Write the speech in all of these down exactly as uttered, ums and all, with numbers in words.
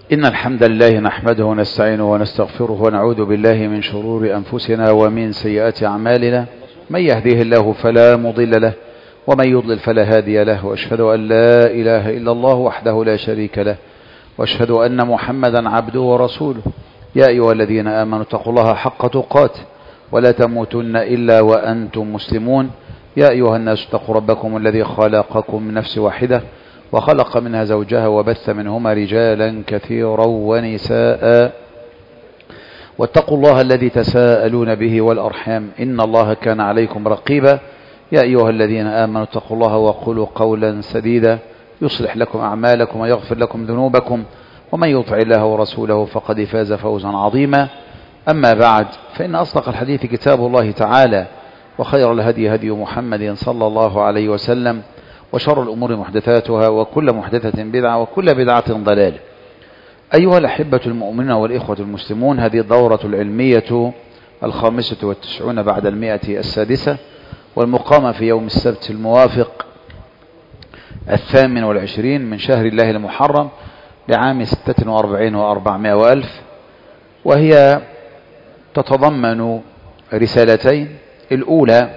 إن الحمد لله نحمده ونستعينه ونستغفره ونعوذ بالله من شرور أنفسنا ومن سيئات أعمالنا. من يهديه الله فلا مضل له ومن يضلل فلا هادي له، وأشهد أن لا إله إلا الله وحده لا شريك له، وأشهد أن محمدا عبده ورسوله. يا أيها الذين آمنوا اتقوا الله حق تقاته ولا تموتن إلا وأنتم مسلمون. يا أيها الناس اتقوا ربكم الذي خلقكم من نفس واحدة وخلق منها زوجها وبث منهما رجالا كثيرا ونساء، واتقوا الله الذي تساءلون به والأرحام إن الله كان عليكم رقيبا. يا أيها الذين آمنوا اتقوا الله وقولوا قولا سديدا يصلح لكم أعمالكم ويغفر لكم ذنوبكم، ومن يطع الله ورسوله فقد فاز فوزا عظيما. أما بعد، فإن أصدق الحديث كتاب الله تعالى، وخير الهدي هدي محمد صلى الله عليه وسلم، وشر الأمور محدثاتها، وكل محدثة بدعة، وكل بدعة ضلالة. أيها الأحبة المؤمنون والإخوة المسلمون، هذه الدورة العلمية الخامسة والتسعون بعد المئة السادسة، والمقامة في يوم السبت الموافق الثامن والعشرين من شهر الله المحرم لعام ستة وأربعين وأربعمائة وألف، وهي تتضمن رسالتين. الأولى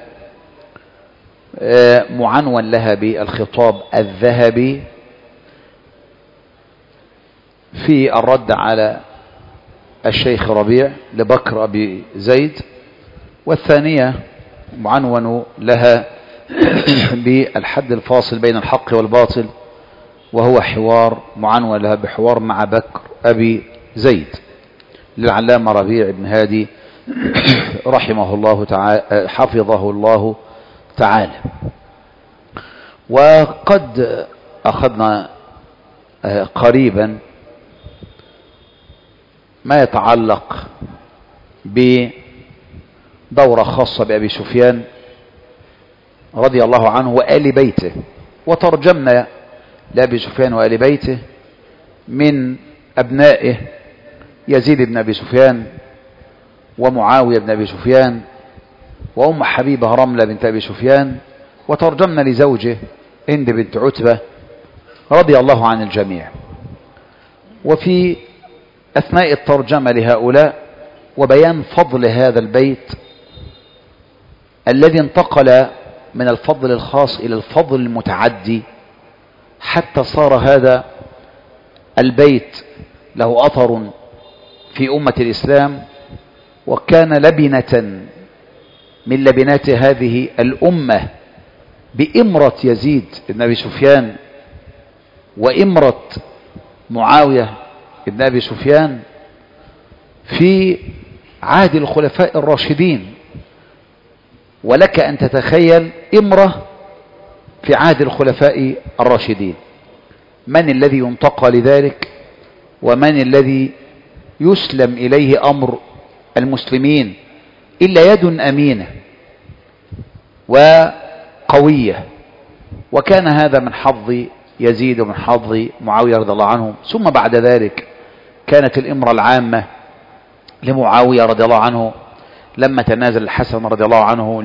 معنون لها بالخطاب الذهبي في الرد على الشيخ ربيع لبكر أبي زيد، والثانية معنون لها بالحد الفاصل بين الحق والباطل، وهو حوار معنون لها بحوار مع بكر أبي زيد للعلامة ربيع بن هادي رحمه الله تعالى حفظه الله تعالى. وقد أخذنا قريبا ما يتعلق بدورة خاصة بأبي سفيان رضي الله عنه وآل بيته، وترجمنا لأبي سفيان وآل بيته من أبنائه يزيد بن أبي سفيان ومعاوية بن أبي سفيان وأم حبيبة رملة بنت أبي سفيان، وترجمنا لزوجه هند بنت عتبة رضي الله عن الجميع. وفي أثناء الترجمة لهؤلاء وبيان فضل هذا البيت الذي انتقل من الفضل الخاص إلى الفضل المتعدي، حتى صار هذا البيت له أثر في أمة الإسلام، وكان لبنة من لبنات هذه الأمة بإمرة يزيد بن أبي سفيان وإمرة معاوية بن أبي سفيان في عهد الخلفاء الراشدين. ولك أن تتخيل إمرة في عهد الخلفاء الراشدين، من الذي ينتقى لذلك ومن الذي يسلم إليه أمر المسلمين إلا يد أمينة وقوية. وكان هذا من حظ يزيد ومن حظ معاوية رضي الله عنه. ثم بعد ذلك كانت الإمرة العامة لمعاوية رضي الله عنه لما تنازل الحسن رضي الله عنه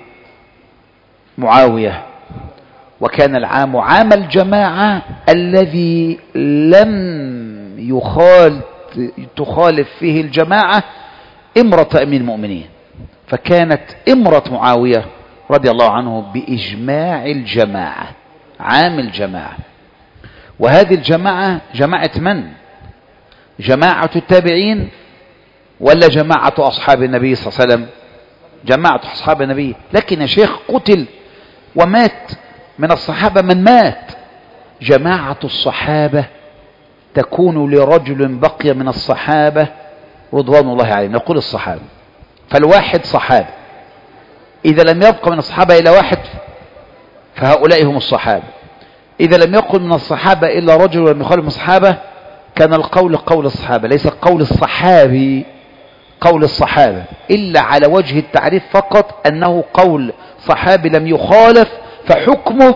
لمعاوية، وكان العام عام الجماعة الذي لم يخال تخالف فيه الجماعة إمرة أمير المؤمنين، فكانت إمرة معاوية رضي الله عنه بإجماع الجماعة، عام الجماعة. وهذه الجماعة جماعة من؟ جماعة التابعين ولا جماعة أصحاب النبي صلى الله عليه وسلم؟ جماعة أصحاب النبي. لكن يا شيخ قتل ومات من الصحابة من مات. جماعة الصحابة تكون لرجل بقي من الصحابة رضوان الله عليهم، نقول الصحابة، فالواحد صحابة. إذا لم يبقى من الصحابة إلا واحد فهؤلاء هم الصحابة. إذا لم يقل من الصحابة إلا رجل ولم يخالف من الصحابة كان القول قول الصحابة، ليس قول الصحابي قول الصحابة، إلا على وجه التعريف فقط أنه قول صحابي لم يخالف فحكمه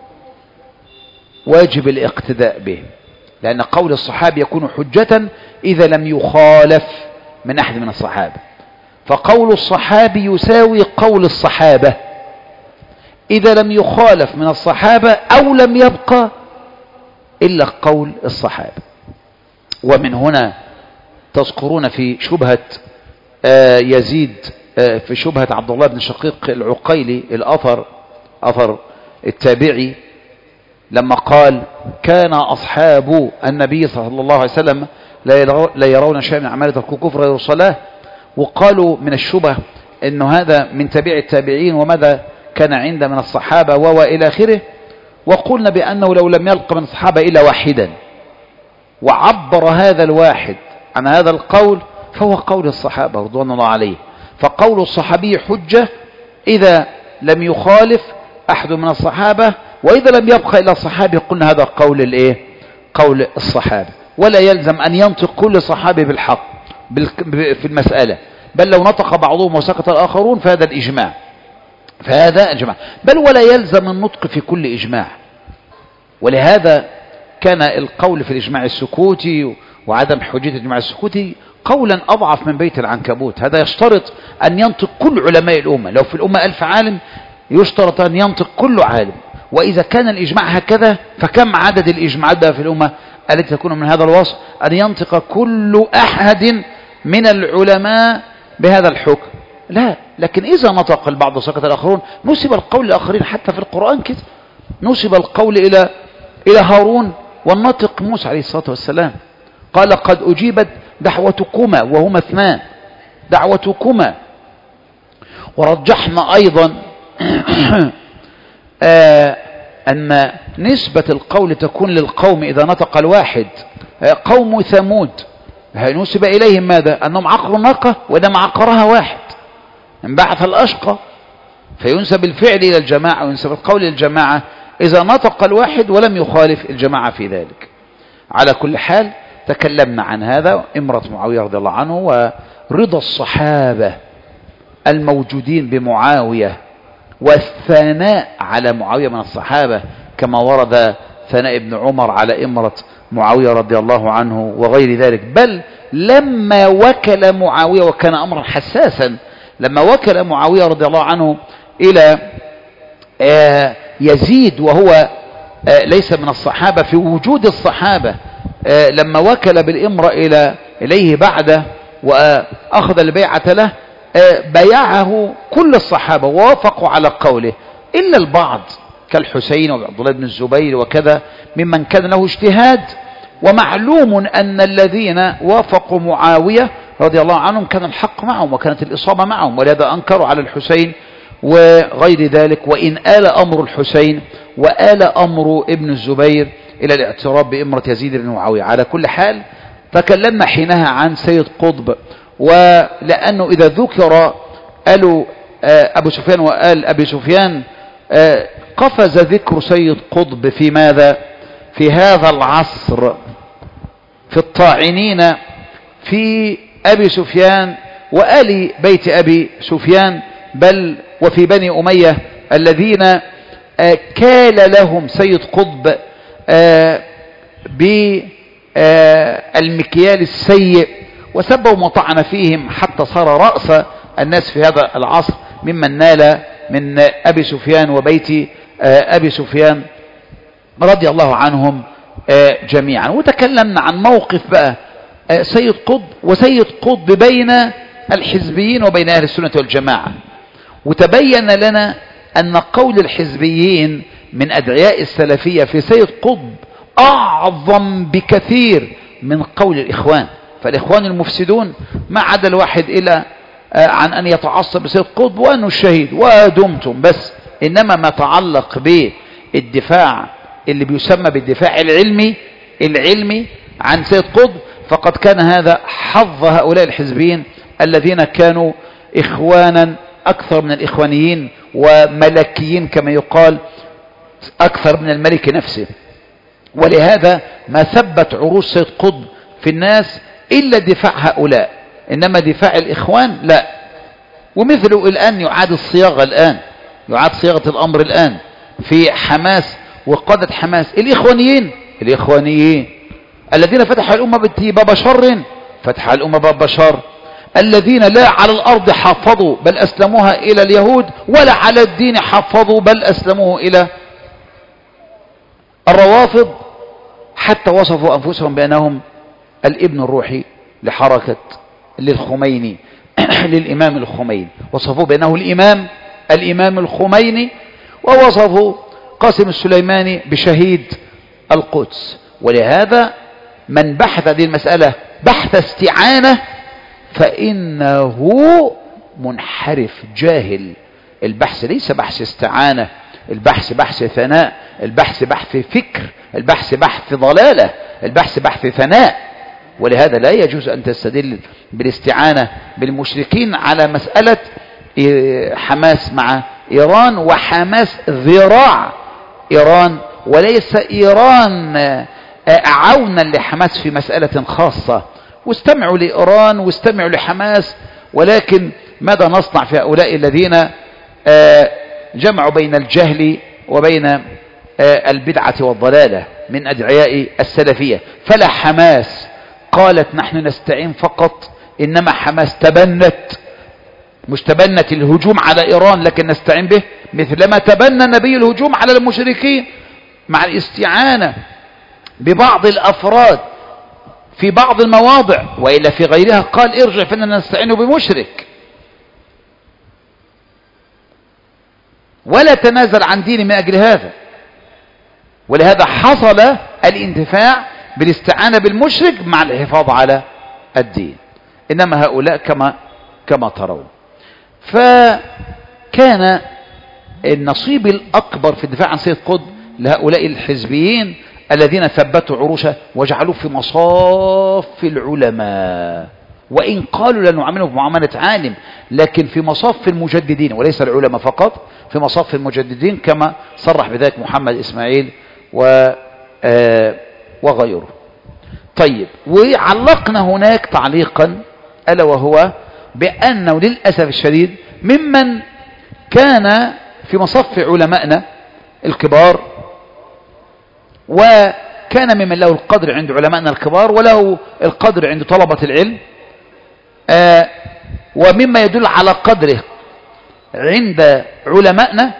واجب الاقتداء به، لأن قول الصحابي يكون حجة إذا لم يخالف من أحد من الصحابة. فقول الصحابي يساوي قول الصحابة إذا لم يخالف من الصحابة أو لم يبقى إلا قول الصحابة. ومن هنا تذكرون في شبهة يزيد في شبهة عبد الله بن شقيق العقيلي الأثر أثر التابعي لما قال كان أصحاب النبي صلى الله عليه وسلم لا يرون شيئا من أعمال ترك الكفر غير الصلاة، وقالوا من الشبه أنه هذا من تابع التابعين وماذا كان عند من الصحابة وإلى آخره، وقلنا بأنه لو لم يلق من الصحابة إلا واحدا وعبر هذا الواحد عن هذا القول فهو قول الصحابة رضوان الله عليه، فقول الصحابي حجة إذا لم يخالف أحد من الصحابة، وإذا لم يبقى إلا الصحابي قلنا هذا قول الإيه؟ قول الصحابة، ولا يلزم أن ينطق كل صحابي بالحق في المسألة، بل لو نطق بعضهم وسكت الآخرون فهذا الإجماع فهذا إجماع، بل ولا يلزم النطق في كل إجماع. ولهذا كان القول في الإجماع السكوتي وعدم حجية الإجماع السكوتي قولا أضعف من بيت العنكبوت. هذا يشترط أن ينطق كل علماء الأمة، لو في الأمة ألف عالم يشترط أن ينطق كل عالم، وإذا كان الإجماع هكذا فكم عدد الإجماعات في الأمة التي تكون من هذا الوصف؟ أن ينطق كل أحد من العلماء بهذا الحكم؟ لا، لكن إذا نطق البعض وسكت الآخرون نسب القول للآخرين. حتى في القرآن كده نسب القول إلى إلى هارون والنطق موسى عليه الصلاة والسلام، قال قد أجيبت دعوتكما وهما اثنان دعوتكما. ورجحنا أيضا أن نسبة القول تكون للقوم إذا نطق الواحد. قوم ثمود نسب إليهم ماذا؟ أنهم عقروا الناقة وإنما عقرها واحد، انبعث الأشقى، فينسب الفعل إلى الجماعة وينسب القول إلى الجماعة إذا نطق الواحد ولم يخالف الجماعة في ذلك. على كل حال تكلمنا عن هذا، إمرة معاوية رضي الله عنه ورضا الصحابة الموجودين بمعاوية والثناء على معاوية من الصحابة كما ورد ثناء ابن عمر على إمرة معاوية رضي الله عنه وغير ذلك. بل لما وكل معاوية، وكان أمرا حساسا، لما وكل معاوية رضي الله عنه إلى يزيد وهو ليس من الصحابة في وجود الصحابة، لما وكل بالإمرة إلى إليه بعده وأخذ البيعة له بيعه كل الصحابة ووافقوا على قوله إلا البعض كالحسين وعبد الله بن الزبير وكذا ممن كان له اجتهاد. ومعلوم أن الذين وافقوا معاوية رضي الله عنهم كان الحق معهم وكانت الإصابة معهم، ولهذا أنكروا على الحسين وغير ذلك. وإن آل أمر الحسين وآل أمر ابن الزبير إلى الاعتراف بإمرة يزيد بن معاوية. على كل حال تكلمنا حينها عن سيد قطب، ولأنه إذا ذكر آل أبو سفيان وآل أبي سفيان قفز ذكر سيد قطب في ماذا؟ في هذا العصر في الطاعنين في أبي سفيان وآل بيت أبي سفيان، بل وفي بني أمية الذين كال لهم سيد قطب بالمكيال السيء وسبوا وطعن فيهم حتى صار رأس الناس في هذا العصر ممن نال من أبي سفيان وبيت أبي سفيان رضي الله عنهم جميعا. وتكلمنا عن موقف بقى سيد قطب وسيد قطب بين الحزبيين وبين أهل السنة والجماعة، وتبين لنا أن قول الحزبيين من أدعياء السلفية في سيد قطب أعظم بكثير من قول الإخوان. فالإخوان المفسدون ما عدا الواحد إلى عن أن يتعصب بسيد قطب وأنه الشهيد ودمتم بس، إنما ما تعلق بالدفاع اللي بيسمى بالدفاع العلمي العلمي عن سيد قطب فقد كان هذا حظ هؤلاء الحزبيين الذين كانوا إخوانا أكثر من الإخوانيين وملكيين كما يقال أكثر من الملك نفسه. ولهذا ما ثبت عروش سيد قطب في الناس إلا دفاع هؤلاء، إنما دفاع الإخوان لا. ومثله الآن يعاد الصياغة الآن يعاد صياغة الأمر الآن في حماس وقادة حماس الإخوانيين الإخوانيين الذين فتحوا الأمة باب شر فتح الأمة باب شر، الذين لا على الأرض حافظوا بل أسلموها إلى اليهود، ولا على الدين حافظوا بل أسلموه إلى الروافض، حتى وصفوا أنفسهم بأنهم الابن الروحي لحركة للخميني للإمام الخميني، وصفوه بأنه الإمام الإمام الخميني، ووصفوا قاسم السليماني بشهيد القدس. ولهذا من بحث هذه المسألة بحث استعانة فإنه منحرف جاهل. البحث ليس بحث استعانة، البحث بحث ثناء، البحث بحث فكر، البحث بحث ضلالة، البحث بحث ثناء. ولهذا لا يجوز أن تستدل بالاستعانة بالمشركين على مسألة حماس مع إيران، وحماس ذراع إيران وليس إيران عونا لحماس في مسألة خاصة. واستمعوا لإيران واستمعوا لحماس، ولكن ماذا نصنع في هؤلاء الذين جمعوا بين الجهل وبين البدعة والضلالة من أدعياء السلفية؟ فلا حماس قالت نحن نستعين فقط، إنما حماس تبنت، مش تبنت الهجوم على إيران لكن نستعين به، مثلما تبنى النبي الهجوم على المشركين مع الاستعانة ببعض الأفراد في بعض المواضع، وإلا في غيرها قال ارجع فإننا نستعين بمشرك. ولا تنازل عن ديني من أجل هذا. ولهذا حصل الانتفاع بالاستعانة بالمشرك مع الحفاظ على الدين. إنما هؤلاء كما كما ترون. فكان النصيب الأكبر في الدفاع عن سيد قطب لهؤلاء الحزبيين الذين ثبتوا عروشه وجعلوه في مصاف العلماء، وإن قالوا لنعامله بمعاملة عالم، لكن في مصاف المجددين وليس العلماء فقط، في مصاف المجددين كما صرح بذلك محمد إسماعيل و وغيره. طيب، وعلقنا هناك تعليقا ألا وهو بأنه للأسف الشديد ممن كان في مصف علمائنا الكبار، وكان ممن له القدر عند علمائنا الكبار وله القدر عند طلبة العلم، آه ومما يدل على قدره عند علمائنا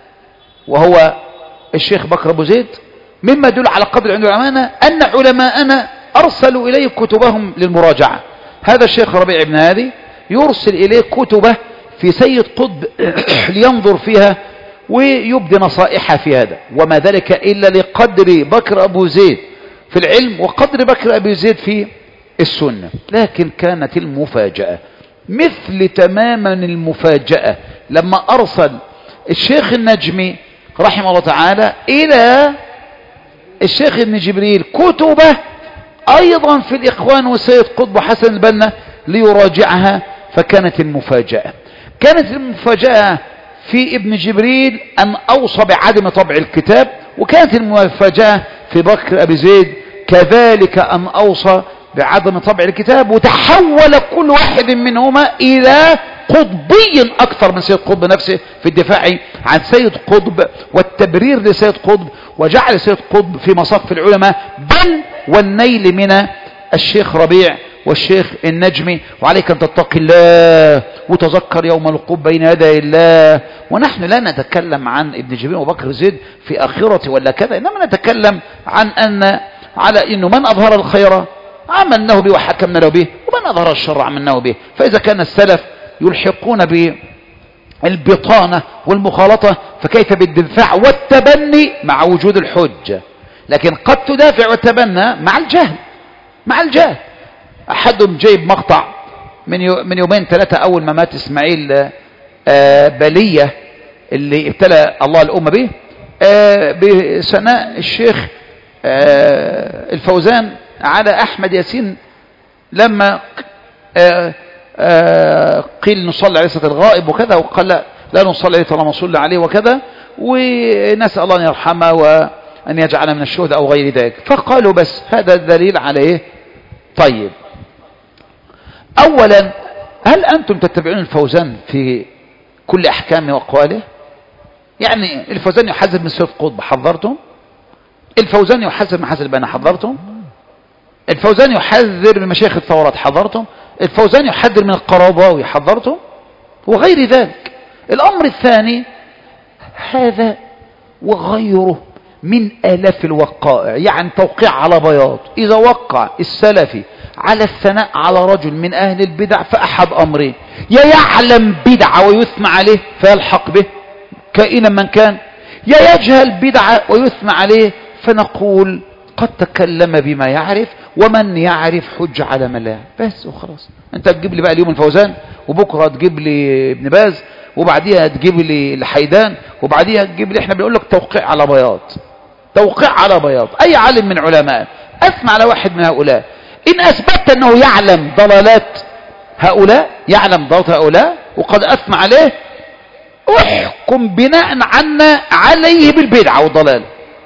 وهو الشيخ بكر أبو زيد، مما يدل على قدر عند علمائنا أن علماءنا أرسلوا إليه كتبهم للمراجعة. هذا الشيخ ربيع بن هادي يرسل إليه كتبه في سيد قطب لينظر فيها ويبدي نصائحها في هذا، وما ذلك إلا لقدر بكر أبو زيد في العلم وقدر بكر أبو زيد في السنة. لكن كانت المفاجأة مثل تماما المفاجأة لما أرسل الشيخ النجمي رحمه الله تعالى إلى الشيخ ابن جبريل كتبه أيضا في الإخوان والسيد قطب حسن البنا ليراجعها. فكانت المفاجأة كانت المفاجأة في ابن جبريل أن أوصى بعدم طبع الكتاب، وكانت المفاجأة في بكر أبي زيد كذلك أن أوصى بعدم طبع الكتاب، وتحول كل واحد منهما إلى قطبي أكثر من سيد قطب نفسه في الدفاع عن سيد قطب والتبرير لسيد قطب، وجعل سيد قطب في مصف العلماء بل والنيل من الشيخ ربيع والشيخ النجمي. وعليك أن تتقي الله وتذكر يوم الوقوف بين يدي الله. ونحن لا نتكلم عن ابن جبريل وبكر زيد في آخرة ولا كذا، إنما نتكلم عن أن على إنه من أظهر الخير عملناه به وحكمنا له به، ومن أظهر الشر عملناه به. فإذا كان السلف يلحقون بالبطانة والمخالطة فكيف بالدفاع والتبني مع وجود الحجة؟ لكن قد تدافع وتبنى مع الجهل مع الجهل. أحدهم جايب مقطع من من يومين ثلاثة أول ما مات إسماعيل بلية اللي ابتلى الله الأمة به بثناء الشيخ الفوزان على أحمد ياسين لما قيل نصلي عليه صلاة الغائب وكذا، وقال لا, لا نصلي عليه طالما صلى عليه وكذا، ونسأل الله أن يرحمه وأن يجعل من الشهداء أو غير ذلك. فقالوا بس هذا الدليل عليه. طيب، أولا هل أنتم تتبعون الفوزان في كل أحكامه وأقواله؟ يعني الفوزان يحذر من سيد قطب حذرتم؟ الفوزان يحذر من حسن البنا حذرتم؟ الفوزان يحذر من مشايخ الثورات حذرتم؟ الفوزان يحذر من القرضاوي حذرتم؟ وغير ذلك. الأمر الثاني، هذا وغيره من آلاف الوقائع، يعني توقيع على بياض. إذا وقع السلفي على الثناء على رجل من أهل البدع فأحد أمرين: يا يعلم بدعة ويثنى عليه فيلحق به كائنا من كان، يا يجهل بدعة ويثنى عليه فنقول قد تكلم بما يعرف، ومن يعرف حج على من لا يعرف. بس وخلاص. انت تجيب لي بقى اليوم الفوزان، وبكره تجيب لي ابن باز، وبعديها تجيب لي الحيدان، وبعديها تجيب لي، احنا بنقول لك توقيع على بياض، توقيع على بياض. اي عالم من علماء اثنى على واحد من هؤلاء، ان اثبتت انه يعلم ضلالات هؤلاء، يعلم ضلالات هؤلاء وقد اثنى عليه، احكم بناء عنا عليه بالبدعة والضلال.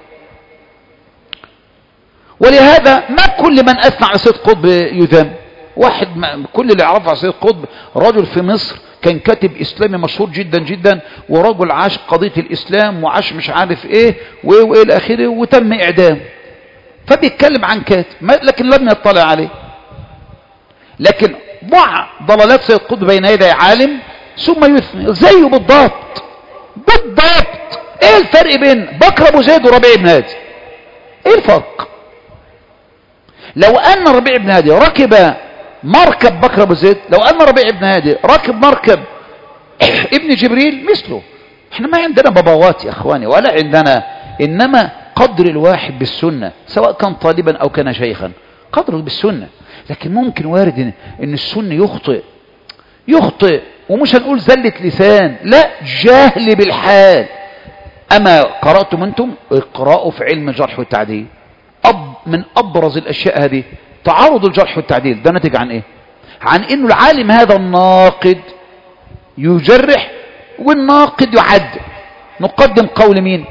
ولهذا ما كل من اثنى على سيد قطب يذم. واحد ما كل اللي يعرفه على سيد قطب رجل في مصر كان كاتب اسلامي مشهور جدا جدا، ورجل عاش قضية الاسلام وعاش مش عارف ايه وايه وايه الاخير، وتم اعدام. فبيتكلم عن كاتب لكن لم يطلع عليه، لكن ضع ضلالات سيد قطب بين يدي عالم ثم يثني زيه بالضبط بالضبط. ايه الفرق بين بكر ابو زيد وربيع بن هادي؟ ايه الفرق؟ لو ان ربيع بن هادي ركب مركب بكر ابو زيد، لو ان ربيع بن هادي ركب مركب ابن جبريل مثله. احنا ما عندنا باباوات يا اخواني ولا عندنا، انما قدر الواحد بالسنة سواء كان طالبا او كان شيخا، قدره بالسنة. لكن ممكن وارد ان, إن السنة يخطئ يخطئ ومش هنقول زلة لسان، لا، جهل بالحال. اما قرأتم انتم اقرأوا في علم الجرح والتعديل، أب من ابرز الاشياء هذه تعارض الجرح والتعديل. ده نتج عن ايه؟ عن انه العالم هذا الناقد يجرح والناقد يعدل. نقدم قول مين؟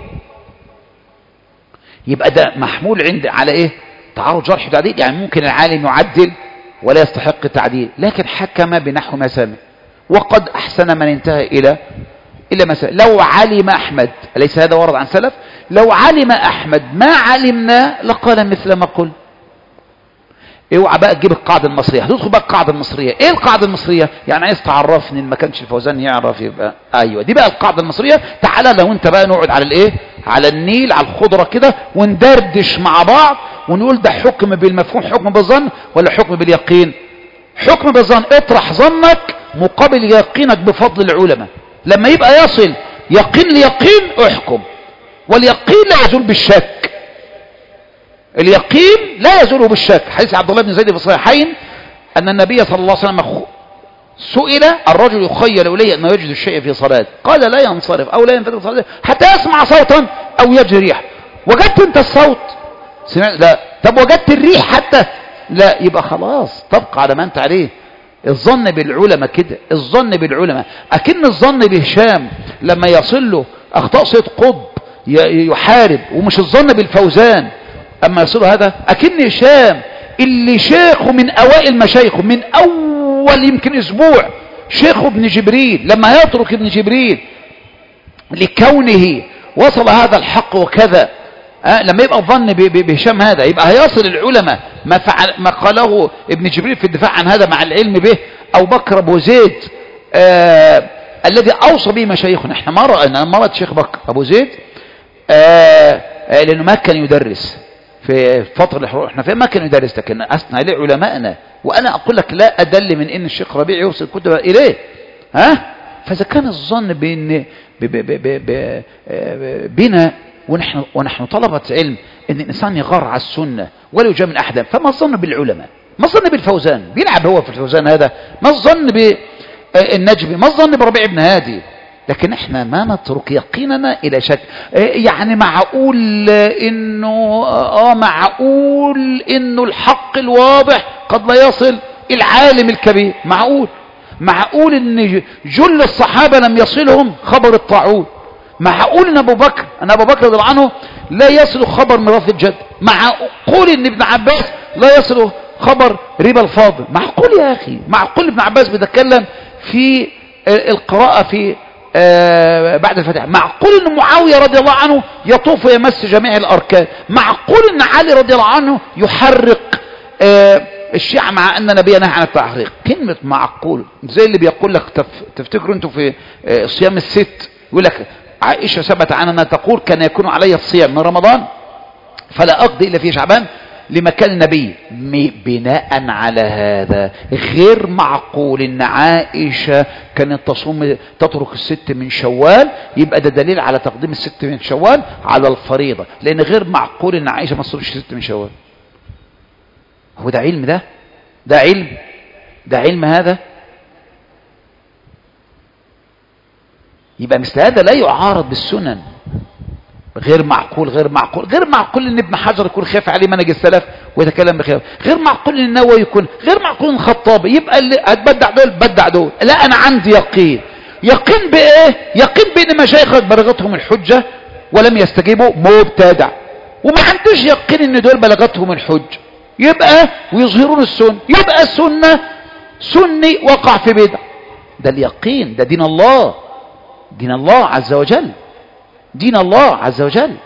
يبقى ده محمول عند على ايه؟ تعارض جرح وتعديل. يعني ممكن العالم يعدل ولا يستحق التعديل، لكن حكم بنحو ما سمع، وقد احسن من انتهى الى الى ما سمع. لو علم احمد، اليس هذا ورد عن سلف؟ لو علم احمد ما علمنا لقال مثل ما قل. اوعى بقى تجيب القاعده المصريه، هتدخل بقى القاعده المصريه. ايه القاعده المصريه؟ يعني عايز تعرفني ان ما كانش الفوزان يعرف يبقى ايوه دي بقى القاعده المصريه. تعالى لو انت بقى نقعد على الايه، على النيل، على الخضره كده، وندردش مع بعض ونقول ده حكم بالمفهوم حكم بالظن ولا حكم باليقين؟ حكم بالظن. اطرح ظنك مقابل يقينك بفضل العلماء. لما يبقى يصل يقين ليقين احكم، واليقين لا يزول بالشك، اليقين لا يزول بالشك. حديث عبد الله بن زيد في الصحيحين ان النبي صلى الله عليه وسلم سئل: الرجل يخيل اليه انه يجد الشيء في صلاته، قال لا ينصرف او لا ينفتح صلاته حتى يسمع صوتا او يجري ريح. وجدت انت الصوت؟ سمعت؟ لا. طب وجدت الريح حتى؟ لا. يبقى خلاص تبقى على ما انت عليه. الظن بالعلماء كده، الظن بالعلماء. اكن الظن بهشام لما يصل له اخطاء سيد قطب يحارب، ومش الظن بالفوزان اما يصل هذا. اكن هشام اللي شيخه من اوائل مشايخه، من اول يمكن اسبوع، شيخه ابن جبريل، لما يترك ابن جبريل لكونه وصل هذا الحق وكذا، أه لما يبقى الظن بهشام هذا يبقى هيصل العلماء ما فعل ما قاله ابن جبريل في الدفاع عن هذا مع العلم به. او بكر ابو زيد آه الذي اوصى به مشايخنا. احنا مره انا مره شيخ بكر ابو زيد آه آه لانه ما كان يدرس في فتره الحروب، احنا في ما كان يدرس، لكن اثنى عليه علماءنا. وانا اقول لك لا ادل من ان الشيخ ربيع يوصل كتب اليه. ها فاذا كان الظن بان بنا ونحن ونحن طلبة علم ان الانسان يغار على السنة ولا يجامل احدا، فما الظن بالعلماء؟ ما الظن بالفوزان؟ بيلعب هو في الفوزان هذا؟ ما الظن بالنجم؟ ما الظن بربيع بن هادي؟ لكن احنا ما نترك يقيننا الى شك. يعني معقول انه اه معقول انه الحق الواضح قد لا يصل العالم الكبير؟ معقول معقول ان جل الصحابة لم يصلهم خبر الطاعون؟ معقول ان ابو بكر ان ابو بكر رضي الله عنه لا يصل خبر ميراث الجد؟ معقول ان ابن عباس لا يصل خبر ربا الفاضل؟ معقول يا اخي؟ معقول ابن عباس بيتكلم في القراءة في بعد الفتح؟ معقول ان معاوية رضي الله عنه يطوف ويمس جميع الاركان؟ معقول ان علي رضي الله عنه يحرق الشيعة مع ان نبينا نهى عن التحريق؟ كلمة معقول زي اللي بيقول لك تف... تفتكروا انتوا في صيام الست يقول لك عائشة ثبت عنها انها تقول: كان يكون علي الصيام من رمضان فلا اقضي الا في شعبان لمكان النبي. بناء على هذا غير معقول ان عائشة كانت تصوم تترك الست من شوال، يبقى ده دليل على تقديم الست من شوال على الفريضة، لان غير معقول ان عائشة ما تصومش ست من شوال. هو ده علم؟ ده ده علم؟ ده علم هذا؟ يبقى مثل هذا لا يعارض بالسنن. غير معقول غير معقول غير معقول ان ابن حجر يكون خايف عليه منهج السلف ويتكلم بخلاف، غير معقول ان النووي يكون، غير معقول ان الخطابي. يبقى اللي هتبدع دول بدع دول. لا، انا عندي يقين. يقين بايه؟ يقين بان مشايخك بلغتهم الحجه ولم يستجيبوا، مبتدع. وما عنديش يقين ان دول بلغتهم الحجه، يبقى ويظهرون السنه، يبقى السنه سني وقع في بدع. ده اليقين، ده دين الله، دين الله عز وجل، دين الله عز وجل.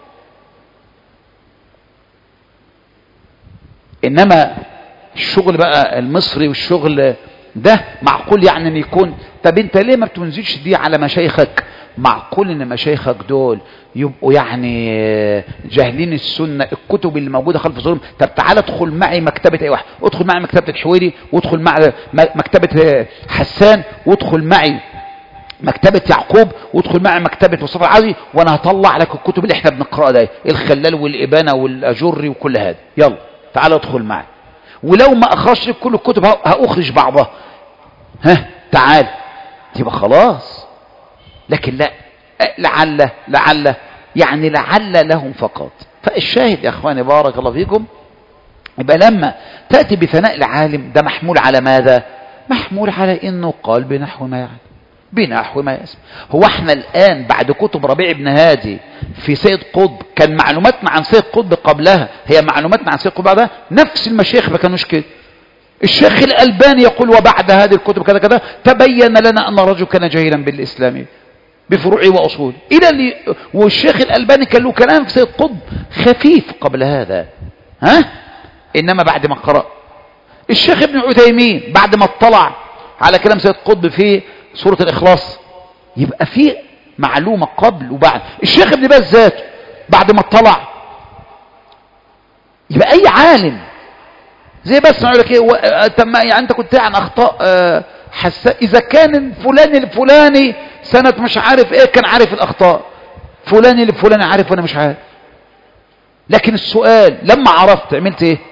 انما الشغل بقى المصري والشغل ده معقول يعني ان يكون، طب انت ليه ما بتنزلش دي على مشايخك؟ معقول ان مشايخك دول يبقوا يعني جاهلين السنة، الكتب اللي موجودة خلف ظلم. طب تعالى ادخل معي مكتبة اي واحد، ادخل معي مكتبة الحويري، وادخل معي مكتبة حسان، وادخل معي مكتبة يعقوب، وادخل معي مكتبة مصطفى العزي، وانا هطلع لك الكتب اللي احنا بنقرأها ده، الخلال والإبانة والأجري وكل هذا. يلا تعال ادخل معي، ولو ما اخرجش كل الكتب هاخرج بعضها، ها تعال، يبقى خلاص. لكن لا، لعل لعل يعني لعل لهم فقط. فالشاهد يا اخواني بارك الله فيكم، يبقى لما تأتي بثناء العالم ده محمول على ماذا؟ محمول على انه قال بنحو ما يعني، بنحو ما يسمع. هو احنا الان بعد كتب ربيع بن هادي في سيد قطب، كان معلوماتنا عن سيد قطب قبلها هي معلوماتنا عن سيد قطب بعدها؟ نفس المشايخ ما كانوش كده. الشيخ الألباني يقول وبعد هذه الكتب كذا كذا تبين لنا ان الرجل كان جاهلا بالاسلام بفروعه واصوله الى اللي، والشيخ الألباني كان له كلام في سيد قطب خفيف قبل هذا، ها. انما بعد ما قرأ الشيخ ابن عثيمين بعد ما اطلع على كلام سيد قطب في سورة الإخلاص، يبقى في معلومة قبل وبعد. الشيخ ابن باز ذاته بعد ما اطلع، يبقى أي عالم زي بس ما يقول لك ايه، تم يعني انت كنت عن اخطاء حساء، اذا كان فلان الفلاني سنة مش عارف ايه كان عارف الاخطاء، فلان الفلاني عارف وانا مش عارف. لكن السؤال لما عرفت عملت ايه؟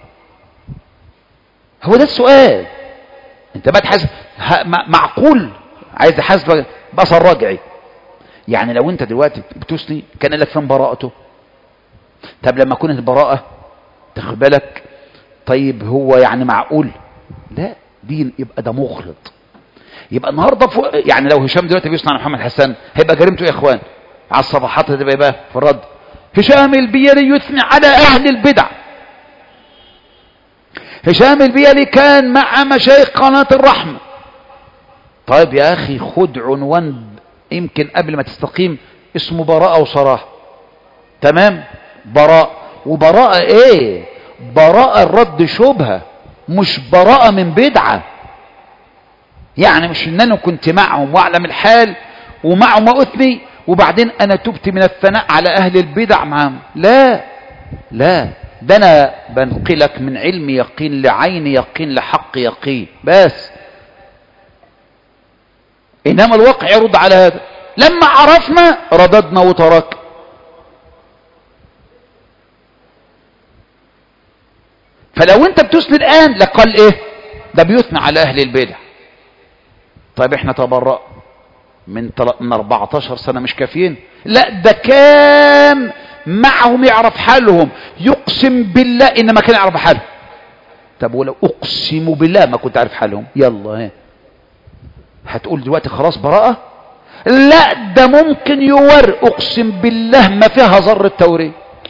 هو ده السؤال. انت بقى تحاسب معقول، عايز تحاسب بصر رجعي. يعني لو انت دلوقتي بتسني كان لك فين براءته؟ طب لما كانت البراءة تاخد بالك، طيب هو يعني معقول؟ لا، دين يبقى ده مغلط. يبقى النهارده فوق يعني لو هشام دلوقتي بيصنع على محمد حسان هيبقى جريمته يا اخوان على الصفحات اللي تبقى بقى في الرد، هشام البيلي يثني على اهل البدع. هشام البيلي كان مع مشايخ قناة الرحمة. طيب يا اخي خد عنوان يمكن قبل ما تستقيم اسمه براءة وصراحة، تمام؟ براءة. وبراءة ايه؟ براءة الرد شبهة، مش براءة من بدعة. يعني مش ان انا كنت معهم واعلم الحال ومعهم واثني وبعدين انا تبت من الثناء على اهل البدع معهم، لا لا، ده انا بنقلك من علم يقين لعين يقين لحق يقين بس. انما الواقع يرد على هذا. لما عرفنا رددنا وتركنا. فلو انت بتثني الان لقال ايه؟ ده بيثنى على اهل البدع. طيب احنا تبرأ من من أربعتاشر سنة مش كافيين؟ لا، ده كان معهم يعرف حالهم، يقسم بالله ان ما كان يعرف حالهم. طب ولو اقسم بالله ما كنت عارف حالهم، يلا ايه هتقول دلوقتي خلاص براءة؟ لا، ده ممكن يور، اقسم بالله ما فيها ذرة توريه.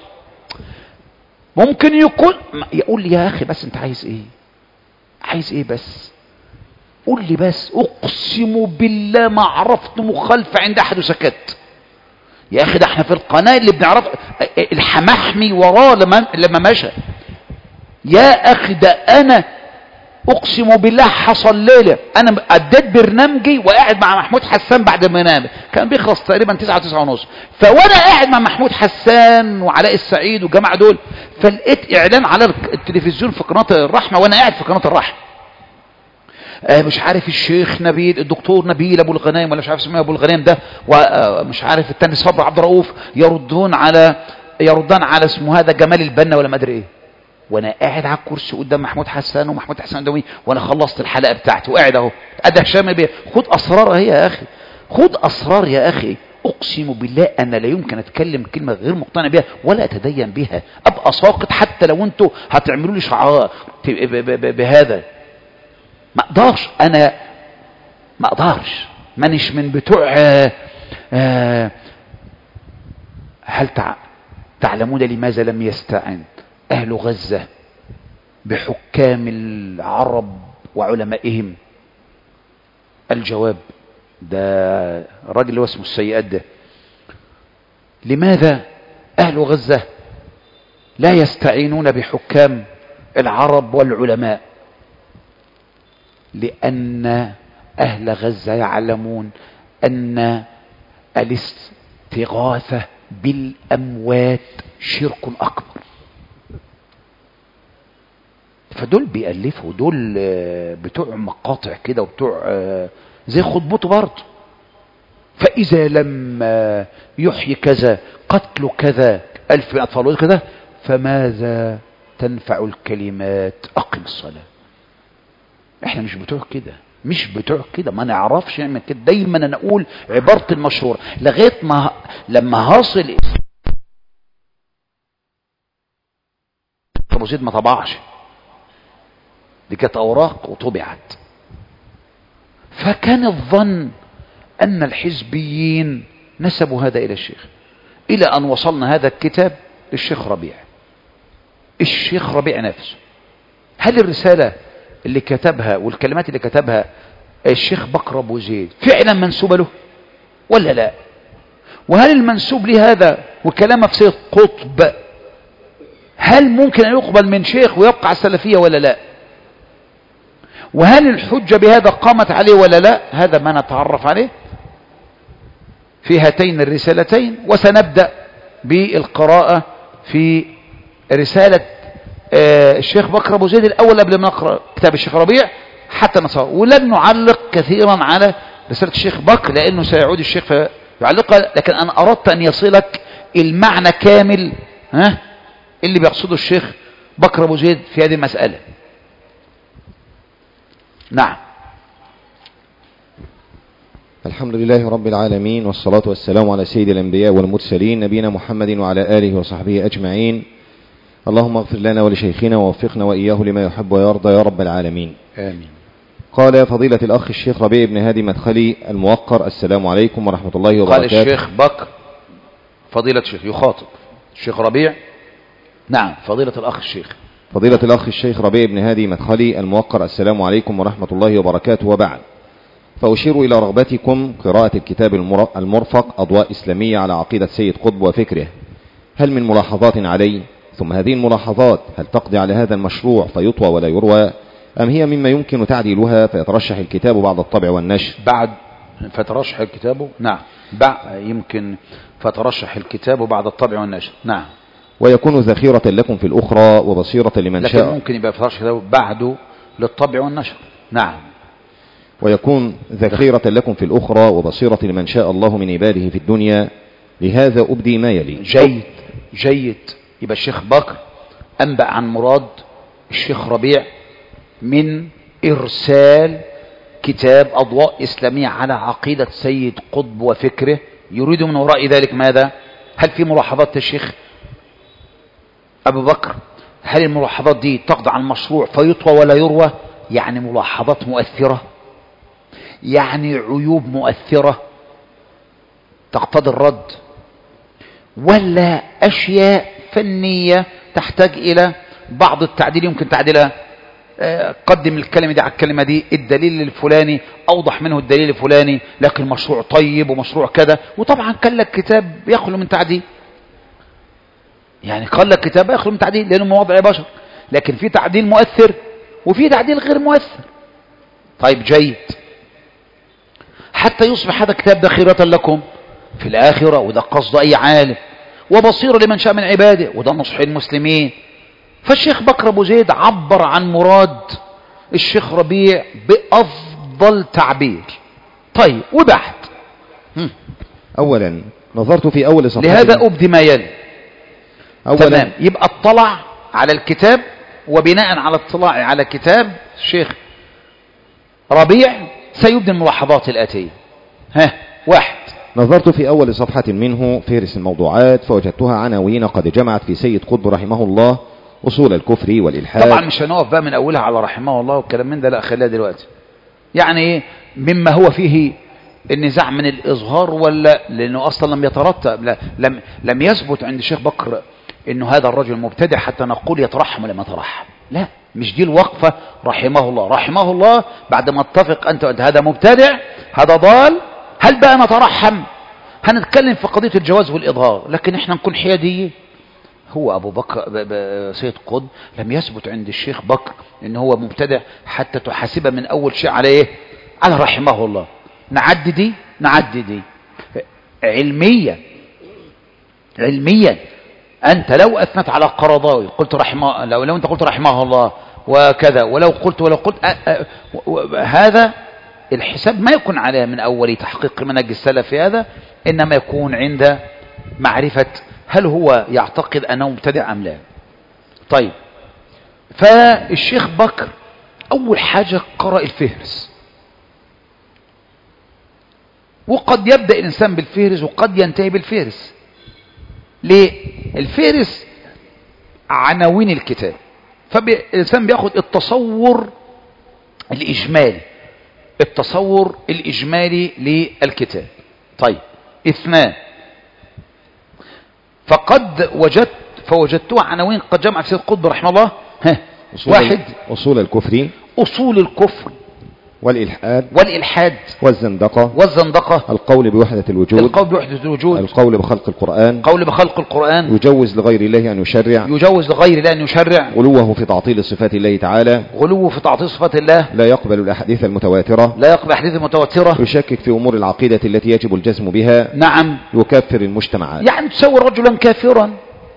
ممكن يكون يقول لي يا اخي بس انت عايز ايه؟ عايز ايه بس؟ قول لي بس. اقسم بالله ما عرفت مخالفة عند احد وسكت. يا اخي ده احنا في القناة اللي بنعرف الحمحمي وراه لما لما مشى. يا اخي ده انا اقسم بالله حصل ليله انا اديت برنامجي وقاعد مع محمود حسان بعد ما نام، كان بيخلص تقريبا تسعة تسعة ونص، فوانا قاعد مع محمود حسان وعلاء السعيد والجماعه دول، فلقيت اعلان على التلفزيون في قناه الرحمه وانا قاعد في قناه الرحمه، آه مش عارف الشيخ نبيل الدكتور نبيل ابو الغنام ولا مش عارف اسمه ابو الغنام ده، ومش عارف التاني صبري عبد الرؤوف يردون على يردان على اسمه هذا جمال البنا ولا ما ادري ايه، وانا قاعد على الكرسي قدام محمود حسان ومحمود حسان قدامي وانا خلصت الحلقه بتاعتي وقاعد اهو ادي هشام بيه. خد اسرار اهي يا اخي، خد اسرار يا اخي. اقسم بالله انا لا يمكن اتكلم كلمه غير مقتنع بها ولا اتدين بها، ابقى ساقط حتى لو انتوا هتعملوا لي شعار بهذا، ما اقدرش، انا ما اقدرش، مانيش من بتوع آآ آآ هل تعلمون لماذا لم يستعن أهل غزة بحكام العرب وعلمائهم؟ الجواب ده الراجل اللي هو اسمه السيئات ده، لماذا أهل غزة لا يستعينون بحكام العرب والعلماء؟ لأن أهل غزة يعلمون أن الاستغاثة بالأموات شرك أكبر، فدول بيألفوا، دول بتوع مقاطع كده وبتوع زي خطبته برضه، فإذا لم يحيي كذا قتل كذا ألف أطفال كذا فماذا تنفع الكلمات أقم الصلاة؟ احنا مش بتوع كده، مش بتوع كده، ما نعرفش نعمل كده. دايما انا اقول عبارة المشهور لغاية ما لما هاصل ابو زيد ما طبعش، دي كانت اوراق وطبعت، فكان الظن ان الحزبيين نسبوا هذا الى الشيخ، الى ان وصلنا هذا الكتاب للشيخ ربيع. الشيخ ربيع نفسه، هل الرسالة اللي كتبها والكلمات اللي كتبها الشيخ بكر ابو زيد فعلا منسوبة له ولا لا؟ وهل المنسوب لي هذا وكلامه في سيد قطب هل ممكن ان يقبل من شيخ ويبقى على السلفية ولا لا؟ وهل الحجة بهذا قامت عليه ولا لا؟ هذا ما نتعرف عليه في هاتين الرسالتين، وسنبدأ بالقراءة في رسالة الشيخ بكر ابو زيد الاول قبل ما نقرأ كتاب الشيخ ربيع حتى نصار، ولن نعلق كثيرا على رسالة الشيخ بكر لانه سيعود الشيخ فيعلقها، لكن انا اردت ان يصلك المعنى كامل ها اللي بيقصده الشيخ بكر ابو زيد في هذه المسألة. نعم. الحمد لله رب العالمين، والصلاة والسلام على سيد الأنبياء والمرسلين نبينا محمد وعلى آله وصحبه أجمعين. اللهم اغفر لنا ولشيخنا ووفقنا وإياه لما يحب ويرضى يا رب العالمين، آمين. قال فضيلة الأخ الشيخ ربيع بن هادي مدخلي الموقر: السلام عليكم ورحمة الله وبركاته. قال الشيخ بكر فضيلة الشيخ يخاطب الشيخ ربيع. نعم. فضيلة الأخ الشيخ فضيلة الأخ الشيخ ربيع بن هادي مدخلي الموقر: السلام عليكم ورحمة الله وبركاته، وبعد، فأشير إلى رغبتكم قراءة الكتاب المرفق أضواء إسلامية على عقيدة سيد قطب وفكره، هل من ملاحظات عليه؟ ثم هذه الملاحظات هل تقضي على هذا المشروع فيطوى ولا يروى، أم هي مما يمكن تعديلها فيترشح الكتاب بعد الطبع والنشر؟ بعد فترشح الكتاب. نعم. بعد يمكن فترشح الكتاب بعد الطبع والنشر. نعم. ويكون ذخيرة لكم في الأخرى وبصيرة لمن لكن شاء. ممكن يبقى فترشح الكتاب بعده للطبع والنشر. نعم. ويكون ذخيرة لكم في الأخرى وبصيرة لمن شاء الله من عباده في الدنيا، لهذا أبدي ما يلي. جيد جيد. يبقى الشيخ بكر أنبأ عن مراد الشيخ ربيع من إرسال كتاب أضواء إسلامية على عقيدة سيد قطب وفكره، يريد من وراء ذلك ماذا؟ هل في ملاحظات الشيخ أبو بكر؟ هل الملاحظات دي تقضي على المشروع فيطوى ولا يروى؟ يعني ملاحظات مؤثرة، يعني عيوب مؤثرة تقتضي الرد، ولا أشياء فنية تحتاج إلى بعض التعديل يمكن تعديلها؟ قدم الكلمة دي على الكلمة دي، الدليل الفلاني أوضح منه الدليل الفلاني، لكن مشروع طيب ومشروع كذا. وطبعا كان لك كتاب يخلو من تعديل، يعني قال لك كتاب يخلو من تعديل لأنه مواضع بشر، لكن في تعديل مؤثر وفي تعديل غير مؤثر. طيب جيد، حتى يصبح هذا الكتاب ذخيرة لكم في الآخرة، وده قصد أي عالم، وبصير لمن شاء من عباده، وده نصح المسلمين. فالشيخ بكر أبو زيد عبر عن مراد الشيخ ربيع بأفضل تعبير. طيب وبعد أولا نظرت في أول صفحة، لهذا أبدي ما يلي. أولا تمام، يبقى اطلع على الكتاب، وبناء على اطلاعي على كتاب الشيخ ربيع سيبدي الملاحظات الآتية. ها، واحد، نظرت في أول صفحة منه فهرس الموضوعات فوجدتها عناوين قد جمعت في سيد قطب رحمه الله أصول الكفر والإلحاد. طبعا مش هنقف بقى من أولها على رحمه الله والكلام من ده، لا خليها دلوقتي. يعني ايه مما هو فيه النزاع من الإظهار، ولا لأنه أصلا لم يترتب، لا لم لم يثبت عند الشيخ بكر إنه هذا الرجل مبتدع حتى نقول يترحم ولا ما يترحم. لا، مش دي الوقفة. رحمه الله رحمه الله بعد ما اتفق أنت وأنت هذا مبتدع هذا ضال، هل بقى نترحم؟ هنتكلم في قضية الجواز والإظهار، لكن احنا نكون حياديين. هو أبو بكر سيد قطب لم يثبت عند الشيخ بكر إن هو مبتدع حتى تحاسبه من أول شيء على إيه؟ على رحمه الله. نعدي دي نعدي دي علميا علميا أنت لو أثنت على القرضاوي قلت رحمه، لو, لو أنت قلت رحمه الله وكذا، ولو قلت ولو قلت أ أ هذا الحساب ما يكون عليه من أول تحقيق منهج السلف، هذا إنما يكون عند معرفة هل هو يعتقد أنه مبتدع أم لا. طيب، فالشيخ بكر أول حاجة قرأ الفهرس، وقد يبدأ الإنسان بالفهرس وقد ينتهي بالفهرس. ليه؟ الفهرس عناوين الكتاب، فالإنسان بياخد التصور الإجمالي التصور الإجمالي للكتاب. طيب، اثنان، فقد وجدت فوجدتها عناوين قد جمع سيد قطب رحمه الله. ها، واحد، أصول الكفر أصول الكفر والإلحاد والإلحاد والزندقة والزندقة القول بوحدة الوجود القول بوحدة الوجود القول بخلق القرآن قول بخلق القرآن يجوز لغير الله أن يشرع يجوز لغير الله أن يشرع غلوه في تعطيل صفات الله تعالى غلوه في تعطيل صفات الله لا يقبل الأحاديث المتواترة لا يقبل الأحاديث المتواترة يشكك في أمور العقيدة التي يجب الجزم بها نعم يكفر المجتمعات. يعني تسوي رجلا كافرا،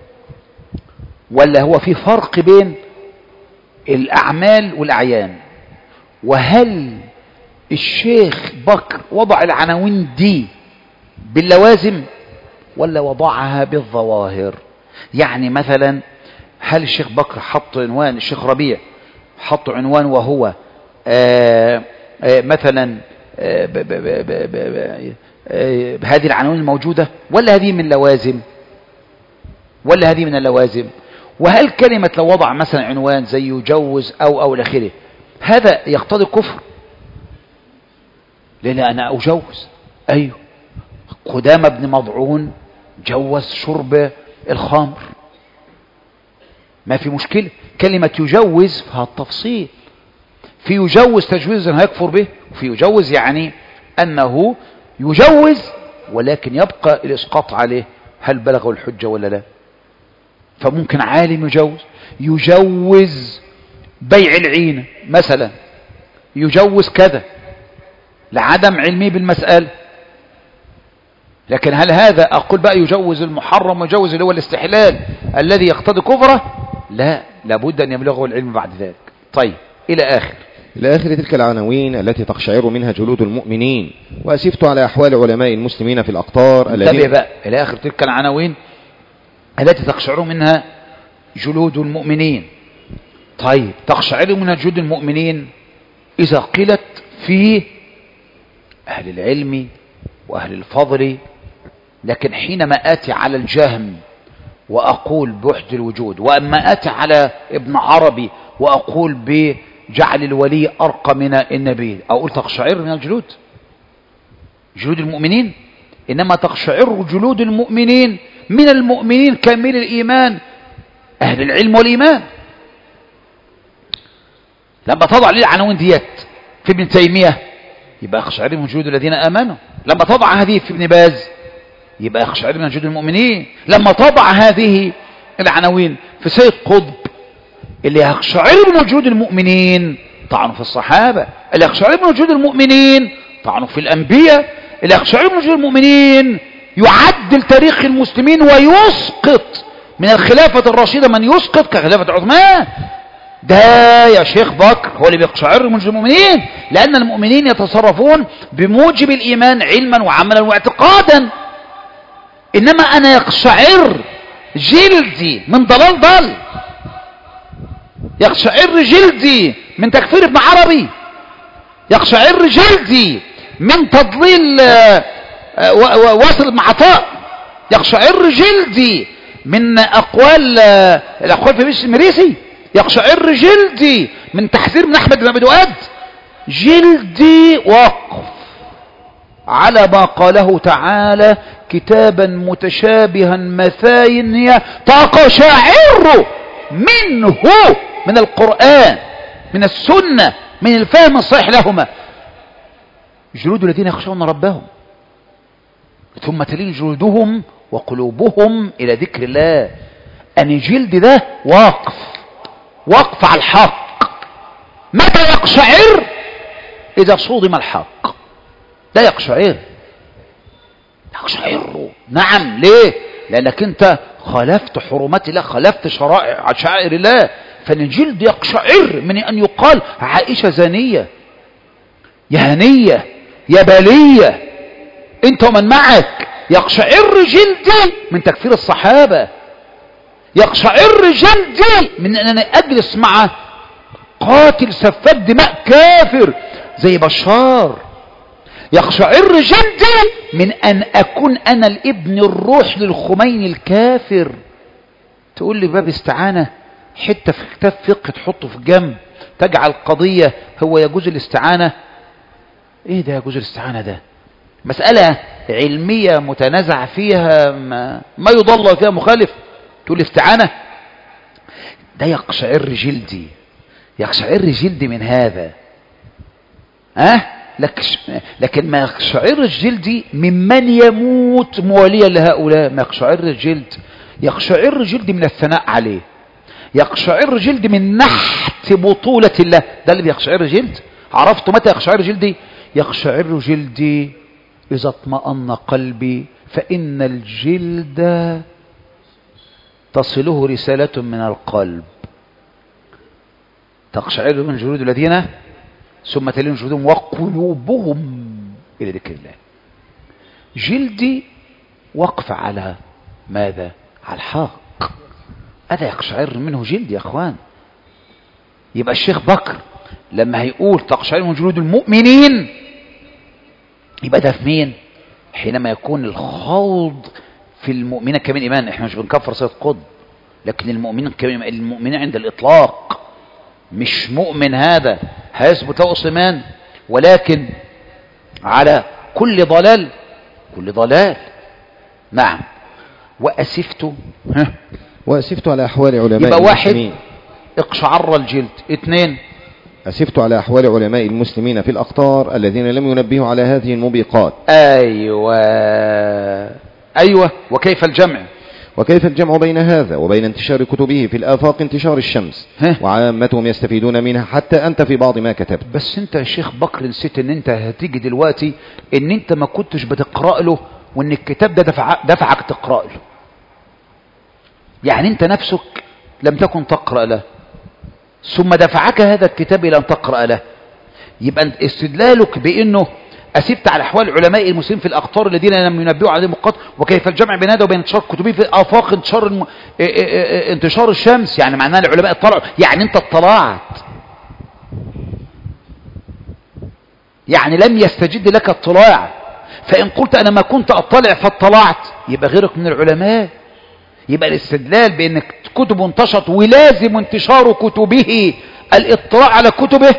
ولا هو في فرق بين الأعمال والأعيان؟ وهل الشيخ بكر وضع العناوين دي باللوازم ولا وضعها بالظواهر؟ يعني مثلا هل الشيخ بكر حط عنوان، الشيخ ربيع حط عنوان وهو آآ آآ مثلا آآ ب ب ب ب ب ب هذه العناوين الموجودة، ولا هذه من اللوازم ولا هذه من اللوازم؟ وهل كلمة لو وضع مثلا عنوان زي يجوز أو أو الأخيره هذا يقتضي كفر؟ لأن أنا أجوز، أيوه، قدامى بن مضعون جوز شرب الخمر، ما في مشكلة. كلمة يجوز فيها التفصيل، في يجوز تجويزا هيكفر به، وفي يجوز يعني أنه يجوز ولكن يبقى الإسقاط عليه هل بلغه الحجة ولا لا. فممكن عالم يجوز يجوز بيع العينة مثلا، يجوز كذا لعدم علمي بالمسألة، لكن هل هذا أقول بقى يجوز المحرم ويجوز اللي هو الاستحلال الذي يقتضي كفره؟ لا، لابد أن يبلغه العلم بعد ذلك. طيب، إلى آخر إلى آخر تلك العناوين التي تقشعر منها جلود المؤمنين. وأسفت على أحوال علماء المسلمين في الأقطار انتبه بقى إلى آخر تلك العناوين التي تقشعر منها جلود المؤمنين. طيب، تقشعر منها جلود المؤمنين إذا قيلت في أهل العلم وأهل الفضل، لكن حينما آتي على الجهم وأقول بوحدة الوجود، وأما آتي على ابن عربي وأقول بجعل الولي أرقى من النبي، أقول تقشعر من الجلود جلود المؤمنين، إنما تقشعر جلود المؤمنين من المؤمنين كامل الإيمان أهل العلم والإيمان. لما تضع لي العناوين ديت في ابن تيمية يبقى اقشعر من جلود الذين آمنوا، لما تضع هذه في ابن باز يبقى اقشعر من جلود المؤمنين، لما تضع هذه العناوين في سيد قطب اللي يقشعر من وجود المؤمنين طعنوا في الصحابة، اللي يقشعر من وجود المؤمنين طعنوا في الأنبياء، اللي يقشعر من وجود المؤمنين يعدل تاريخ المسلمين ويسقط من الخلافة الراشدة من يسقط كخلافة عثمان. ده يا شيخ بكر هو اللي بيقشعر من وجود المؤمنين، لأن المؤمنين يتصرفون بموجب الإيمان علما وعملا واعتقادا. إنما أنا يقشعر جلدي من ضلال ضل، يقشعر جلدي من تكفير ابن عربي، يقشعر جلدي من تضليل واصل بن عطاء، يقشعر جلدي من أقوال الأقوال في بيش المريسي، يقشعر جلدي من تحذير من أحمد بن أبي دؤاد. جلدي وقف على ما قاله تعالى كتابا متشابها مثانية تقشعر منه، من القرآن من السنة من الفهم الصحيح لهما جلود الذين يخشون ربهم ثم تلين جلودهم وقلوبهم إلى ذكر الله. أن جلد ده واقف وقف على الحق. متى يقشعر؟ إذا صودم الحق. لا يقشعر يقشعر نعم. ليه؟ لأنك أنت خالفت حرمات الله، خالفت شرائع شعائر الله. فالجلد يقشعر من أن يقال عائشة زانية يا هنية يا بالية أنت ومن معك. يقشعر جلدي من تكفير الصحابة، يقشعر جلدي من أن أنا أجلس مع قاتل سفاك دماء كافر زي بشار. يقشعر جلدي من أن أكون أنا الابن الروح للخميني الكافر. تقول لي باب استعانة حتة في كتاب فقه تحطه في جنب تجعل قضية هو يجوز الاستعانة؟ ايه ده يجوز الاستعانة؟ ده مسألة علمية متنازع فيها ما, ما يضل فيها مخالف تقول استعانة؟ ده يقشعر جلدي يقشعر جلدي من هذا أه؟ لكن ما يقشعر جلدي ممن يموت مواليا لهؤلاء. ما يقشعر الجلد يقشعر جلدي من الثناء عليه، يقشعر جلدي من نحت بطولة الله. ده اللي بيقشعر جلد. عرفتوا متى يقشعر جلدي؟ يقشعر جلدي إذا اطمأن قلبي فإن الجلد تصله رسالة من القلب. تقشعر من جلود الذين ثم تلين جلودهم وقلوبهم إلى ذكر الله. جلدي وقف على ماذا؟ على الحق. هذا يقشعر منه جلد يا أخوان. يبقى الشيخ بكر لما هيقول تقشعر من جلود المؤمنين يبقى ده في مين؟ حينما يكون الخوض في المؤمنين كمان إيمان. احنا مش بنكفر سيد قطب، لكن المؤمنين كمان المؤمنين عند الإطلاق مش مؤمن هذا هيثبت له أصل إيمان، ولكن على كل ضلال كل ضلال. نعم. وأسفت ها وأسفت على أحوال علماء يبقى المسلمين. واحد اقشعر الجلد. اثنين أسفت على أحوال علماء المسلمين في الأقطار الذين لم ينبهوا على هذه الموبقات. أيوة أيوة وكيف الجمع؟ وكيف الجمع بين هذا وبين انتشار كتبه في الآفاق انتشار الشمس ها؟ وعامتهم يستفيدون منها حتى أنت في بعض ما كتبت. بس أنت يا شيخ بكر نسيت أن أنت هتيجي دلوقتي أن أنت ما كنتش بتقرأ له وأن الكتاب ده دفع دفعك تقرأ له. يعني أنت نفسك لم تكن تقرأ له ثم دفعك هذا الكتاب إلى أن تقرأ له. يبقى استدلالك بأنه أسفت على أحوال علماء المسلمين في الأقطار الذين لم ينبهوا على المقاط وكيف الجمع بين هذا وبين انتشار كتبه في آفاق انتشار الم... انتشار الشمس. يعني معناه العلماء اطلعوا، يعني أنت اطلعت، يعني لم يستجد لك اطلاع. فإن قلت أنا ما كنت أطلع فاطلعت يبقى غيرك من العلماء. يبقى الاستدلال بأن كتب انتشرت ولازم انتشار كتبه الاطلاع على كتبه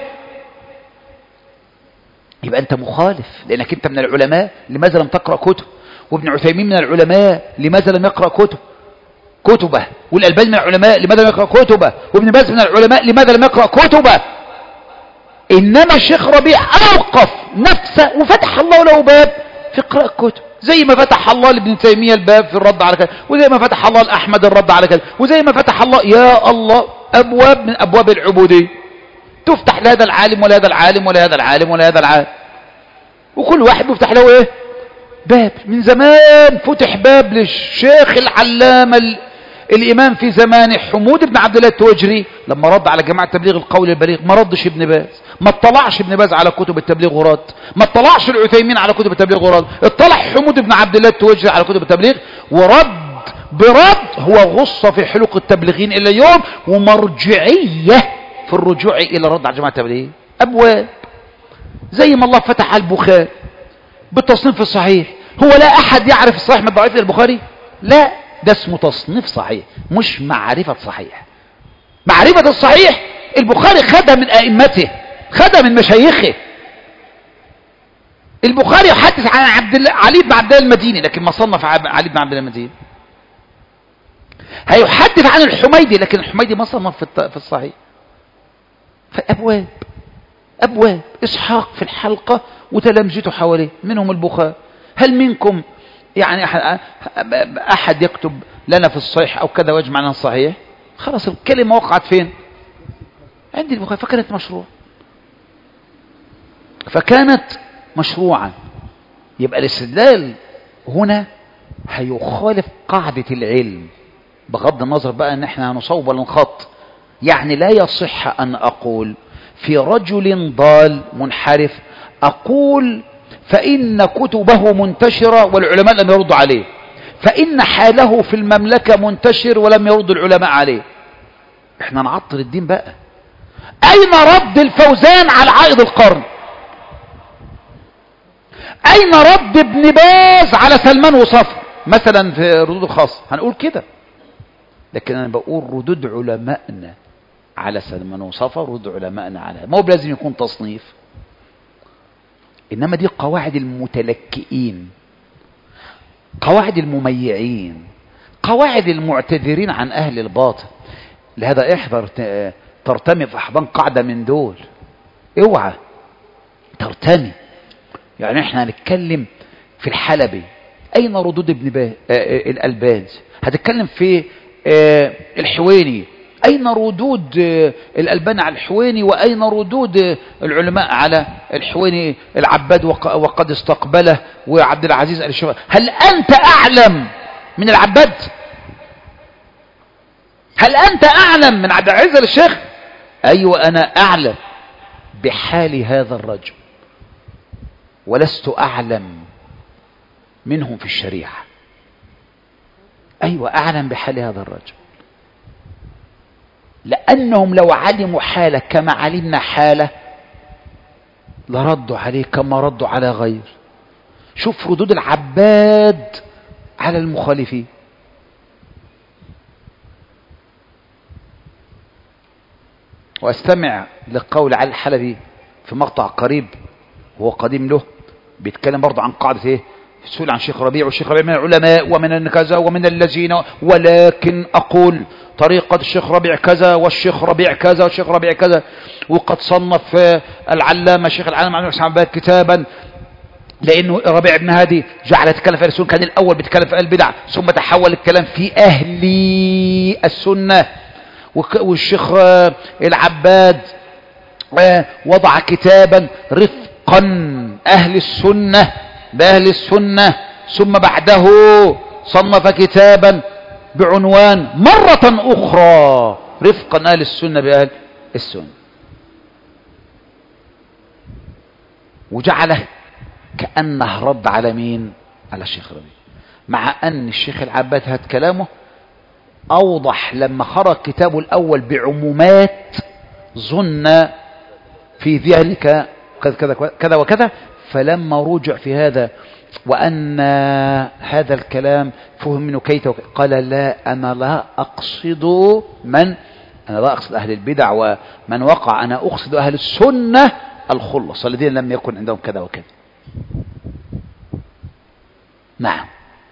يبقى أنت مخالف، لأنك أنت من العلماء لماذا لم تقرأ كتب؟ وابن عثيمين من العلماء لماذا لم يقرأ كتب كتبه؟ والألباني من العلماء لماذا لم يقرأ كتبه؟ وابن باز من العلماء لماذا لم يقرأ كتبه؟ إنما الشيخ ربيع أوقف نفسه وفتح الله له باب في قراءة كتب، زي ما فتح الله لابن تيمية الباب في الرد على كذا، وزي ما فتح الله لأحمد الرد على كذا، وزي ما فتح الله يا الله أبواب من أبواب العبودية، تفتح لهذا العالم ولا هذا العالم ولا هذا العالم ولا هذا العالم، وكل واحد بيفتح له ايه باب. من زمان فتح باب للشيخ العلامة الإمام في زمانه حمود بن عبد الله التوجري لما رد على جماعة تبليغ القول البليغ، ما ردش ابن باز، ما اطلعش ابن باز على كتب التبليغ ورد، ما اطلعش العثيمين على كتب التبليغ ورد، اطلع حمود بن عبد الله التوجري على كتب التبليغ ورد برد. هو غص في حلق التبليغين إلى اليوم، ومرجعية في الرجوع إلى رد على جماعة التبليغ. أبواب زي ما الله فتح على البخاري بالتصنيف الصحيح. هو لا أحد يعرف الصحيح من الضعيف البخاري؟ لا، ده اسمه تصنيف صحيح مش معرفة صحيح. معرفة الصحيح البخاري خدها من أئمته، خدها من مشايخه. البخاري يحدث عن عبد الله علي بن عبد الله المديني، لكن ما صنف علي بن عبد الله المديني. هيحدث عن الحميدي، لكن الحميدي ما صنف في الصحيح. فأبواب أبواب. إسحاق في الحلقة وتلامذته حواليه، منهم البخاري. هل منكم يعني أحد يكتب لنا في الصحيح أو كذا ويجمع لنا الصحيح؟ خلاص الكلمة وقعت فين؟ عند البخاري. فكانت مشروع فكانت مشروعا. يبقى الاستدلال هنا هيخالف قاعدة العلم، بغض النظر بقى ان احنا هنصوب ولا نخط. يعني لا يصح ان اقول في رجل ضال منحرف اقول فإن كتبه منتشرة والعلماء لم يردوا عليه، فإن حاله في المملكة منتشر ولم يرد العلماء عليه. احنا نعطل الدين بقى. أين رد الفوزان على عائد القرن؟ أين رد ابن باز على سلمان وصفر مثلا في ردود الخاصة؟ هنقول كده، لكن أنا بقول ردود علمائنا على سلمان وصفر، ردود علمائنا على ما هو لازم يكون تصنيف، إنما دي قواعد المتلكئين، قواعد المميعين، قواعد المعتذرين عن أهل الباطل. لهذا احذر ترتمي في أحضان قاعدة من دول، اوعى ترتمي. يعني احنا هنتكلم في الحلبي، أين ردود ابن با... آه الألباني؟ هتتكلم في آه الحويني، أين ردود آه الألباني على الحويني؟ وأين ردود آه العلماء على الحويني؟ العباد وق... وقد استقبله، وعبد العزيز آل الشيخ. هل أنت أعلم من العباد؟ هل أنت أعلم من عبد العزيز آل الشيخ؟ أيوة أنا أعلم بحال هذا الرجل، ولست أعلم منهم في الشريعة. أيوة أعلم بحال هذا الرجل، لأنهم لو علموا حالة كما علمنا حالة لردوا عليه كما ردوا على غير. شوف ردود العباد على المخالفين. واستمع لقول علي الحلبي في مقطع قريب هو قديم له، بيتكلم برضه عن قاعدة ايه؟ سئل عن شيخ ربيع، والشيخ ربيع من العلماء ومن كذا ومن الذين، ولكن أقول طريقة الشيخ ربيع كذا والشيخ ربيع كذا والشيخ ربيع كذا. وقد صنف العلامة الشيخ العلامة عبد الحسن عباد كتابا، لأنه ربيع بن هادي جعل يتكلم في أهل السنة، كان الأول بيتكلم في أهل البدع، ثم تحول الكلام في أهل السنة. والشيخ العباد وضع كتابا رفقا أهل السنة بأهل السنة، ثم بعده صنف كتابا بعنوان مرة أخرى رفقا أهل السنة بأهل السنة، وجعله كأنه رد على مين؟ على الشيخ ربيع، مع أن الشيخ العباد هات كلامه أوضح لما خرج كتابه الأول بعمومات ظن في ذلك كذا كذا كذا وكذا، فلما رجع في هذا وأن هذا الكلام فهم منه كيت قال لا أنا لا أقصد من أنا لا أقصد أهل البدع ومن وقع، أنا أقصد أهل السنة الخلص الذين لم يكن عندهم كذا وكذا. نعم.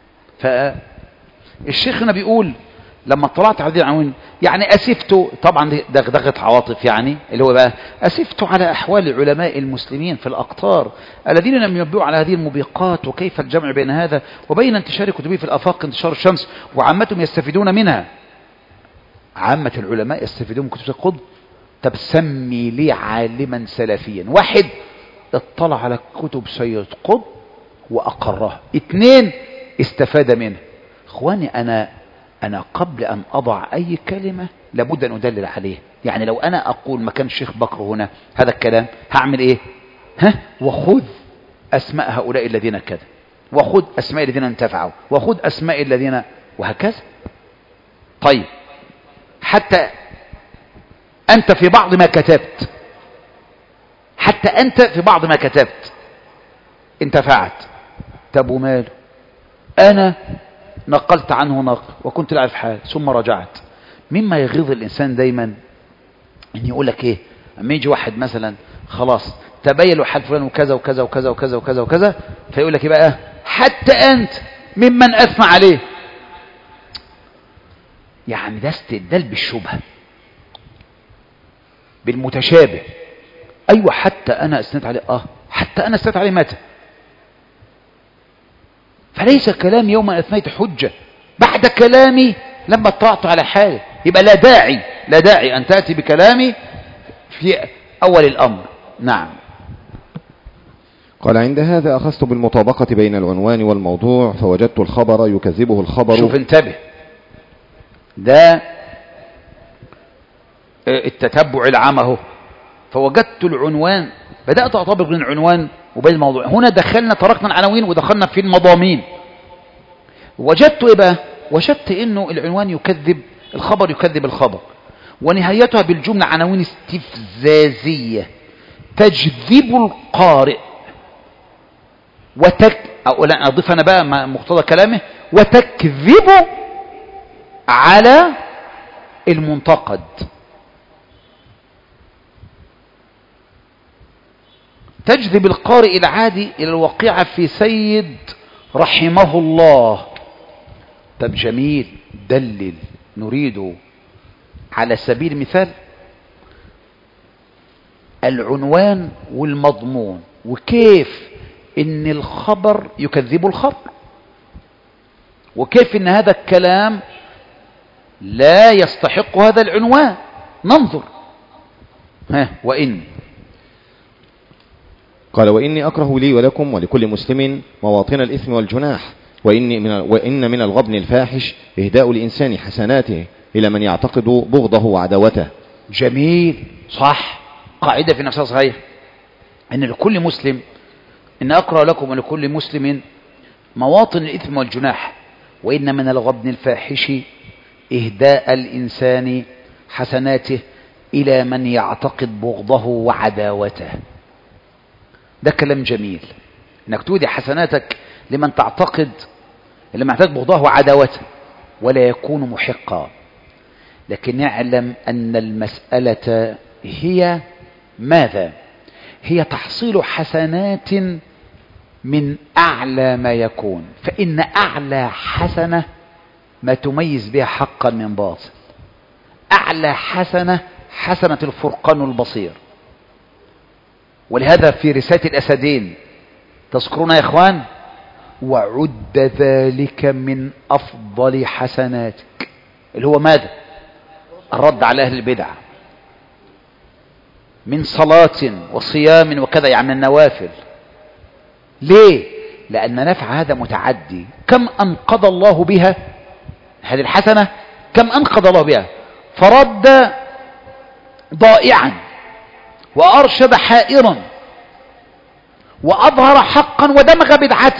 فالشيخ هنا بيقول لما طلعت على هذه العناوين يعني أسفت، طبعا دغدغة عواطف، يعني اللي هو بقى أسفت على أحوال علماء المسلمين في الأقطار الذين لم ينبهوا على هذه الموبقات، وكيف الجمع بين هذا وبين انتشار كتبه في الآفاق انتشار الشمس وعامتهم يستفيدون منها. عامة العلماء يستفيدون من كتب سيد قطب. طب سمي لي عالما سلفيا واحد اطلع على كتب سيد قطب وأقرها، اثنين استفاد منها. اخواني انا انا قبل ان اضع اي كلمة لابد ان ادلل عليه. يعني لو انا اقول مكان الشيخ بكر هنا هذا الكلام هعمل ايه؟ ها وخذ اسماء هؤلاء الذين كذا، وخذ اسماء الذين انتفعوا، وخذ اسماء الذين، وهكذا. طيب حتى انت في بعض ما كتبت، حتى انت في بعض ما كتبت انتفعت، طب وماله؟ انا نقلت عنه نقل وكنت لا اعرف حال ثم رجعت. مما يغيظ الانسان دايما ان يقول لك ايه، اما يجي واحد مثلا خلاص تبين له حال فلان وكذا وكذا وكذا وكذا وكذا وكذا، فيقول لك ايه بقى؟ حتى انت ممن اثنى عليه. يعني ده استدلال بالشبهه بالمتشابه. ايوه حتى انا اثنيت عليه، اه حتى انا اثنيت عليه متى؟ فليس كلامي يوم اثنيت حجه بعد كلامي لما اطلعت على حاله. يبقى لا داعي لا داعي ان تاتي بكلامي في اول الامر. نعم. قال عند هذا أخذت بالمطابقة بين العنوان والموضوع فوجدت الخبر يكذبه الخبر. شوف انتبه، ده التتبع العام اهو. فوجدت العنوان، بدأت أطابق بين العنوان وبين الموضوع. هنا دخلنا تركنا العناوين ودخلنا في المضامين. وجدت إيه بقى؟ وجدت إنه العنوان يكذب الخبر يكذب الخبر، ونهايتها بالجملة عناوين استفزازية تجذب القارئ وتك أو لا أضيف أنا بقى مقتضى كلامه وتكذب على المنتقد. تجذب القارئ العادي إلى الوقيعة في سيد رحمه الله. طب جميل، دلل. نريد على سبيل المثال العنوان والمضمون، وكيف إن الخبر يكذب الخبر، وكيف إن هذا الكلام لا يستحق هذا العنوان. ننظر. ها وإن قال وإني أكره لي ولكم ولكل مسلم مواطن الإثم والجناح، وإن من, وإن من الغبن الفاحش إهداء الإنسان حسناته إلى من يعتقد بغضه وعداوته. جميل، صح. قاعدة في نفسها صحيح، إن لكل مسلم إن أكره لكم ولكل مسلم مواطن الإثم والجناح، وإن من الغبن الفاحش إهداء الإنسان حسناته إلى من يعتقد بغضه وعداوته. ده كلام جميل، انك تودي حسناتك لمن تعتقد لمن يعتقد بغضه وعداوته ولا يكون محقا. لكن نعلم ان المسألة هي ماذا؟ هي تحصيل حسنات من اعلى ما يكون، فان اعلى حسنة ما تميز بها حقا من باطل. اعلى حسنة حسنة الفرقان البصير. ولهذا في رسالة الأسدين تذكرون يا إخوان وعد ذلك من أفضل حسناتك، اللي هو ماذا؟ الرد على أهل البدع من صلاة وصيام وكذا، يعني النوافل. ليه؟ لأن نفع هذا متعدي. كم أنقذ الله بها هذه الحسنة؟ كم أنقذ الله بها؟ فرد ضائعا وأرشد حائرا وأظهر حقا ودمغ بدعته.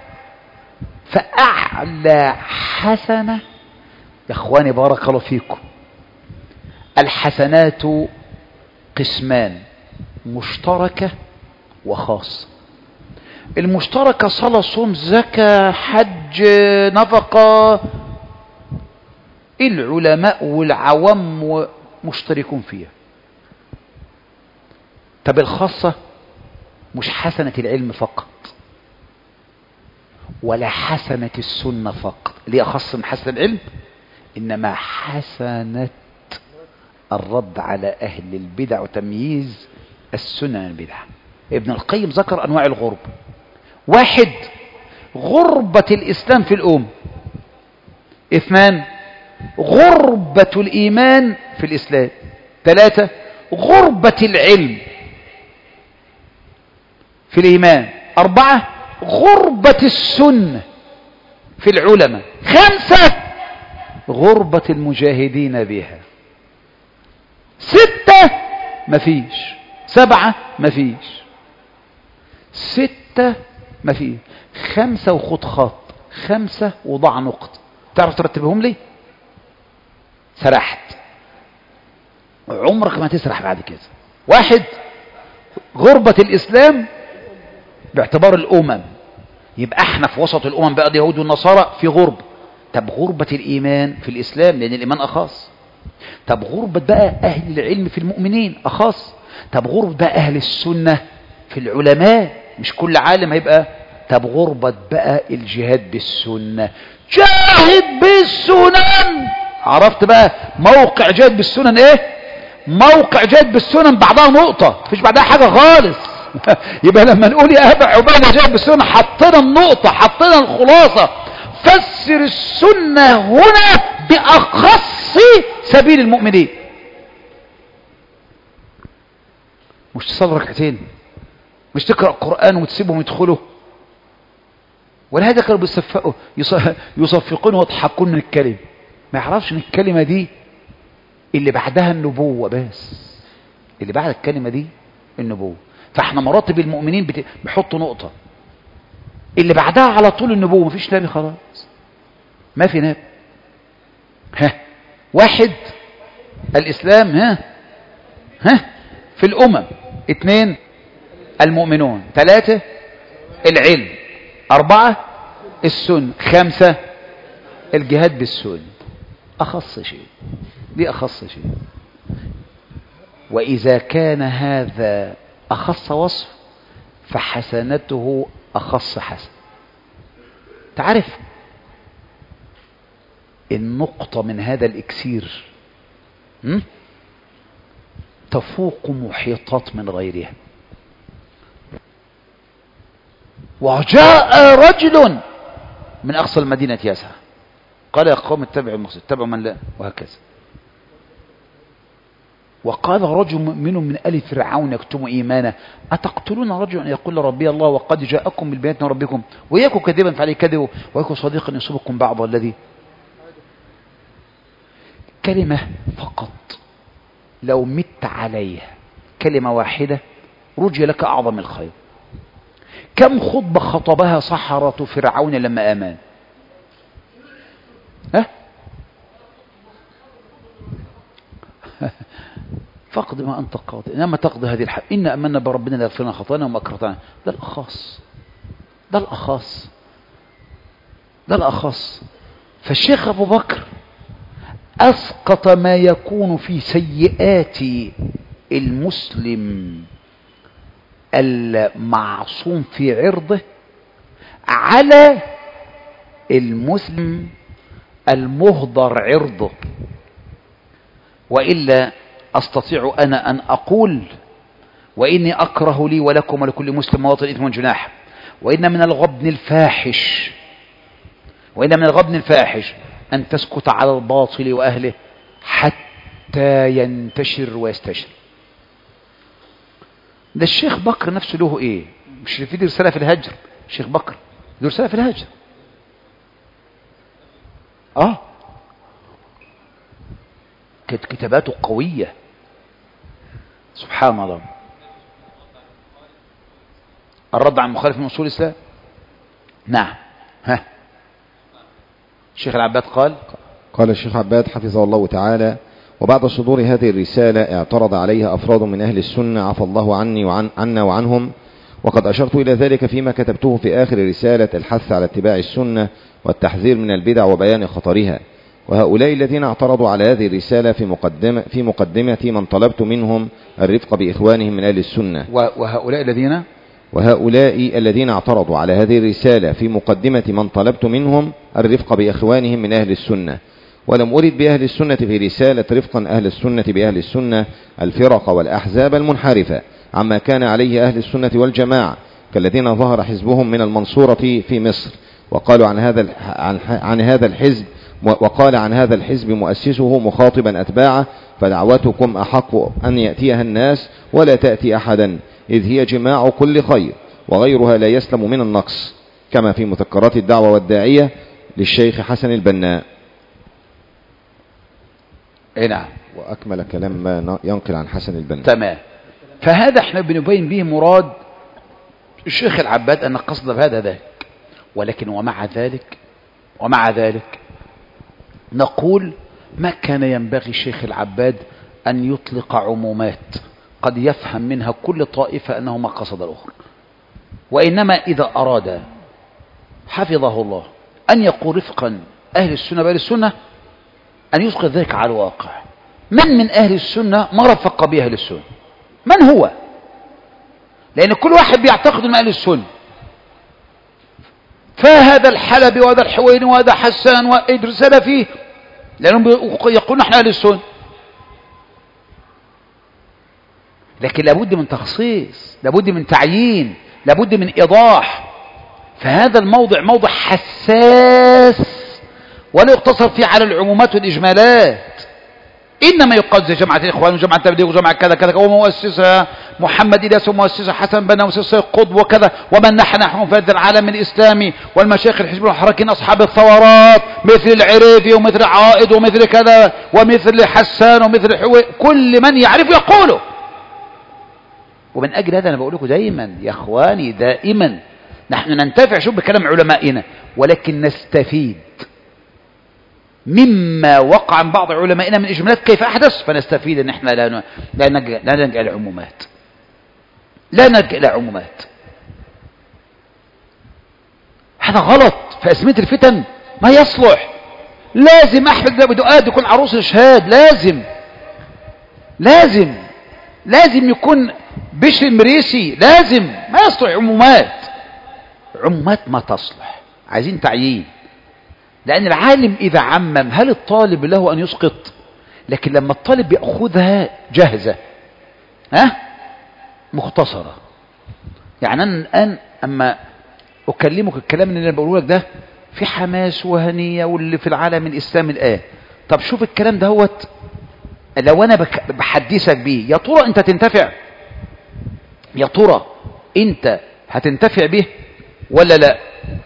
فأعلى حسنة يا أخواني بارك الله فيكم. الحسنات قسمان، مشتركة وخاصة. المشتركة صلاة صوم زكاة حج نفقة، العلماء والعوام مشتركون فيها. طب الخاصة مش حسنة العلم فقط ولا حسنة السنة فقط اللي هي خاصة من حسنة العلم، إنما حسنة الرد على أهل البدع وتمييز السنة من البدع. ابن القيم ذكر أنواع الغرب. واحد، غربة الإسلام في الأم. اثنان، غربة الإيمان في الإسلام. ثلاثة غربة العلم في الإيمان. أربعة غربة السنة في العلماء. خمسة غربة المجاهدين بها. ستة مفيش. سبعة مفيش. ستة مفيش. خمسة وخد خط. خمسة وضع نقط. تعرف ترتبهم لي؟ سرحت. عمرك ما تسرح بعد كده. واحد غربة الإسلام باعتبار الأمم، يبقى احنا في وسط الأمم بقى اليهود والنصارى في غربة. طب غربة الإيمان في الإسلام لأن الإيمان أخص. طب غربة بقى أهل العلم في المؤمنين أخص. طب غربة بقى أهل السنة في العلماء، مش كل عالم هيبقى. طب غربة بقى الجهاد بالسنة. جاهد بالسنن. عرفت بقى موقع جهاد بالسنن ايه؟ موقع جهاد بالسنن بعدها نقطة، مفيش بعدها حاجة خالص. يبقى لما نقول يا أبا عبادة جهاد بالسنن حطينا النقطة، حطينا الخلاصة. فسر السنة هنا بأخص سبيل المؤمنين. مش تصلي ركعتين، مش تقرأ القرآن وتسيبهم يدخلوا. ولهذا كانوا بيصفقوا يصفقون ويضحكون من الكلمة. ما يعرفش ان الكلمة دي اللي بعدها النبوة، بس اللي بعد الكلمة دي النبوة. فاحنا مراتب المؤمنين بت... بيحطوا نقطة اللي بعدها على طول النبوة. مفيش نبي خلاص، ما في نبي. ها واحد الإسلام، ها ها في الأمم. اثنين المؤمنون. ثلاثة العلم. أربعة السنة. خمسة الجهاد بالسنة. أخص شيء، دي أخص شيء. وإذا كان هذا أخص وصف فحسنته أخص حسن. تعرف النقطة من هذا الإكسير م? تفوق محيطات من غيرها. وجاء رجل من أقصى المدينة يسعى قال يا قوم اتبعوا المرسلين اتبعوا من لا، وهكذا. وقال رجل مؤمن من آل فرعون يكتم إيمانه أتقتلون رجلا أن يقول ربي الله وقد جاءكم بالبينات من ربكم ويكن كذبا فعليه كذب ويكن صديقا يصيبكم بعض الذي. كلمة فقط لو مت عليها، كلمة واحدة رجي لك أعظم الخير. كم خطبة خطبها سحرة فرعون لما آمن؟ ها؟ فقد ما أنت قاضي إنما تقضي هذه الحق إن أمنا بربنا ليغفر لنا خطايانا وما أكرهتنا. ده الأخص، ده الأخص، ده الأخص. فالشيخ أبو بكر أسقط ما يكون في سيئات المسلم المعصوم في عرضه على المسلم المهدر عرضه. وإلا أستطيع أنا أن أقول وإني أكره لي ولكم ولكل مسلم مواطن إثم جناح. وإن من الغبن الفاحش وإن من الغبن الفاحش أن تسكت على الباطل وأهله حتى ينتشر ويستشر. ده الشيخ بكر نفسه له إيه؟ مش في دي رسالة في الهجر. الشيخ بكر له رسالة في الهجر. آه كانت كتاباته قوية سبحان الله. الرد عن مخالف من أصول الإسلام. نعم. ها الشيخ العباد قال قال الشيخ عباد حفظه الله تعالى: وبعد صدور هذه الرسالة اعترض عليها أفراد من أهل السنة عفى الله عني وعن عنا وعنهم، وقد أشرت إلى ذلك فيما كتبته في آخر رسالة الحث على اتباع السنة والتحذير من البدع وبيان خطرها. وهؤلاء الذين اعترضوا على هذه الرسالة في مقدمة, في مقدمة من طلبت منهم الرفق بإخوانهم من أهل السنة. وهؤلاء الذين وهؤلاء الذين اعترضوا على هذه الرسالة في مقدمة من طلبت منهم الرفق بإخوانهم من أهل السنة. ولم أرد بأهل السنة في رسالة رفقا أهل السنة بأهل السنة الفرق والأحزاب المنحرفة عما كان عليه أهل السنة والجماعة كالذين ظهر حزبهم من المنصورة في مصر وقالوا عن هذا عن, عن هذا الحزب وقال عن هذا الحزب مؤسسه مخاطبا أتباعه: فدعوتكم أحق أن يأتيها الناس ولا تأتي أحدا، إذ هي جماع كل خير وغيرها لا يسلم من النقص، كما في مذكرات الدعوة والداعية للشيخ حسن البناء. نعم. وأكمل كلام ما ينقل عن حسن البناء. تمام. فهذا احنا بنبين به مراد الشيخ العباد أن قصد بهذا ذاك، ولكن ومع ذلك ومع ذلك نقول ما كان ينبغي الشيخ العباد أن يطلق عمومات قد يفهم منها كل طائفة أنه ما قصد الأخرى، وإنما إذا أراد حفظه الله أن يقول رفقا أهل السنة بأهل السنة أن يسقط ذلك على الواقع. من من أهل السنة ما رفق به أهل السنة؟ من هو؟ لأن كل واحد بيعتقد من أهل السنة، فهذا الحلبي وهذا الحويني وهذا حسان وإدريس سلفي، لأنهم يقولون نحن أهل السنة. لكن لابد من تخصيص، لابد من تعيين، لابد من إيضاح. فهذا الموضع موضع حساس ولا يقتصر فيه على العمومات والإجمالات، إنما يقال زي جماعة الإخوان وجماعة التبليغ وجماعة كذا كذا ومؤسسها محمد إلياس ومؤسسها حسن بنا ومؤسسها قطب وكذا، ومن نحن نحن في هذا العالم الإسلامي والمشايخ الحزب والحركين أصحاب الثورات مثل العريفي ومثل عائد ومثل كذا ومثل حسان ومثل حوي، كل من يعرف يقوله. ومن أجل هذا أنا بقول لكم دائما يا إخواني، دائما نحن ننتفع شوف بكلام علمائنا، ولكن نستفيد مما وقع عن بعض علمائنا من إجمالات كيف أحدث، فنستفيد أن احنا لا لا نلجأ لا نلجأ إلى عمومات، لا نلجأ إلى عمومات. هذا غلط في أزمة الفتن، ما يصلح. لازم أحمد بن دؤاد يكون عروس الإشهاد، لازم لازم لازم يكون بشر المريسي، لازم. ما يصلح عمومات، عمومات ما تصلح. عايزين تعيين، لأن العالم إذا عمم هل الطالب له أن يسقط؟ لكن لما الطالب يأخذها جاهزة ها مختصرة. يعني أنا الآن أما أكلمك الكلام اللي أنا بقوله لك ده في حماس وهنية واللي في العالم الإسلامي الآن، طب شوف الكلام ده هوت لو أنا بحدثك بيه، يا ترى أنت تنتفع؟ يا ترى أنت هتنتفع به ولا لا؟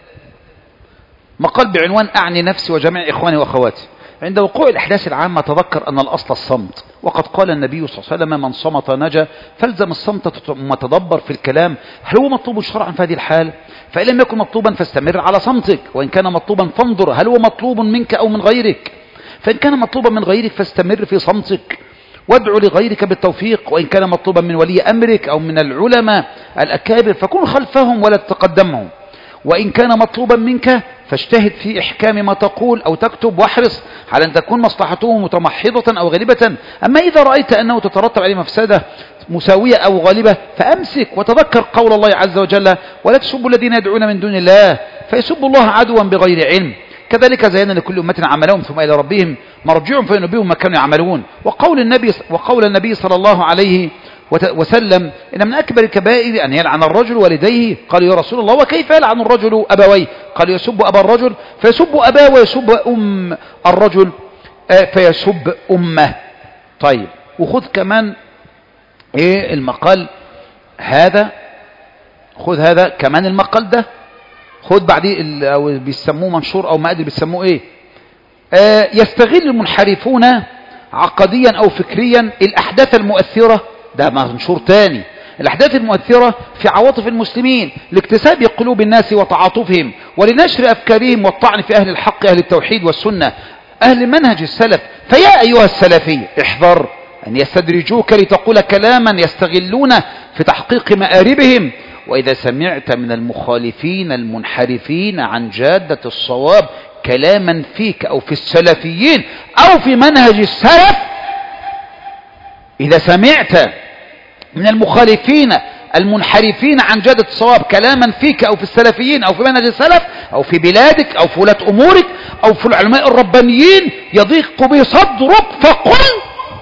مقال بعنوان أعني نفسي وجميع إخواني وأخواتي. عند وقوع الأحداث العامة تذكر أن الأصل الصمت، وقد قال النبي صلى الله عليه وسلم: من صمت نجا، فالزم الصمت ثم تدبر في الكلام هل هو مطلوب شرعا في هذه الحال؟ فإن لم يكن مطلوبا فاستمر على صمتك، وإن كان مطلوبا فانظر هل هو مطلوب منك أو من غيرك، فإن كان مطلوبا من غيرك فاستمر في صمتك وادعو لغيرك بالتوفيق، وإن كان مطلوبا من ولي أمرك أو من العلماء الأكابر فكن خلفهم ولا تتقدمهم، وإن كان مطلوبا منك فاجتهد في إحكام ما تقول أو تكتب، واحرص على أن تكون مصلحته متمحضة أو غالبة. أما إذا رأيت أنه تترتب عليه مفسدة مساوية أو غالبة فأمسك، وتذكر قول الله عز وجل: ولا تسبوا الذين يدعون من دون الله فيسبوا الله عدوا بغير علم، كذلك زينا لكل أمة عملهم ثم إلى ربهم مرجعهم فينبئهم ما كانوا يعملون. وقول النبي وقول النبي صلى الله عليه وسلم: إن من أكبر الكبائر أن يلعن الرجل والديه. قالوا: يا رسول الله وكيف يلعن الرجل أبويه؟ قالوا: يسب أبا الرجل فيسب أباه، ويسب أم الرجل فيسب أمه. طيب، وخذ كمان إيه المقال هذا، خذ هذا كمان المقال ده، خذ بعديه أو بيسموه منشور أو ما أدري بيسموه إيه. آه يستغل المنحرفون عقديا أو فكريا الأحداث المؤثرة، ده منشور تاني، الأحداث المؤثرة في عواطف المسلمين لاكتساب قلوب الناس وتعاطفهم ولنشر أفكارهم والطعن في أهل الحق أهل التوحيد والسنة أهل منهج السلف. فيا أيها السلفي احذر أن يستدرجوك لتقول كلاما يستغلون في تحقيق مآربهم. وإذا سمعت من المخالفين المنحرفين عن جادة الصواب كلاما فيك أو في السلفيين أو في منهج السلف، إذا سمعت من المخالفين المنحرفين عن جادة الصواب كلاما فيك أو في السلفيين أو في منهج السلف أو في بلادك أو في ولاة أمورك أو في العلماء الربانيين يضيق به صدرك فقل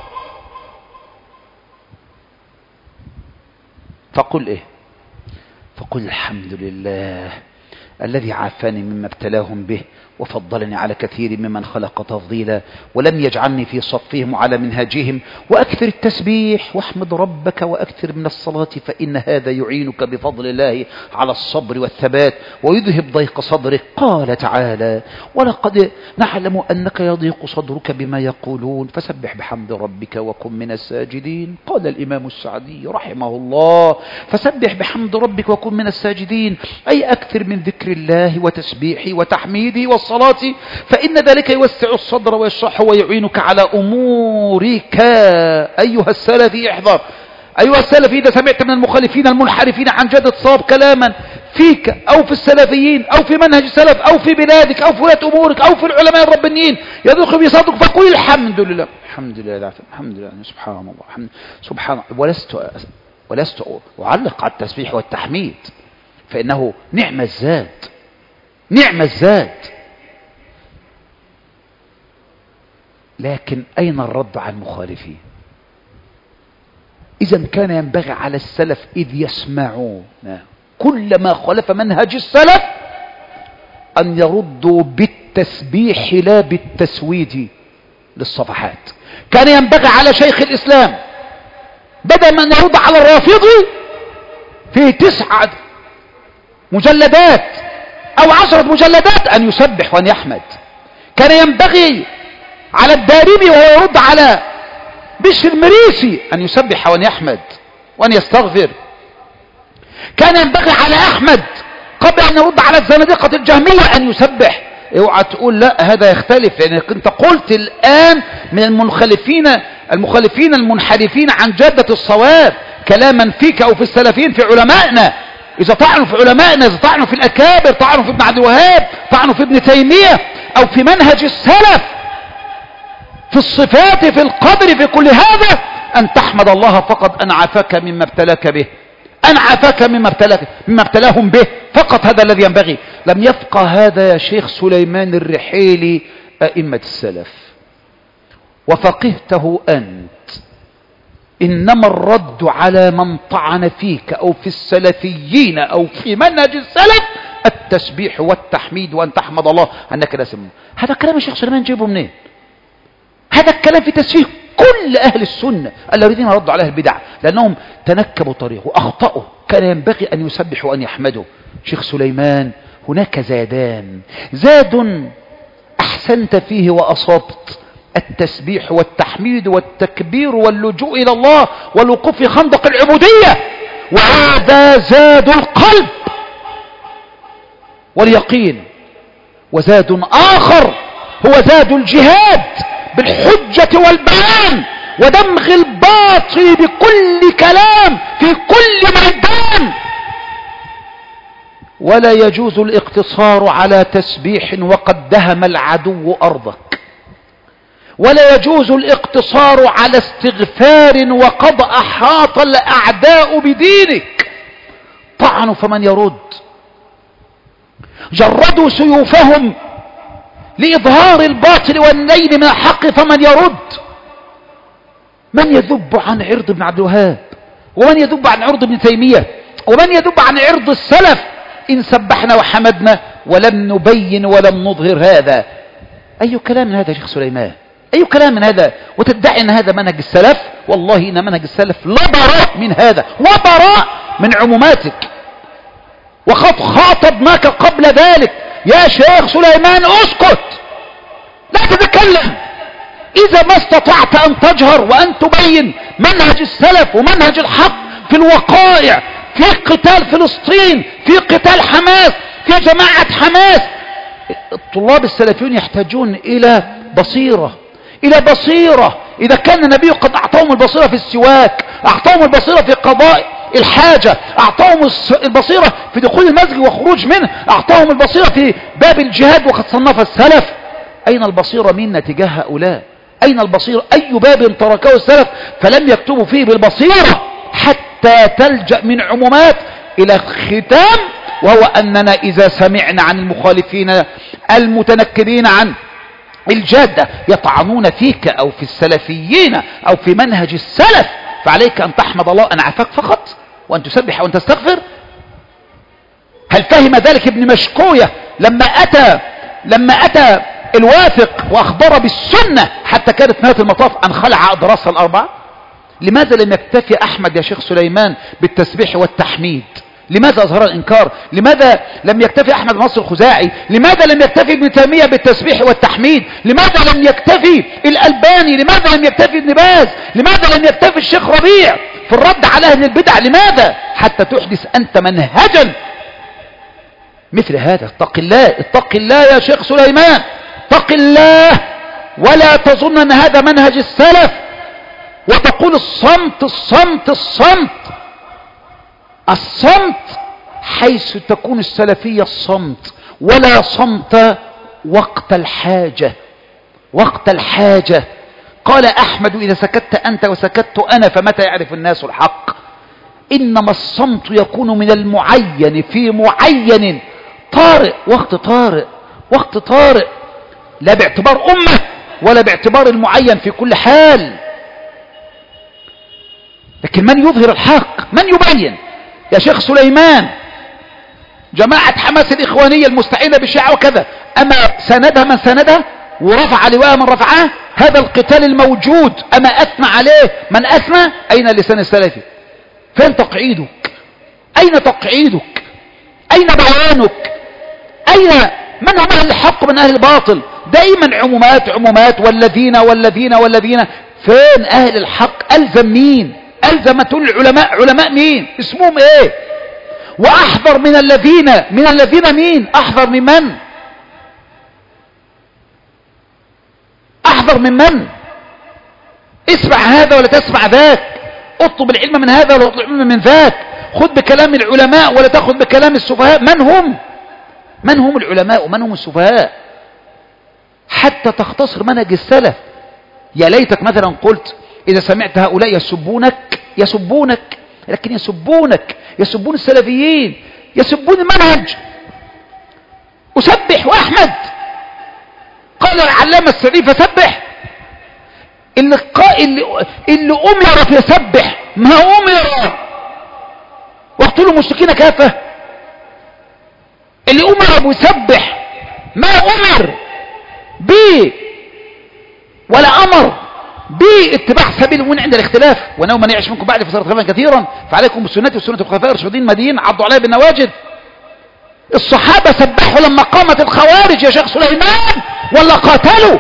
فقل إيه؟ فقل الحمد لله الذي عافاني مما ابتلاهم به وفضلني على كثير ممن خلق تفضيلا، ولم يجعلني في صفهم وعلى منهجهم. وأكثر التسبيح واحمد ربك وأكثر من الصلاة، فإن هذا يعينك بفضل الله على الصبر والثبات ويذهب ضيق صدرك. قال تعالى: ولقد نعلم أنك يضيق صدرك بما يقولون فسبح بحمد ربك وكن من الساجدين. قال الإمام السعدي رحمه الله: فسبح بحمد ربك وكن من الساجدين، أي أكثر من ذكر الله وتسبيحه وتحميده والصلاة، فإن ذلك يوسع الصدر ويشرحه ويعينك على أمورك. أيها السلفي احذر، أيها السلفي إذا سمعت من المخالفين المنحرفين عن جادة الصواب كلاما فيك أو في السلفيين أو في منهج السلف أو في بلادك أو في ولاة أمورك أو في العلماء الربانيين يضيق بصدرك، فقل الحمد لله الحمد لله الحمد لله سبحان الله الحمد سبحان الله. ولست ولست أعلق على التسبيح والتحميد، فإنه نعم الزاد نعم الزاد. لكن أين الرد على المخالفين؟ إذا كان ينبغي على السلف إذ يسمعون كل ما خالف منهج السلف أن يردوا بالتسبيح لا بالتسويد للصفحات. كان ينبغي على شيخ الإسلام بدل من يرد على الرافضي في تسعة مجلدات أو عشرة مجلدات أن يسبح وأن يحمد. كان ينبغي على الدارمي وهو يرد على بشر المريسي أن يسبح وأن يحمد وأن يستغفر. كان ينبغي على أحمد قبل أن يرد على الزنادقة الجهمية أن يسبح. اوعى تقول لا هذا يختلف، لأنك أنت قلت الآن من المخالفين المخالفين المنحرفين عن جادة الصواب كلاما فيك أو في السلفيين في علمائنا. إذا طعنوا في علمائنا، إذا طعنوا في الأكابر، طعنوا في ابن عبد الوهاب، طعنوا في ابن تيمية أو في منهج السلف في الصفات في القدر في كل هذا، أن تحمد الله فقط أن عافاك مما ابتلاك به، أن عافاك مما ابتلاك مما ابتلاهم به فقط. هذا الذي ينبغي. لم يفقه هذا يا شيخ سليمان الرحيلي أئمة السلف وفقهته أنت. إنما الرد على من طعن فيك أو في السلفيين أو في منهج السلف التسبيح والتحميد وأن تحمد الله أنك لا سمع. هذا كلام الشيخ سليمان جيبه منين؟ هذا الكلام في تسفيه كل أهل السنة الذين ردوا على البدع، لأنهم تنكبوا طريقه وأخطأوا. كان ينبغي أن يسبحوا وأن يحمدوا. شيخ سليمان هناك زادان: زاد أحسنت فيه وأصبت، التسبيح والتحميد والتكبير واللجوء إلى الله والوقوف في خندق العبودية، وهذا زاد القلب واليقين. وزاد آخر هو زاد الجهاد بالحجة والبيان ودمغ الباطل بكل كلام في كل ميدان. ولا يجوز الاقتصار على تسبيح وقد دهم العدو أرضك، ولا يجوز الاقتصار على استغفار وقد أحاط الأعداء بدينك. طعنوا فمن يرد، جردوا سيوفهم لإظهار الباطل والنيل من الحق فمن يرد. من يذب عن عرض ابن عبد الوهاب، ومن يذب عن عرض ابن تيمية، ومن يذب عن عرض السلف إن سبحنا وحمدنا ولم نبين ولم نظهر هذا؟ أي كلام من هذا يا شيخ سليمان؟ أي كلام من هذا؟ وتدعي أن هذا منهج السلف؟ والله إن منهج السلف لا براء من هذا وبراء من عموماتك. وقد خاطبناك قبل ذلك يا شيخ سليمان اسكت، لا تتكلم. إذا ما استطعت أن تجهر وأن تبين منهج السلف ومنهج الحق في الوقائع، في قتال فلسطين، في قتال حماس، في جماعة حماس. الطلاب السلفيون يحتاجون إلى بصيرة، إلى بصيرة. إذا كان النبي قد أعطاهم البصيرة في السواك، أعطاهم البصيرة في قضاء الحاجة، أعطاهم البصيرة في دخول المسجد وخروج منه، أعطاهم البصيرة في باب الجهاد وقد صنف السلف. أين البصيرة منا تجاه هؤلاء؟ أين البصيرة؟ أي باب تركه السلف فلم يكتبوا فيه بالبصيرة حتى تلجأ من عمومات إلى الختام، وهو أننا إذا سمعنا عن المخالفين المتنكرين عن الجادة يطعنون فيك أو في السلفيين أو في منهج السلف، فعليك أن تحمد الله أن عافاك فقط وأن تسبح وأن تستغفر. هل فهم ذلك ابن مشكوية لما أتى لما أتى الواثق وأخبر بالسنة حتى كانت نهاية المطاف أن خلع أضراسها الأربعة؟ لماذا لم يكتفي أحمد يا شيخ سليمان بالتسبيح والتحميد؟ لماذا أظهر الإنكار؟ لماذا لم يكتفي أحمد نصر الخزاعي؟ لماذا لم يكتفي ابن تيمية بالتسبيح والتحميد؟ لماذا لم يكتفي الألباني؟ لماذا لم يكتفي ابن باز؟ لماذا لم يكتفي الشيخ ربيع في الرد على أهل البدع؟ لماذا؟ حتى تحدث أنت منهجا مثل هذا. اتق الله، اتق الله يا شيخ سليمان، اتق الله، ولا تظن أن هذا منهج السلف وتقول الصمت الصمت الصمت. الصمت حيث تكون السلفية الصمت، ولا صمت وقت الحاجة. وقت الحاجة قال أحمد: إذا سكت أنت وسكت أنا فمتى يعرف الناس الحق؟ إنما الصمت يكون من المعين في معين، طارئ، وقت طارئ، وقت طارئ، لا باعتبار أمة ولا باعتبار المعين في كل حال. لكن من يظهر الحق؟ من يبين؟ يا شيخ سليمان، جماعة حماس الإخوانية المستعينة بالشيعة وكذا، أما ساندها من ساندها ورفع لواء من رفعها؟ هذا القتال الموجود أما أثنى عليه من أثنى؟ أين اللسان السلفي؟ فين تقعيدك؟ أين تقعيدك؟ أين بيانك؟ أين من هم أهل الحق من أهل الباطل؟ دائما عمومات عمومات، والذين والذين والذين. فين أهل الحق؟ ألزم مين؟ ألزم تقول العلماء، علماء مين؟ اسمهم ايه؟ وأحذر من الذين، من الذين مين؟ أحذر من من؟ أحذر من من؟ اسمع هذا ولا تسمع ذاك، اطلب العلم من هذا ولا اطلب العلم من ذاك، خذ بكلام العلماء ولا تأخذ بكلام السفهاء. من هم؟ من هم العلماء ومن هم السفهاء؟ حتى تختصر منهج السلف. يا ليتك مثلا قلت: إذا سمعت هؤلاء يسبونك يسبونك لكن يسبونك يسبون السلفيين، يسبون المنهج. أسبح وأحمد. قال العلامة السعدي: فسبح. اللي, اللي, اللي أمر فيسبح ما أمر واقتلوا المشركين كافة. اللي أمر بيسبح ما أمر به ولا أمر باتباع سبيل المؤمنين عند الاختلاف. وانه من يعش منكم بعد فسيرى اختلافا كثيرا فعليكم بسنتي وسنة الخلفاء الراشدين المهديين عضوا عليها بالنواجذ. الصحابة سبحوا لما قامت الخوارج يا شيخ سليمان ولا قاتلوا؟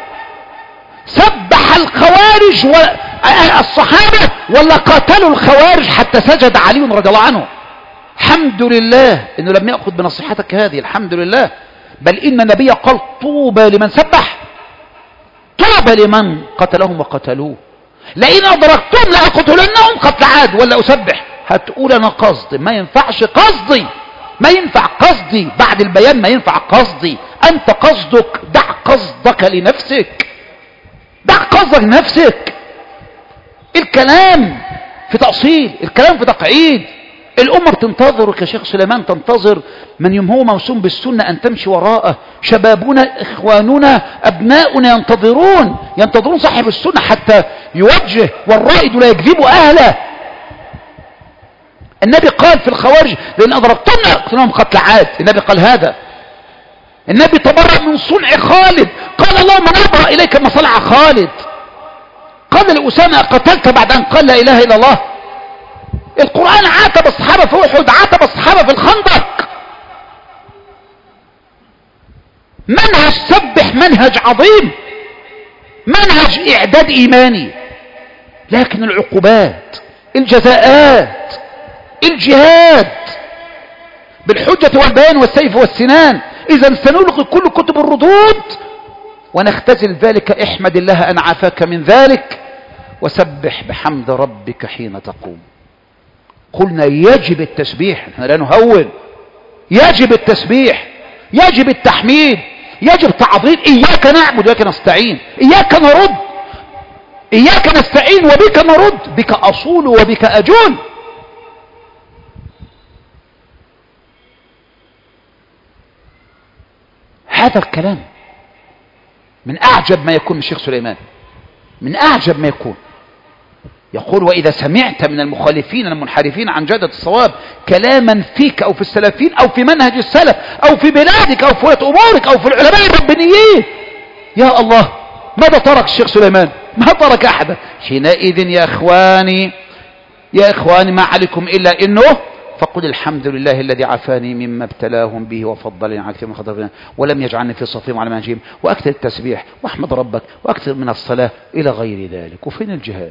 سبح الخوارج والصحابة ولا قاتلوا الخوارج حتى سجد علي رضي الله عنه؟ الحمد لله انه لم يأخذ بنصيحتك هذه، الحمد لله. بل ان النبي قال: طوبى لمن سبح، طوبى لمن قتلهم وقتلوه. لئن أدركتم لأقتلنهم قتل عاد ولا أسبح. هتقول أنا قصدي، ما ينفعش قصدي، ما ينفع قصدي بعد البيان، ما ينفع قصدي. أنت قصدك، دع قصدك لنفسك، دع قصدك لنفسك. الكلام في تأصيل، الكلام في تقعيد. الأمة تنتظرك يا شيخ سليمان، تنتظر من هو موسوم بالسنة أن تمشي وراءه. شبابنا، إخواننا، أبناؤنا ينتظرون ينتظرون صاحب السنة حتى يوجه، والرائد لا يكذب أهله. النبي قال في الخوارج: لأن أضربتم أقتلهم قتل عاد. النبي قال هذا. النبي تبرأ من صنع خالد، قال: اللهم نبرأ إليك ما صنع خالد. قال لأسامة: قتلت بعد أن قال لا إله إلا الله. القرآن عاتب الصحابة في أحد، عاتب الصحابة في الخندق. منهج سبح منهج عظيم، منهج إعداد إيماني. لكن العقوبات، الجزاءات، الجهاد بالحجة والبيان والسيف والسنان. إذا سنلغي كل كتب الردود ونختزل ذلك. احمد الله أن عافاك من ذلك، وسبح بحمد ربك حين تقوم. قلنا يجب التسبيح، احنا لا نهون. يجب التسبيح، يجب التحميد، يجب تعظيم. إياك نعبد وإياك نستعين، إياك نرد، إياك نستعين وبك نرد، بك أصول وبك أجول. هذا الكلام من أعجب ما يكون من الشيخ سليمان، من أعجب ما يكون. يقول وإذا سمعت من المخالفين المنحرفين عن جادة الصواب كلاما فيك أو في السلفين أو في منهج السلف أو في بلادك أو في ولاة أمورك أو في العلماء الربانيين، يا الله ماذا ترك الشيخ سليمان؟ ما ترك أحدا. حينئذ يا إخواني يا إخواني ما عليكم إلا إنه فقل الحمد لله الذي عافاني مما ابتلاهم به وفضلني على كثير من خطرنا ولم يجعلني في صفهم على منهجهم، وأكثر التسبيح واحمد ربك وأكثر من الصلاة إلى غير ذلك. وفين الجهاد؟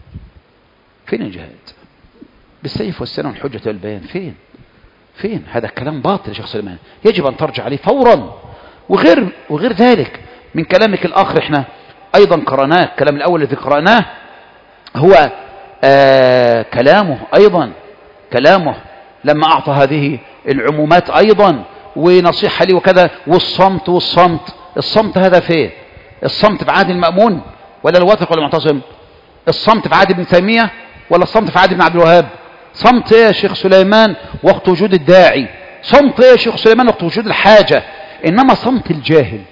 فين الجهاد بالسيف والسنة والحجة والبيان؟ فين فين هذا الكلام باطل يا شيخ سليمان، يجب أن ترجع عليه فورا. وغير وغير ذلك من كلامك الآخر احنا أيضا قرأناه، الكلام الأول الذي قرأناه هو آه كلامه أيضا كلامه لما أعطى هذه العمومات أيضا ونصيحة لي وكذا، والصمت والصمت الصمت هذا فين؟ الصمت في عهد المأمون ولا الواثق ولا المعتصم؟ الصمت في عهد ابن تيمية ولا الصمت في عهد ابن عبد الوهاب؟ صمت ايه يا شيخ سليمان وقت وجود الداعي؟ صمت ايه يا شيخ سليمان وقت وجود الحاجة؟ إنما صمت الجاهل،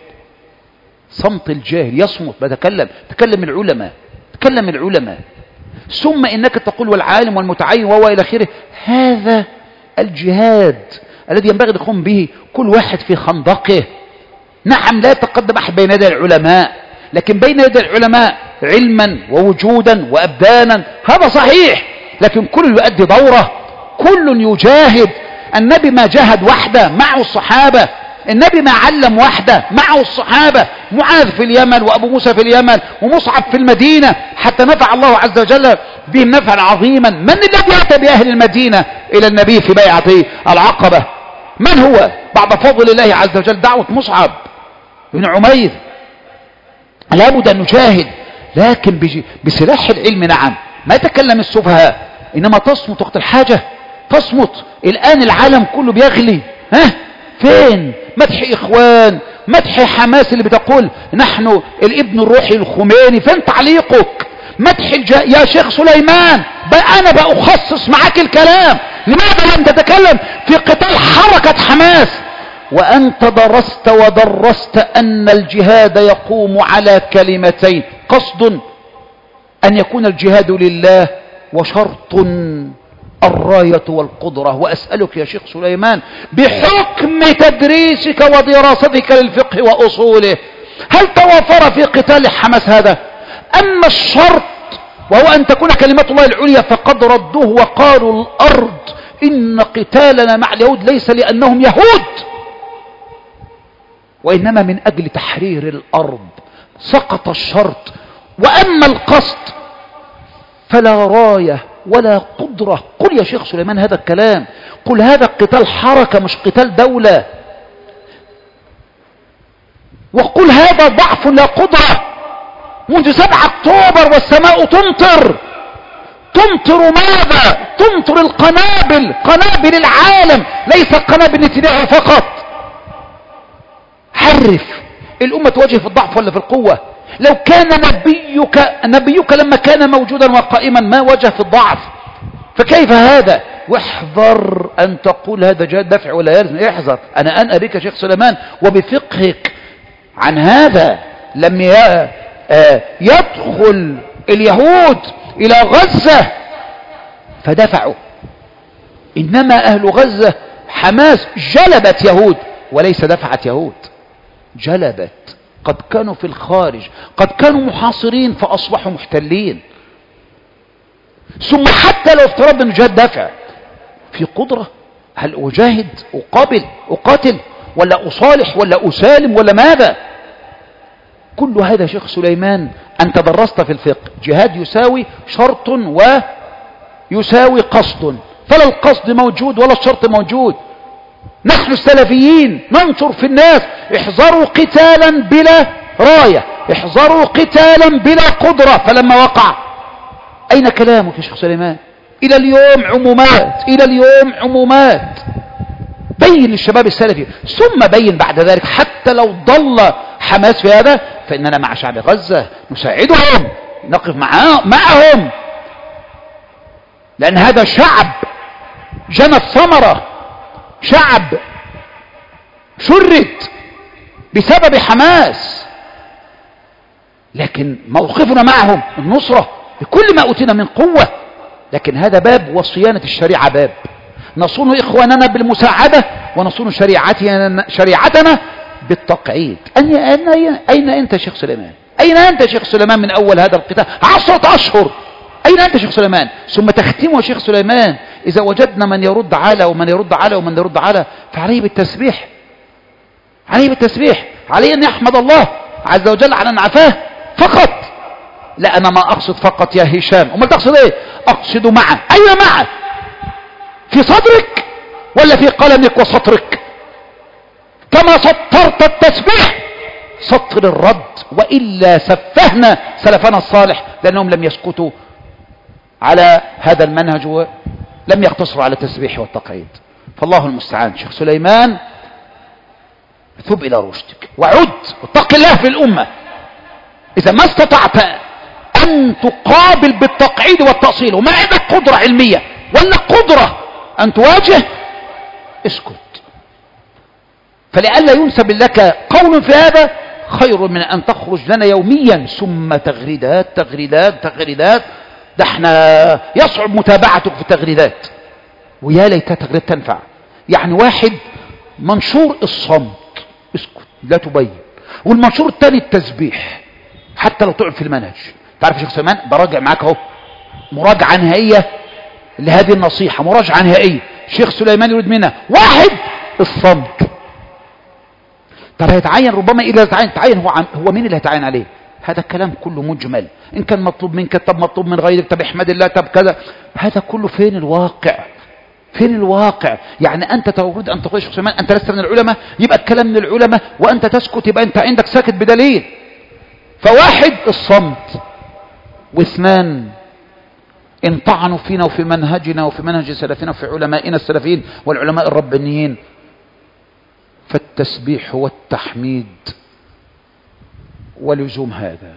صمت الجاهل يصمت بتكلم تكلم العلماء تكلم العلماء ثم إنك تقول والعالم والمتعين وهو إلى آخره. هذا الجهاد الذي ينبغي أن يقوم به كل واحد في خندقه. نعم لا يتقدم أحد بين يدي العلماء، لكن بين يدي العلماء علما ووجودا وأبدانا هذا صحيح، لكن كل يؤدي دوره، كل يجاهد. النبي ما جاهد وحده، معه الصحابة. النبي ما علم وحده، معه الصحابة. معاذ في اليمن وأبو موسى في اليمن ومصعب في المدينة، حتى نفع الله عز وجل بهم نفعا عظيما. من الذي أتى بأهل المدينة إلى النبي في بيعة العقبة؟ من هو؟ بعد فضل الله عز وجل دعوة مصعب بن عمير. لابد أن نجاهد، لكن بسلاح العلم. نعم ما يتكلم السفهاء، إنما تصمت وقت الحاجة، تصمت. الآن العالم كله بيغلي، ها فين مدح إخوان، مدح حماس اللي بتقول نحن الابن الروحي الخميني؟ فين تعليقك؟ مدح الجا... يا شيخ سليمان بقى أنا بأخصص معاك الكلام، لماذا لم تتكلم في قتال حركة حماس وأنت درست ودرست أن الجهاد يقوم على كلمتين؟ قصد أن يكون الجهاد لله، وشرط الراية والقدرة. وأسألك يا شيخ سليمان بحكم تدريسك ودراستك للفقه وأصوله، هل توافر في قتال حماس هذا؟ أما الشرط وهو أن تكون كلمة الله العليا فقد ردوه وقالوا الأرض إن قتالنا مع اليهود ليس لأنهم يهود، وإنما من أجل تحرير الأرض. سقط الشرط. وأما القصد فلا راية ولا قدرة. قل يا شيخ سليمان هذا الكلام، قل هذا قتال حركة مش قتال دولة، وقل هذا ضعف لا قدرة. منذ سبعة أكتوبر والسماء تمطر. تمطر ماذا؟ تمطر القنابل، قنابل العالم، ليس قنابل نتنياهو فقط. حرف الأمة تواجه في الضعف ولا في القوة؟ لو كان نبيك نبيك لما كان موجودا وقائما ما وجه في الضعف، فكيف هذا؟ واحذر أن تقول هذا جهاد دفع ولا يلزم. احذر. أنا أنأى بك شيخ سليمان وبفقهك عن هذا. لم يدخل اليهود إلى غزة فدفعوا، إنما أهل غزة حماس جلبت يهود وليس دفعت يهود، جلبت. قد كانوا في الخارج، قد كانوا محاصرين فأصبحوا محتلين. ثم حتى لو افترضنا أن جهاد دفع، في قدرة، هل أجاهد أقابل أقاتل ولا أصالح ولا أسالم ولا ماذا؟ كل هذا شيخ سليمان أنت درست في الفقه. جهاد يساوي شرط ويساوي قصد، فلا القصد موجود ولا الشرط موجود. نحن السلفيين ننشر في الناس احذروا قتالا بلا راية، احذروا قتالا بلا قدرة. فلما وقع أين كلامك يا شيخ سليمان؟ إلى اليوم عمومات، إلى اليوم عمومات. بين للشباب السلفي، ثم بين بعد ذلك حتى لو ضل حماس في هذا فإننا مع شعب غزة نساعدهم، نقف معهم، لأن هذا شعب جنى الثمرة، شعب شرد بسبب حماس. لكن موقفنا معهم النصرة بكل ما أوتينا من قوة، لكن هذا باب، وصيانة الشريعة باب. نصون إخواننا بالمساعدة، ونصون شريعتنا, شريعتنا بالتقعيد. أين, أين, أين أنت شيخ سليمان؟ أين أنت شيخ سليمان من أول هذا القتال عشرة أشهر؟ أين أنت شيخ سليمان؟ ثم تختمه شيخ سليمان: إذا وجدنا من يرد على ومن يرد على ومن يرد على فعليه بالتسبيح، عليه بالتسبيح، عليه أن يحمد الله عز وجل على أن عفاه فقط. لا، أنا ما أقصد فقط يا هشام. أمال تقصد إيه؟ أقصد معه. أين معه؟ في صدرك ولا في قلمك وسطرك؟ كما سطرت التسبيح سطر الرد، وإلا سفهنا سلفنا الصالح لأنهم لم يسكتوا على هذا المنهج ولم يقتصروا على التسبيح والتقعيد. فالله المستعان. شيخ سليمان، ثب إلى رشدك وعد واتق الله في الأمة. إذا ما استطعت أن تقابل بالتقعيد والتأصيل وما عندك قدرة علمية ولا قدرة أن تواجه، اسكت. فلئلا ينسب لك قول في هذا خير من أن تخرج لنا يوميا ثم تغريدات تغريدات تغريدات. ده احنا يصعب متابعتك في التغريدات، ويا ليت تغريدات تنفع. يعني واحد منشور الصمت، اسكت لا تبين، والمنشور الثاني التسبيح حتى لو تعب في المنهج. تعرف يا شيخ سليمان، براجع معاك اهو مراجعة نهائية لهذه النصيحة، مراجعة نهائية. شيخ سليمان يريد منا واحد الصمت. طب هيتعين ربما إذا تعين تعين هو, هو مين اللي هيتعين عليه؟ هذا الكلام كله مجمل. إن كان مطلوب منك طب مطلوب من غيرك، طب احمد الله، طب كذا. هذا كله فين الواقع؟ فين الواقع؟ يعني أنت تريد أن تقول شيخ سليمان أنت لست من العلماء، يبقى الكلام من العلماء وأنت تسكت، يبقى أنت عندك ساكت بدليل. فواحد الصمت، واثنان إن طعنوا فينا وفي منهجنا وفي منهج سلفنا وفي علمائنا السلفيين والعلماء الربانيين، فالتسبيح والتحميد ولزوم هذا.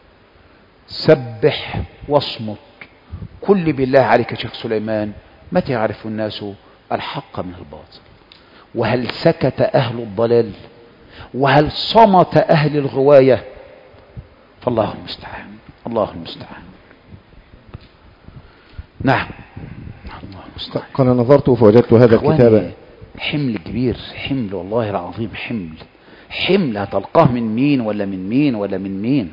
سبح واصمت. كل بالله عليك يا شيخ سليمان، متى يعرف الناس الحق من الباطل؟ وهل سكت أهل الضلال؟ وهل صمت أهل الغواية؟ فالله المستعان، الله المستعان. نعم، الله المستعان. قال نظرت فوجدت هذا الكتاب حمل كبير، حمل والله العظيم، حمل حمل هتلقاه من مين ولا من مين ولا من مين.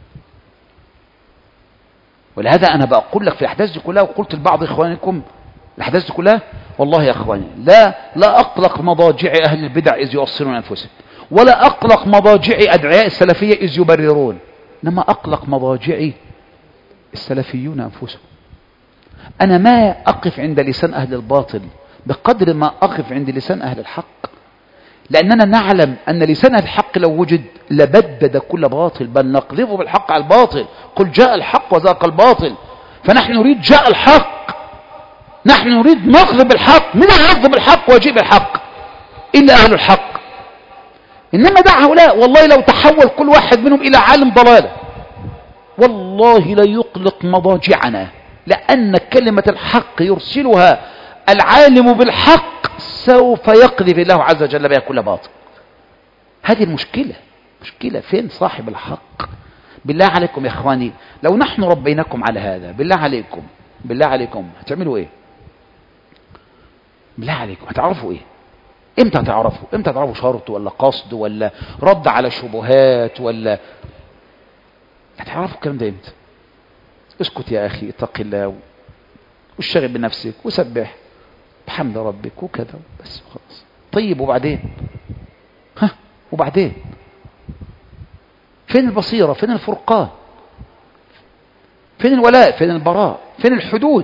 ولهذا أنا بقول لك في الأحداث دي كلها، وقلت لبعض إخوانكم الأحداث دي كلها، والله يا إخواني لا لا أقلق مضاجع أهل البدع إذ يؤصلون أنفسهم، ولا أقلق مضاجع أدعياء السلفية إذ يبررون، إنما أقلق مضاجع السلفيون أنفسهم. أنا ما أقف عند لسان أهل الباطل بقدر ما أقف عند لسان أهل الحق، لأننا نعلم أن لسان الحق لو وجد لبدد كل باطل، بل نقذفه بالحق على الباطل. قل جاء الحق وزاق الباطل. فنحن نريد جاء الحق، نحن نريد نقذف بالحق. من يقذف بالحق ويجيب الحق إلا أهل الحق. إنما دع هؤلاء، والله لو تحول كل واحد منهم إلى عالم ضلالة والله لا يقلق مضاجعنا، لأن كلمة الحق يرسلها العالم بالحق سوف يقذف الله عز وجل بها كل باطل. هذه المشكلة، مشكلة فين صاحب الحق؟ بالله عليكم يا اخواني، لو نحن ربيناكم على هذا، بالله عليكم بالله عليكم هتعملوا ايه؟ بالله عليكم هتعرفوا ايه؟ امتى هتعرفوا؟ امتى هتعرفوا شرط ولا قصد ولا رد على شبهات ولا هتعرفوا الكلام ده امتى؟ اسكت يا اخي، اتق الله واشتغل بنفسك وسبح بحمد ربك وكذا بس خلاص. طيب وبعدين؟ ها وبعدين؟ فين البصيرة؟ فين الفرقان؟ فين الولاء؟ فين البراء؟ فين الحدود؟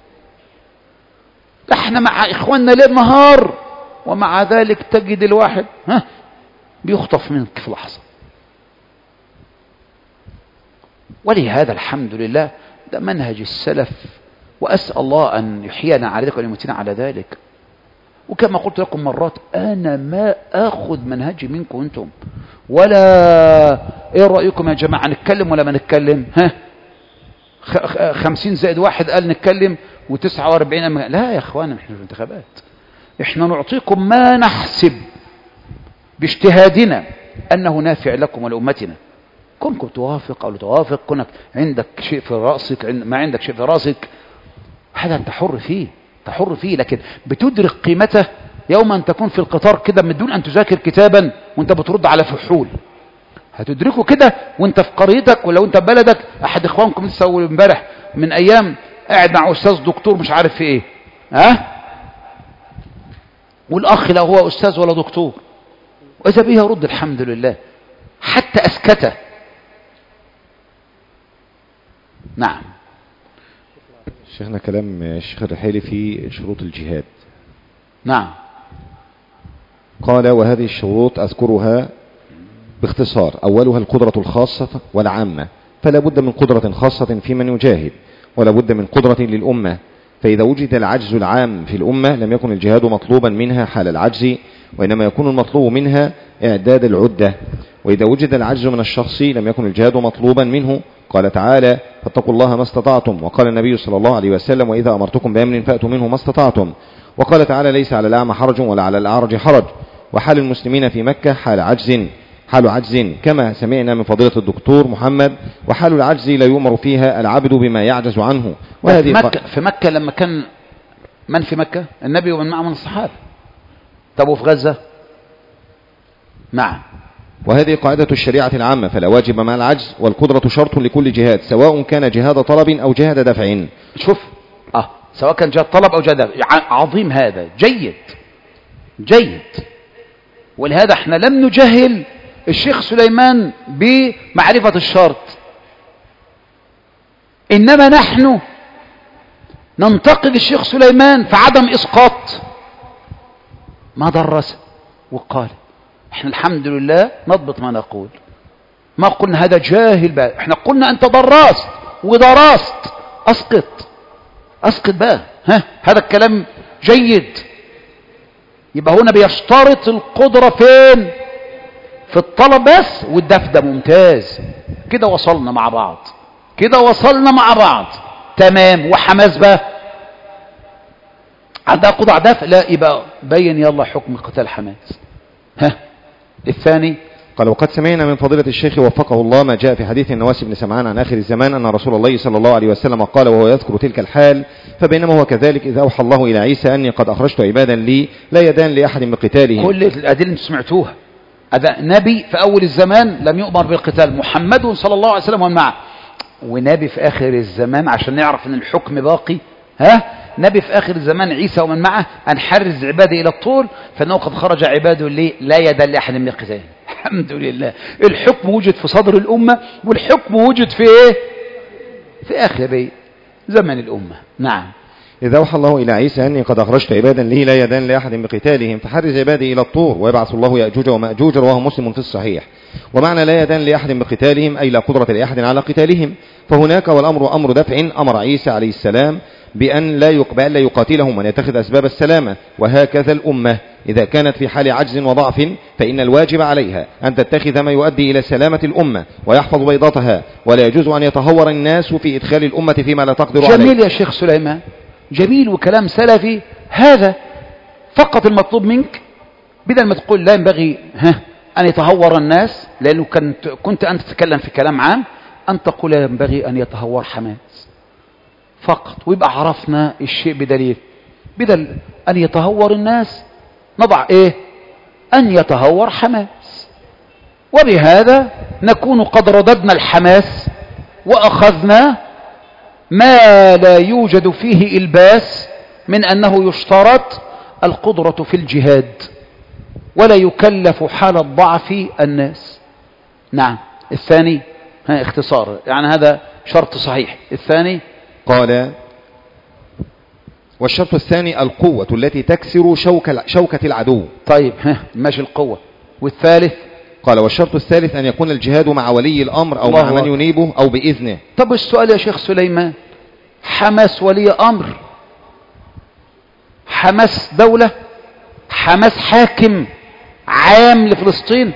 احنا مع اخواننا ليل نهار، ومع ذلك تجد الواحد ها بيخطف منك في لحظة. ولهذا الحمد لله ده منهج السلف، وأسأل الله أن يحيينا على ذلك وأن يمتنا على ذلك. وكما قلت لكم مرات، أنا ما أخذ منهجي منكم أنتم، ولا إيه رأيكم يا جماعة نتكلم ولا ما نتكلم؟ ها خمسين زائد واحد قال نتكلم وتسعة واربعين أما... لا يا أخوانا، إحنا في الانتخابات، إحنا نعطيكم ما نحسب باجتهادنا أنه نافع لكم ولأمتنا. كونكم توافق أو لا توافق، كونك عندك شيء في رأسك ما عندك شيء في رأسك، هذا أنت حر فيه، أنت حر فيه، لكن بتدرك قيمته يوم أن تكون في القطار كده من دون أن تذاكر كتابا وأنت بترد على فحول. هتدركه كده وأنت في قريتك، ولو أنت في بلدك. أحد إخوانكم لسه أول امبارح من أيام قاعد مع أستاذ دكتور مش عارف في إيه، ها، والأخ لا هو أستاذ ولا دكتور، وإذا به يرد الحمد لله حتى أسكته. نعم. شيخنا كلام الشيخ الرحيلي في شروط الجهاد. نعم. قال: وهذه الشروط أذكرها باختصار. أولها القدرة الخاصة والعامة، فلا بد من قدرة خاصة في من يجاهد، ولا بد من قدرة للأمة، فإذا وجد العجز العام في الأمة لم يكن الجهاد مطلوبا منها حال العجز، وإنما يكون المطلوب منها إعداد العدة. وإذا وجد العجز من الشخص لم يكن الجهاد مطلوبا منه. قال تعالى: فاتقوا الله ما استطعتم. وقال النبي صلى الله عليه وسلم: وإذا أمرتكم بأمر فأتوا منه ما استطعتم. وقال تعالى: ليس على الأعمى حرج ولا على الأعرج حرج. وحال المسلمين في مكة حال عجز حال عجز كما سمعنا من فضيلة الدكتور محمد، وحال العجز لا يؤمر فيها العبد بما يعجز عنه. وهذه مكة في مكة لما كان من في مكة النبي ومن معه من الصحابة. طب وفي غزة؟ نعم. وهذه قاعدة الشريعة العامة، فلا واجب مع العجز، والقدرة شرط لكل جهاد سواء كان جهاد طلب أو جهاد دفع. شوف آه سواء كان جهاد طلب أو جهاد دفع. عظيم، هذا جيد جيد. ولهذا احنا لم نجهل الشيخ سليمان بمعرفة الشرط، إنما نحن ننتقد الشيخ سليمان في عدم إسقاط ما درس وقال. احنا الحمد لله نضبط ما نقول، ما قلنا هذا جاهل بقى، احنا قلنا أنت درست ودرست، أسقط أسقط بقى. ها، هذا الكلام جيد. يبقى هنا بيشترط القدرة فين؟ في الطلب بس، والدفع ده ممتاز. كده وصلنا مع بعض، كده وصلنا مع بعض تمام. وحماس بقى عندها قدرة دفع، لا يبقى بين يلا حكم قتال حماس. ها الثاني قال: وقد سمعنا من فضيلة الشيخ وفقه الله ما جاء في حديث النواس بن سمعان عن آخر الزمان أن رسول الله صلى الله عليه وسلم قال وهو يذكر تلك الحال: فبينما هو كذلك إذا أوحى الله إلى عيسى أني قد أخرجت عبادا لي لا يدان لأحد بقتالهم. كل الأدلة سمعتوها. هذا نبي في أول الزمان لم يؤمر بالقتال، محمد صلى الله عليه وسلم ومن معه، ونبي في آخر الزمان عشان نعرف أن الحكم باقي. ها، نبي في آخر الزمان عيسى ومن معه أن حرز عباده إلى الطول فإنه قد خرج عباده لي لا يدان لأحد من القتال. الحمد لله، الحكم وجد في صدر الأمة، والحكم وجد في إيه؟ في آخر زمن الأمة. نعم. إذا أوحى الله إلى عيسى أني قد أخرجت عبادا لي لا يدان لأحد بقتالهم فحرز عبادي إلى الطور ويبعث الله يأجوج ومأجوج، رواه مسلم في الصحيح. ومعنى لا يدان لأحد بقتالهم أي لا قدرة لأحد على قتالهم. فهناك والأمر أمر دفع، أمر عيسى عليه السلام بأن لا يقبل لا يقاتلهم وأن يتخذ أسباب السلامة. وهكذا الأمة إذا كانت في حال عجز وضعف فإن الواجب عليها أن تتخذ ما يؤدي إلى سلامة الأمة ويحفظ بيضتها، ولا يجوز أن يتهور الناس في إدخال الأمة فيما لا تقدر عليه. جميل يا شيخ سليمان، جميل وكلام سلفي. هذا فقط المطلوب منك، بدل ما تقول لا ينبغي ها أن يتهور الناس، لأنه كنت, كنت أنت تتكلم في كلام عام، أن تقول لا ينبغي أن يتهور حماس فقط، ويبقى عرفنا الشيء بدليل. بدل أن يتهور الناس نضع إيه؟ أن يتهور حماس، وبهذا نكون قد رددنا الحماس وأخذنا ما لا يوجد فيه إلباس من أنه يشترط القدرة في الجهاد ولا يكلف حال الضعف الناس. نعم. الثاني ها اختصار، يعني هذا شرط صحيح. الثاني قال: والشرط الثاني القوة التي تكسر شوكة, شوكة العدو. طيب ها ماشي القوة. والثالث قال: والشرط الثالث أن يكون الجهاد مع ولي الأمر أو مع من ينيبه أو بإذنه. طب السؤال يا شيخ سليمان، حماس ولي أمر؟ حماس دولة؟ حماس حاكم عام لفلسطين؟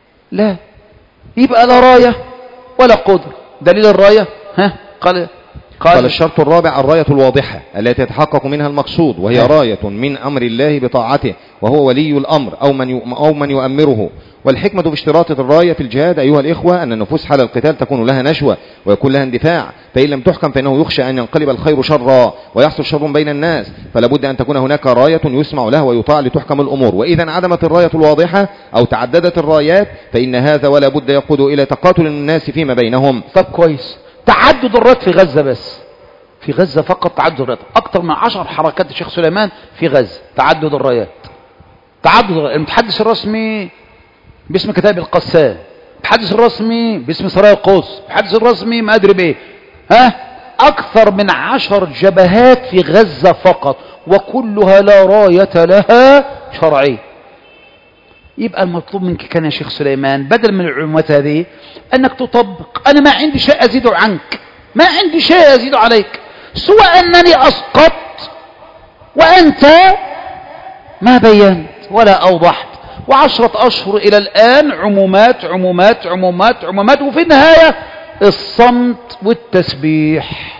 لا، يبقى لا راية ولا قدر. دليل الراية ها قال قال, قال الشرط الرابع الراية الواضحة التي يتحقق منها المقصود، وهي أه. راية من أمر الله بطاعته وهو ولي الأمر أو من أو من يؤمره. والحكمة في اشتراط الراية في الجهاد أيها الإخوة أن النفوس حال القتال تكون لها نشوة ويكون لها اندفاع، فإن لم تحكم فإنه يخشى أن ينقلب الخير شرا ويحصل شر بين الناس، فلا بد أن تكون هناك راية يسمع لها ويطاع لتحكم الأمور. وإذا انعدمت الراية الواضحة أو تعددت الرايات فإن هذا ولا بد يقود إلى تقاتل الناس فيما بينهم. طب كويس، تعدد الرايات في غزة بس، في غزة فقط تعدد الرايات، أكثر من عشر حركات الشيخ سليمان في غزة تعدد الرايات. تعدد الرايات. المتحدث الرسمي باسم كتاب القسام، المتحدث الرسمي باسم سرايا القدس، المتحدث الرسمي ما أدري بإيه، ها أكثر من عشر جبهات في غزة فقط، وكلها لا راية لها شرعية. يبقى المطلوب منك كان يا شيخ سليمان بدل من العلومات هذه أنك تطبق. أنا ما عندي شيء أزيد عنك، ما عندي شيء أزيد عليك، سوى أنني أسقطت وأنت ما بينت ولا أوضحت. وعشرة أشهر إلى الآن عمومات عمومات عمومات عمومات، وفي النهاية الصمت والتسبيح.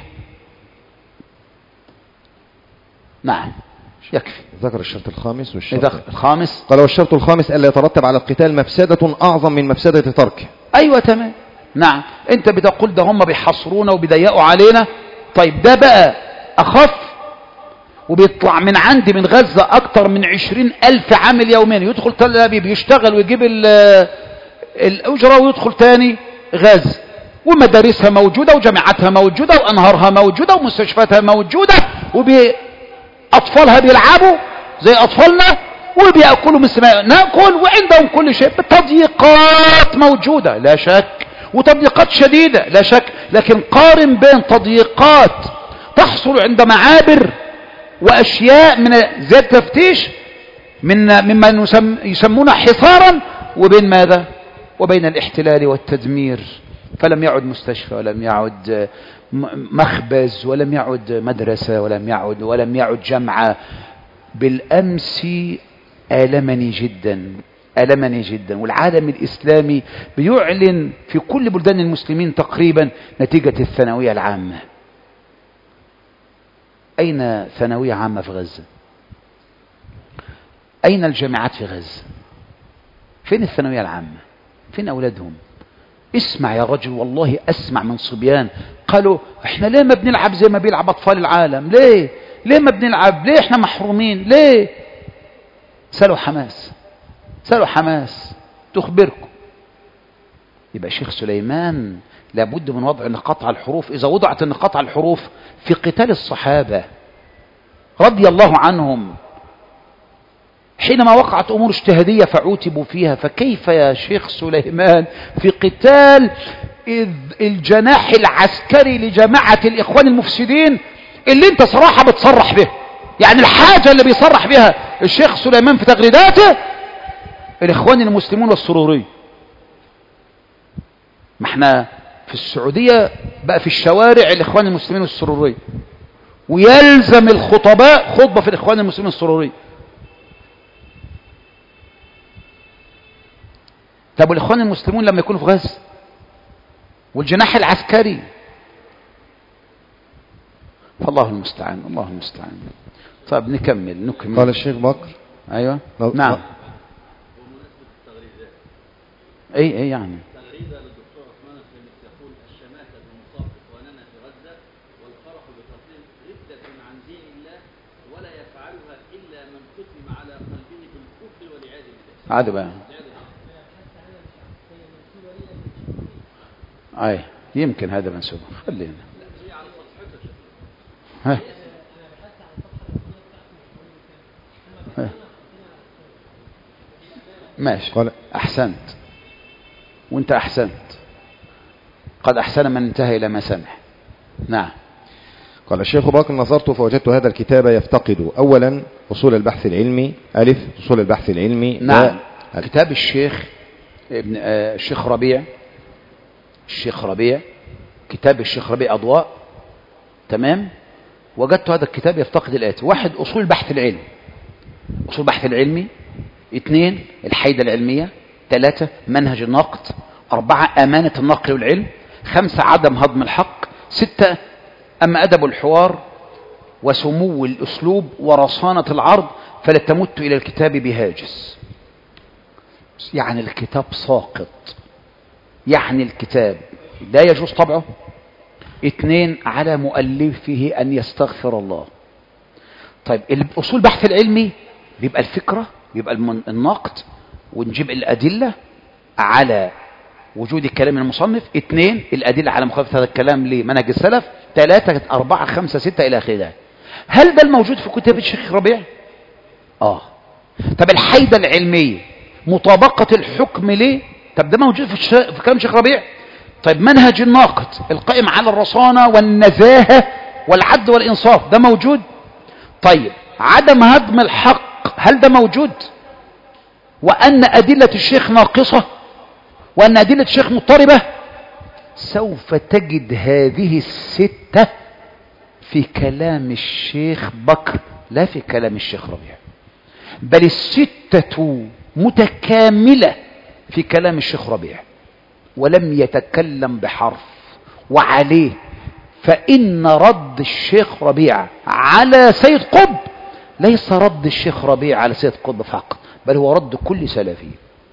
نعم يكفي. ذكر الشرط الخامس والشرط الخامس قال والشرط الخامس ألا يترتب على القتال مفسدة أعظم من مفسدة تركه. أيوة تمام. نعم أنت بتقول ده هم بيحصرونا وبيضيقوا علينا، طيب ده بقى أخف، وبيطلع من عندي من غزة أكتر من عشرين ألف عامل يومين، يدخل تل أبيب يشتغل ويجيب الأجرة ويدخل تاني غزة، ومدارسها موجودة وجامعاتها موجودة وأنهارها موجودة ومستشفياتها موجودة، وأطفالها بيلعبوا زي أطفالنا وبيأكلوا مثل ما نأكل، وعندهم كل شيء. تضييقات موجودة لا شك، وتضييقات شديدة لا شك، لكن قارن بين تضييقات تحصل عند معابر وأشياء من زيادة تفتيش من مما يسمونه حصارا، وبين ماذا؟ وبين الاحتلال والتدمير. فلم يعد مستشفى ولم يعد مخبز ولم يعد مدرسة ولم يعد ولم يعد جامعة. بالأمس آلمني جدا ألمني جدا، والعالم الإسلامي بيعلن في كل بلدان المسلمين تقريبا نتيجة الثانوية العامة. أين ثانوية عامة في غزة؟ أين الجامعات في غزة؟ فين الثانوية العامة؟ فين أولادهم؟ اسمع يا رجل، والله أسمع من صبيان قالوا احنا ليه ما بنلعب زي ما بيلعب أطفال العالم؟ ليه؟ ليه ما بنلعب؟ ليه احنا محرومين؟ ليه؟ سألوا حماس، سألوا حماس تخبركم. يبقى شيخ سليمان لابد من وضع نقاط على الحروف. إذا وضعت النقاط على الحروف في قتال الصحابة رضي الله عنهم حينما وقعت أمور اجتهادية فعوتبوا فيها، فكيف يا شيخ سليمان في قتال الجناح العسكري لجماعة الإخوان المفسدين اللي انت صراحة بتصرح به؟ يعني الحاجة اللي بيصرح بها الشيخ سليمان في تغريداته الإخوان المسلمون والسروري. ما احنا في السعودية بقى في الشوارع الإخوان المسلمين والسروري، ويلزم الخطباء خطبة في الإخوان المسلمين والسروري. طب والإخوان المسلمون لما يكونوا في غزة والجناح العسكري؟ فالله المستعان، الله المستعان. طيب نكمل نكمل. قال الشيخ بكر. أيوة نعم. اي اي يعني تغريدة للدكتور عثمان الخميس يقول الشماتة بمصاب إخواننا في غزة والفرح بتقديم ردة عن دين الله ولا يفعلها إلا من ختم على قلبه بالكفر والعياذ بالله. عاد بقى اي يمكن هذا منسوب. خلينا ها ها ماشي. احسنت وانت احسنت، قد احسن من انتهى الى ما سمع. نعم. قال الشيخ باقر نظرت فوجدت هذا الكتاب يفتقد اولا اصول البحث العلمي، الف اصول البحث العلمي. نعم. كتاب الشيخ ابن آه الشيخ ربيع، الشيخ ربيع كتاب الشيخ ربيع اضواء. تمام. وجدت هذا الكتاب يفتقد الاتي: واحد اصول البحث العلمي، اصول البحث العلمي. اثنين الحيدة العلمية. ثلاثة منهج النقد. أربعة أمانة النقل والعلم. خمسة عدم هضم الحق. ستة أما أدب الحوار وسمو الأسلوب ورصانة العرض فلا تمت إلى الكتاب بهاجس. يعني الكتاب ساقط، يعني الكتاب لا يجوز طبعه. اثنين، على مؤلفه أن يستغفر الله. طيب الأصول بحث العلمي بيبقى الفكرة، بيبقى النقد، ونجيب الأدلة على وجود الكلام المصنف. اثنين، الأدلة على مخالفة هذا الكلام لمنهج السلف. ثلاثة، أربعة، خمسة، ستة إلى آخره. هل ده الموجود في كتاب الشيخ ربيع؟ آه. طب الحيدة العلمية، مطابقة الحكم ليه؟ طب ده موجود في, الش... في كلام الشيخ ربيع. طيب منهج الناقد القائم على الرصانة والنزاهة والعدل والإنصاف ده موجود. طيب عدم هضم الحق هل ده موجود؟ وأن أدلة الشيخ ناقصة وأن أدلة الشيخ مضطربة. سوف تجد هذه الستة في كلام الشيخ بكر لا في كلام الشيخ ربيع، بل الستة متكاملة في كلام الشيخ ربيع ولم يتكلم بحرف. وعليه فإن رد الشيخ ربيع على سيد قطب ليس رد الشيخ ربيع على سيد قطب فقط، بل هو رد كل سلفي،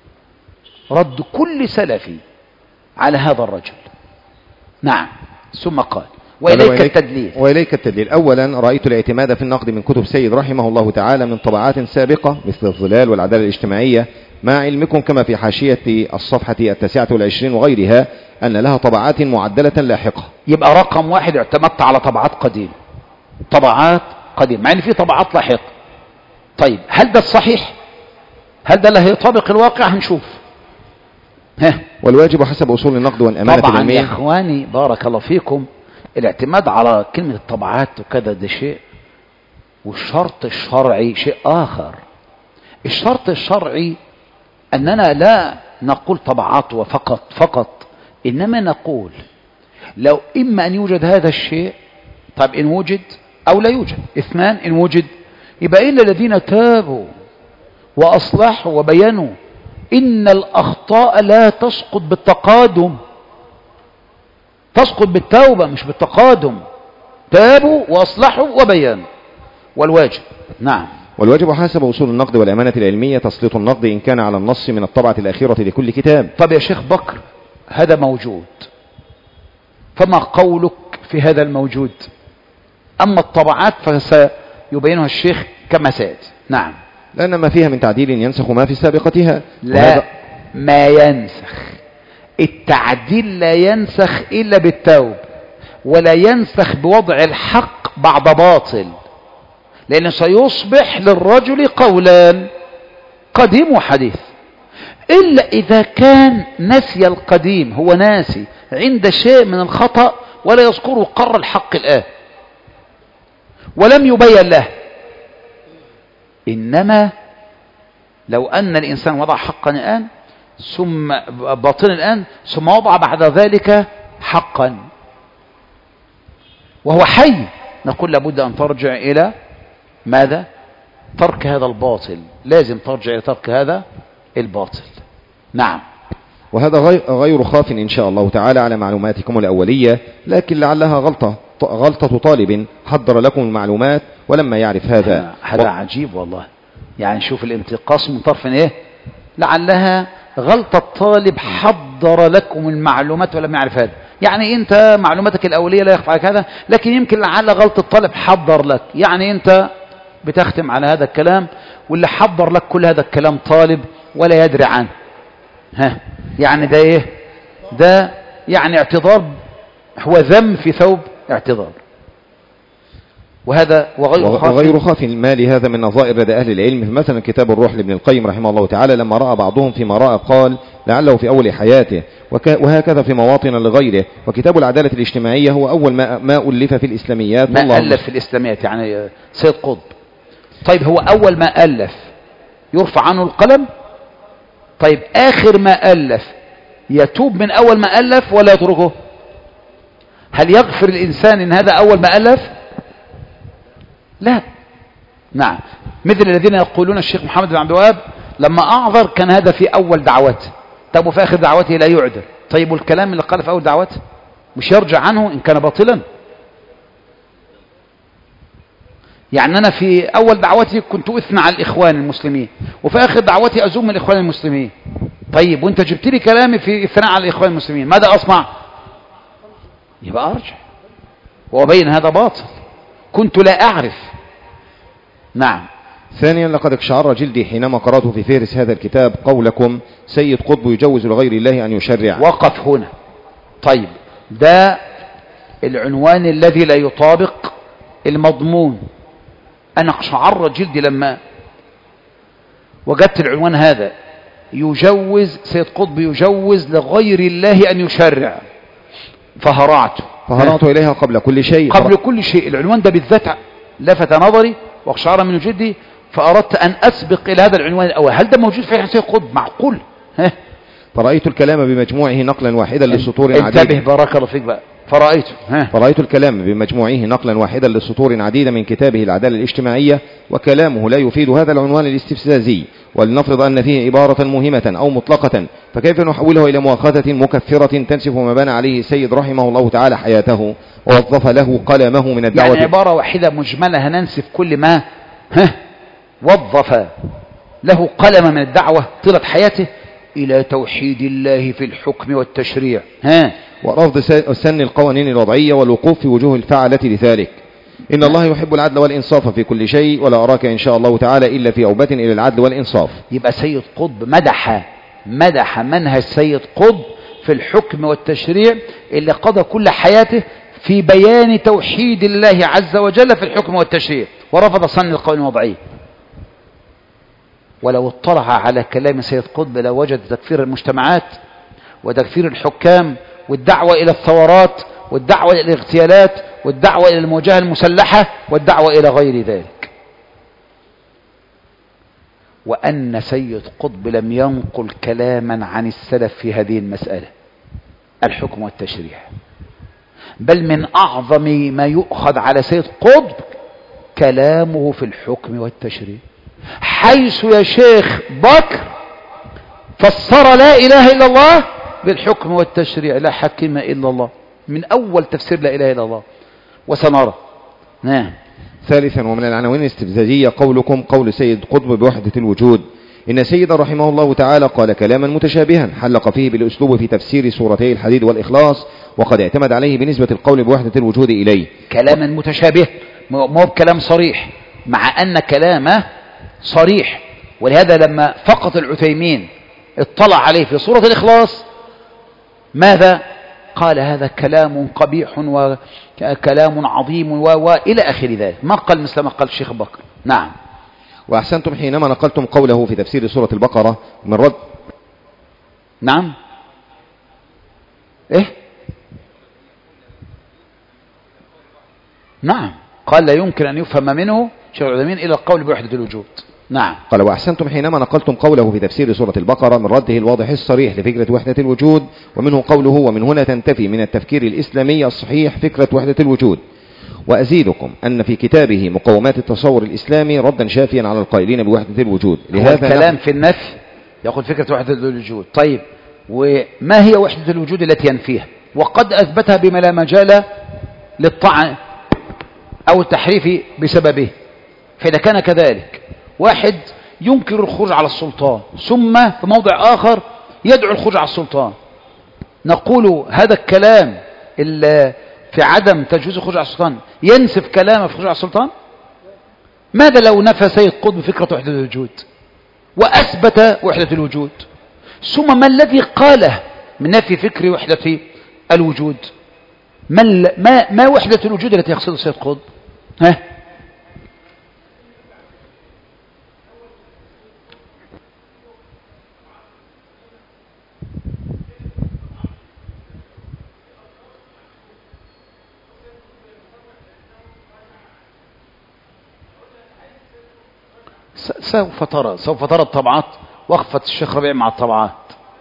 رد كل سلفي على هذا الرجل. نعم. ثم قال وإليك التدليل. وإليك التدليل. أولا، رأيت الاعتماد في النقد من كتب سيد رحمه الله تعالى من طبعات سابقة مثل الظلال والعدالة الاجتماعية، مع علمكم كما في حاشية الصفحة التاسعة والعشرين وغيرها أن لها طبعات معدلة لاحقة. يبقى رقم واحد اعتمدت على طبعات قديمة، طبعات قديمة، مع ان في طبعات لاحقة. طيب هل ده الصحيح؟ هل ده اللي هيطابق الواقع؟ هنشوف. ها. والواجب حسب أصول النقد والأمانة طبعا العلمية. يا إخواني بارك الله فيكم، الاعتماد على كلمة الطبعات وكذا ده شيء، والشرط الشرعي شيء آخر. الشرط الشرعي أننا لا نقول طبعات وفقط فقط، إنما نقول لو إما أن يوجد هذا الشيء، طيب إن وجد أو لا يوجد. اثنان، إن وجد يبقى إلا الذين تابوا وأصلحوا وبينوا. إن الأخطاء لا تسقط بالتقادم، تسقط بالتوبة مش بالتقادم. تابوا وأصلحوا وبينوا. والواجب. نعم. والواجب حسب أصول النقد والأمانة العلمية تسليط النقد إن كان على النص من الطبعة الأخيرة لكل كتاب. طب يا شيخ بكر هذا موجود، فما قولك في هذا الموجود؟ أما الطبعات فسيبينها الشيخ كما سيأتي. نعم. لأن ما فيها من تعديل ينسخ ما في سابقتها. لا، ما ينسخ. التعديل لا ينسخ إلا بالتوب، ولا ينسخ بوضع الحق بعد باطل، لأنه سيصبح للرجل قولان، قديم وحديث. إلا إذا كان نسي القديم، هو ناسي عند شيء من الخطأ ولا يذكره، قر الحق الآن ولم يبين له. إنما لو أن الإنسان وضع حقا الآن ثم باطلا الآن ثم وضع بعد ذلك حقا وهو حي، نقول لابد أن ترجع إلى ماذا؟ ترك هذا الباطل، لازم ترجع إلى ترك هذا الباطل. نعم. وهذا غير خاف إن شاء الله تعالى على معلوماتكم الأولية، لكن لعلها غلطة غلطة طالب حضر لكم المعلومات ولما يعرف هذا. هذا و... عجيب والله. يعني شوف الانتقاص من طرف ايه، لعلها غلطة طالب حضر لكم المعلومات ولم يعرف هذا. يعني انت معلوماتك الأولية لا يخفى عليك هذا، لكن يمكن لعل غلطة طالب حضر لك. يعني انت بتختم على هذا الكلام، واللي حضر لك كل هذا الكلام طالب ولا يدري عنه. ها، يعني ده ايه؟ ده يعني اعتذار، هو ذم في ثوب اعتذار. وهذا وغير خاف. وغير خاف ما لهذا من نظائر لدى أهل العلم. مثلا كتاب الروح لابن القيم رحمه الله تعالى، لما رأى بعضهم فيما رأى قال لعله في أول حياته، وهكذا في مواطن لغيره. وكتاب العدالة الاجتماعية هو أول ما, ما ألف في الإسلاميات. ما ألف في الإسلاميات يعني سيد قطب. طيب هو أول ما ألف يرفع عنه القلم؟ طيب آخر ما ألف يتوب من أول ما ألف ولا يتركه؟ هل يغفر الإنسان إن هذا أول ما ألف؟ لا. نعم. مثل الذين يقولون الشيخ محمد بن عبد الوهاب لما أعذر كان هذا في أول دعوته، طيب وفي آخر دعوته لا يعذر. طيب والكلام اللي قال في أول دعوته مش يرجع عنه إن كان باطلا؟ يعني أنا في أول دعوتي كنت أثنى على الإخوان المسلمين، وفي آخر دعوتي أزوم الإخوان المسلمين. طيب وأنت جبت لي كلامي في الثناء على الإخوان المسلمين، ماذا أصنع؟ يبقى أرجع، وبين هذا باطل، كنت لا أعرف. نعم. ثانيا، لقد اقشعر جلدي حينما قرأت في فهرس هذا الكتاب قولكم سيد قطب يجوز لغير الله أن يشرع. وقف هنا. طيب ده العنوان الذي لا يطابق المضمون. أنا اقشعر جلدي لما وجدت العنوان هذا، يجوز سيد قطب يجوز لغير الله أن يشرع، فهرعت فهرعت إليها قبل كل شيء. قبل كل شيء العنوان ده بالذات لفت نظري واقشعر من جلدي، فأردت أن أسبق إلى هذا العنوان الأول. هل ده موجود في سيد قطب؟ معقول؟ ها؟ فرأيت الكلام بمجموعه نقلا واحدا لسطور عديدة. انتبه بارك الله فيك بقى. فرأيت ها. فرأيت الكلام بمجموعه نقلا واحدا لسطور عديدة من كتابه العدالة الاجتماعية، وكلامه لا يفيد هذا العنوان الاستفزازي. ولنفرض أن فيه عبارة موهمة أو مطلقة، فكيف نحوله إلى مؤاخذة مكفرة تنسف ما بنى عليه السيد رحمه الله تعالى حياته ووظف له قلمه من الدعوة؟ يعني عبارة واحدة مجملة هننسف كل ما ها وظف له قلم من الدعوة طيلة حياته إلى توحيد الله في الحكم والتشريع، ها، ورفض سن القوانين الوضعية والوقوف في وجوه الفعلة لذلك. إن الله يحب العدل والإنصاف في كل شيء، ولا أراك إن شاء الله تعالى إلا في أوبة إلى العدل والإنصاف. يبقى سيد قطب مدح مدح منهج سيد قطب في الحكم والتشريع اللي قضى كل حياته في بيان توحيد الله عز وجل في الحكم والتشريع، ورفض سن القوانين الوضعية. ولو اطلع على كلام سيد قطب لوجد تكفير المجتمعات وتكفير الحكام والدعوة إلى الثورات والدعوة إلى الاغتيالات والدعوة إلى المواجهة المسلحة والدعوة إلى غير ذلك. وأن سيد قطب لم ينقل كلاما عن السلف في هذه المسألة الحكم والتشريع، بل من أعظم ما يؤخذ على سيد قطب كلامه في الحكم والتشريع، حيث يا شيخ بكر فسر لا إله إلا الله بالحكم والتشريع، لا حكم إلا الله، من أول تفسير لا إله إلا الله، وسنرى. نعم. ثالثا، ومن العناوين الاستفزازية قولكم قول سيد قطب بوحدة الوجود. إن سيد رحمه الله تعالى قال كلاما متشابها حلق فيه بالأسلوب في تفسير سورتي الحديد والإخلاص، وقد اعتمد عليه بنسبة القول بوحدة الوجود إليه. كلاما متشابه، مو بكلام صريح، مع أن كلامه صريح. ولهذا لما فقط العثيمين اطلع عليه في سورة الإخلاص ماذا قال؟ هذا كلام قبيح وكلام عظيم وإلى آخر ذلك، ما قال مثل ما قال الشيخ بكر. نعم. وأحسنتم حينما نقلتم قوله في تفسير سورة البقرة من رد. نعم. إيه؟ نعم، قال لا يمكن أن يفهم منه شيخ العثيمين إلى القول بوحدة الوجود. نعم. قال وأحسنتم حينما نقلتم قوله في تفسير سورة البقرة من رده الواضح الصريح لفكرة وحدة الوجود، ومنه قوله ومن هنا تنتفي من التفكير الإسلامي الصحيح فكرة وحدة الوجود. وأزيدكم أن في كتابه مقومات التصور الإسلامي ردا شافيا على القائلين بوحدة الوجود. لهذا الكلام في النفي يقول فكرة وحدة الوجود. طيب وما هي وحدة الوجود التي ينفيها؟ وقد أثبتها بما لا مجال للطعن أو التحريف بسببه. فإذا كان كذلك واحد ينكر الخروج على السلطان ثم في موضع آخر يدعو الخروج على السلطان، نقول هذا الكلام في عدم تجويز الخروج على السلطان ينسف كلامه في الخروج على السلطان؟ ماذا لو نفى سيد قطب فكرة وحدة الوجود وأثبت وحدة الوجود؟ ثم ما الذي قاله من نفي فكر وحدة الوجود؟ ما, ما, ما وحدة الوجود التي يقصدها سيد قطب؟ ها؟ سوف ترى سوف ترى الطبعات وقفة الشيخ ربيع مع الطبعات.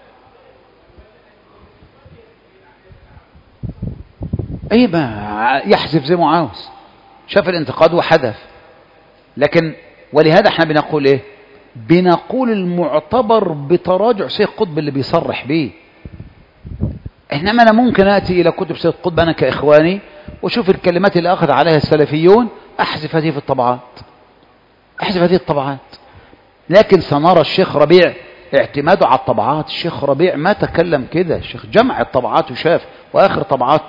ايه ما يحذف زي ما عاوز، شاف الانتقاد وحذف. لكن ولهذا احنا بنقول ايه؟ بنقول المعتبر بتراجع سيد قطب اللي بيصرح به. انما انا ممكن اتي الى كتب سيد قطب انا كاخواني وشوف الكلمات اللي اخذ عليها السلفيون أحذف هذه في الطبعات، أحذف هذه الطبعات. لكن سنرى الشيخ ربيع اعتماده على الطبعات. الشيخ ربيع ما تكلم كده، الشيخ جمع الطبعات وشاف، وآخر طبعات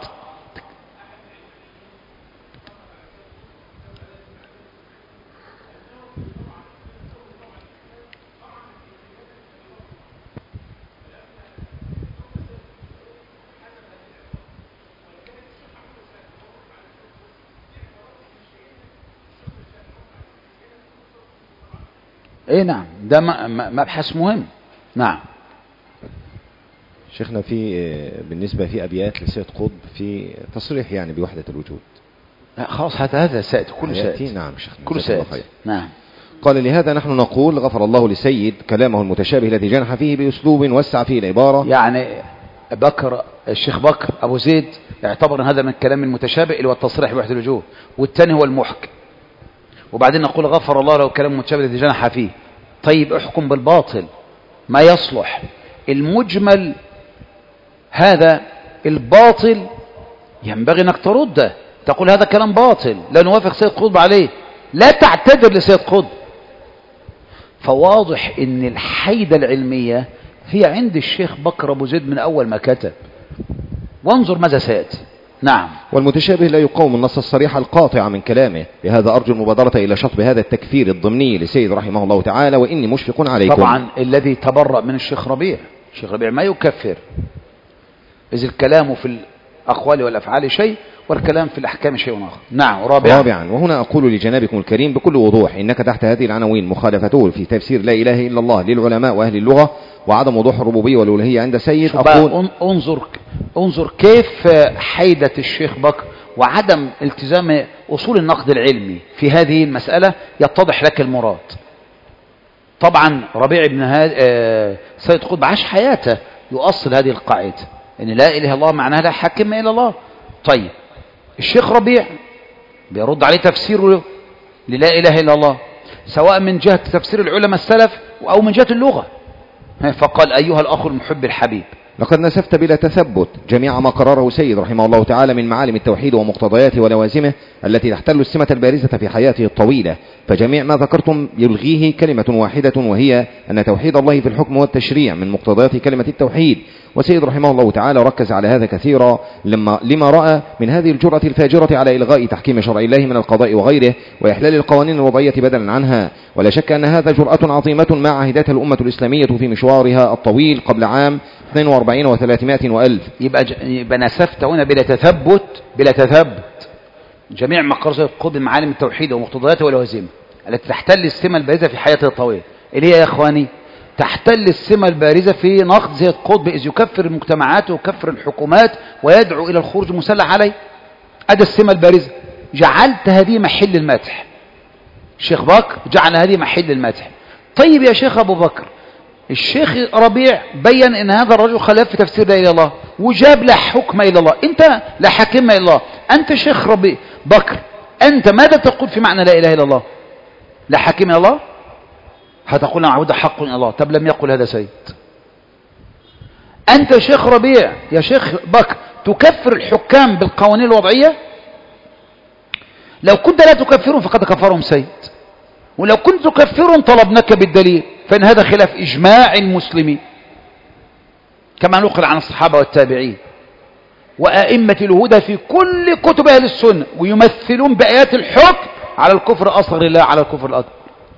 ايه نعم، ده مبحث مهم. نعم شيخنا، في بالنسبة في أبيات لسيد قطب في تصريح يعني بوحدة الوجود. خلاص هذا هذا سائد، كل سائد. نعم شيخنا، كل سائد. نعم. قال لهذا نحن نقول غفر الله للسيد كلامه المتشابه الذي جنح فيه بأسلوب وسع فيه العبارة. يعني بكر الشيخ بكر أبو زيد يعتبر هذا من الكلام المتشابه اللي هو التصريح بوحدة الوجود، والثاني هو المحكم. وبعدين نقول غفر الله له كلام المتشابه الذي جنح فيه. طيب احكم بالباطل ما يصلح. المجمل هذا الباطل ينبغي انك ترده، تقول هذا كلام باطل لا نوافق سيد قطب عليه، لا تعتذر لسيد قطب. فواضح ان الحيدة العلمية هي عند الشيخ بكر ابو زيد من اول ما كتب، وانظر ماذا سيأتي. نعم. والمتشابه لا يقاوم النص الصريح القاطع من كلامه، لهذا أرجو المبادرة إلى شطب هذا التكفير الضمني لسيد رحمه الله تعالى، وإني مشفق عليكم. طبعا الذي تبرأ من الشيخ ربيع، الشيخ ربيع ما يكفر، إذ الكلام في الأقوال والأفعال شيء، والكلام في الأحكام شيء آخر. نعم. رابعا رابعا وهنا أقول لجنابكم الكريم بكل وضوح إنك تحت هذه العناوين مخالفته في تفسير لا إله إلا الله للعلماء وأهل اللغة، وعدم وضوح الربوبية والألوهية عند سيد. أقول انظر انظر كيف حيدة الشيخ بكر وعدم التزام أصول النقد العلمي في هذه المسألة، يتضح لك المراد. طبعا ربيع بن هاد... آه... سيد قطب عاش حياته يؤصل هذه القاعدة إن لا إله إلا الله معناها لا حاكم إلا الله. طيب الشيخ ربيع بيرد عليه تفسيره للا إله إلا الله، سواء من جهة تفسير العلماء السلف أو من جهة اللغة. فقال أيها الأخ المحب الحبيب، لقد نسفت بلا تثبت جميع ما قرره سيد رحمه الله تعالى من معالم التوحيد ومقتضياته ولوازمه التي تحتل السمة البارزة في حياته الطويلة، فجميع ما ذكرتم يلغيه كلمة واحدة، وهي أن توحيد الله في الحكم والتشريع من مقتضيات كلمة التوحيد. وسيد رحمه الله تعالى ركز على هذا كثيرا لما, لما رأى من هذه الجرأة الفاجرة على إلغاء تحكيم شرع الله من القضاء وغيره، وإحلال القوانين الوضعية بدلا عنها. ولا شك أن هذا جرأة عظيمة ما عهدتها الأمة الإسلامية في مشوارها الطويل قبل عام اثنين وأربعين وثلاثمائة وألف. يبقى, ج... يبقى نسفت هنا بلا تثبت بلا تثبت جميع ما قرر قد معالم التوحيد ومقتضياته ولوازمه التي تحتل السمة البارزة في حياته الطويلة، اللي هي يا إخواني تحتل السمة البارزة في نقد سيد قطب إذ يكفر المجتمعات ويكفر الحكومات ويدعو إلى الخروج المسلح عليه. أدى السمة البارزة، جعلت هذه محل المدح. الشيخ بكر جعل هذه محل المدح. طيب يا شيخ أبو بكر، الشيخ ربيع بيّن ان هذا الرجل خلاف في تفسير لا اله الا الله وجاب لا حكم الا الله، انت لا حاكم الا الله. انت شيخ ربيع بكر، انت ماذا تقول في معنى لا اله الا الله؟ لا حاكم الا الله؟ هتقول نعم عبد حق الا الله. طب لم يقل هذا سيد. انت شيخ ربيع يا شيخ بكر تكفر الحكام بالقوانين الوضعية؟ لو كنت لا تكفرهم فقد كفرهم سيد، ولو كنت تكفرهم طلبناك بالدليل، فإن هذا خلاف إجماع المسلمين كما نقل عن الصحابة والتابعين وأئمة الهدى في كل كتب أهل السنة، ويمثلون بآيات الحكم على الكفر الأصغر لا على الكفر الأكبر.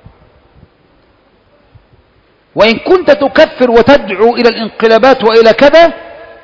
وإن كنت تكفر وتدعو إلى الانقلابات وإلى كذا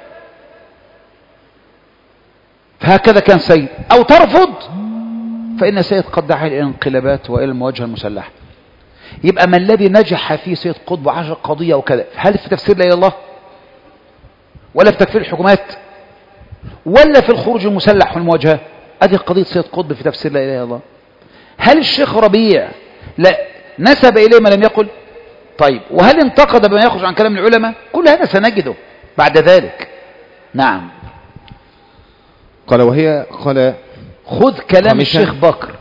فهكذا كان سيد، أو ترفض فإن سيد قد دعا إلى الانقلابات وإلى المواجهة المسلحة. يبقى ما الذي نجح فيه سيد قطب عشر قضية وكذا؟ هل في تفسير لا إله إلا الله، ولا في تكفير الحكومات، ولا في الخروج المسلح والمواجهة؟ هذه قضية سيد قطب في تفسير لا إله إلا الله. هل الشيخ ربيع لا نسب إليه ما لم يقل؟ طيب وهل انتقد بما يخرج عن كلام العلماء؟ كل هذا سنجده بعد ذلك. نعم. قال وهي قال خذ كلام الشيخ بكر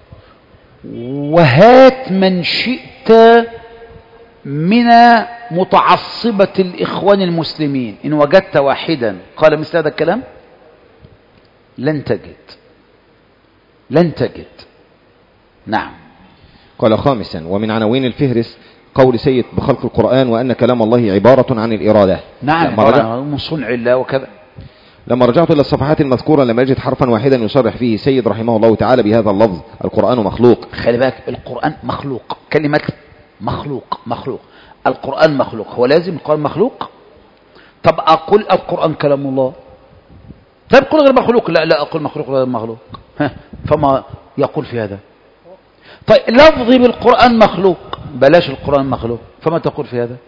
وهات من شئت من متعصبة الإخوان المسلمين، إن وجدت واحدا قال مثل هذا الكلام لن تجد لن تجد نعم. قال خامسا: ومن عناوين الفهرس قول سيد بخلق القرآن وأن كلام الله عبارة عن الإرادة. نعم، لما, رجع... من صنع الله وكذا. لما رجعت إلى الصفحات المذكورة لم أجد حرفا واحدا يصرح فيه سيد رحمه الله تعالى بهذا اللفظ: القرآن مخلوق. خلي بالك، القرآن مخلوق، كلمة مخلوق مخلوق القرآن مخلوق، هو لازم القرآن مخلوق؟ طب أقول القرآن كلام الله، طيب قل غير مخلوق، لا لا أقول مخلوق غير مخلوق، فما يقول في هذا؟ طيب لفظي بالقرآن مخلوق، بلاش القرآن مخلوق، فما تقول في هذا؟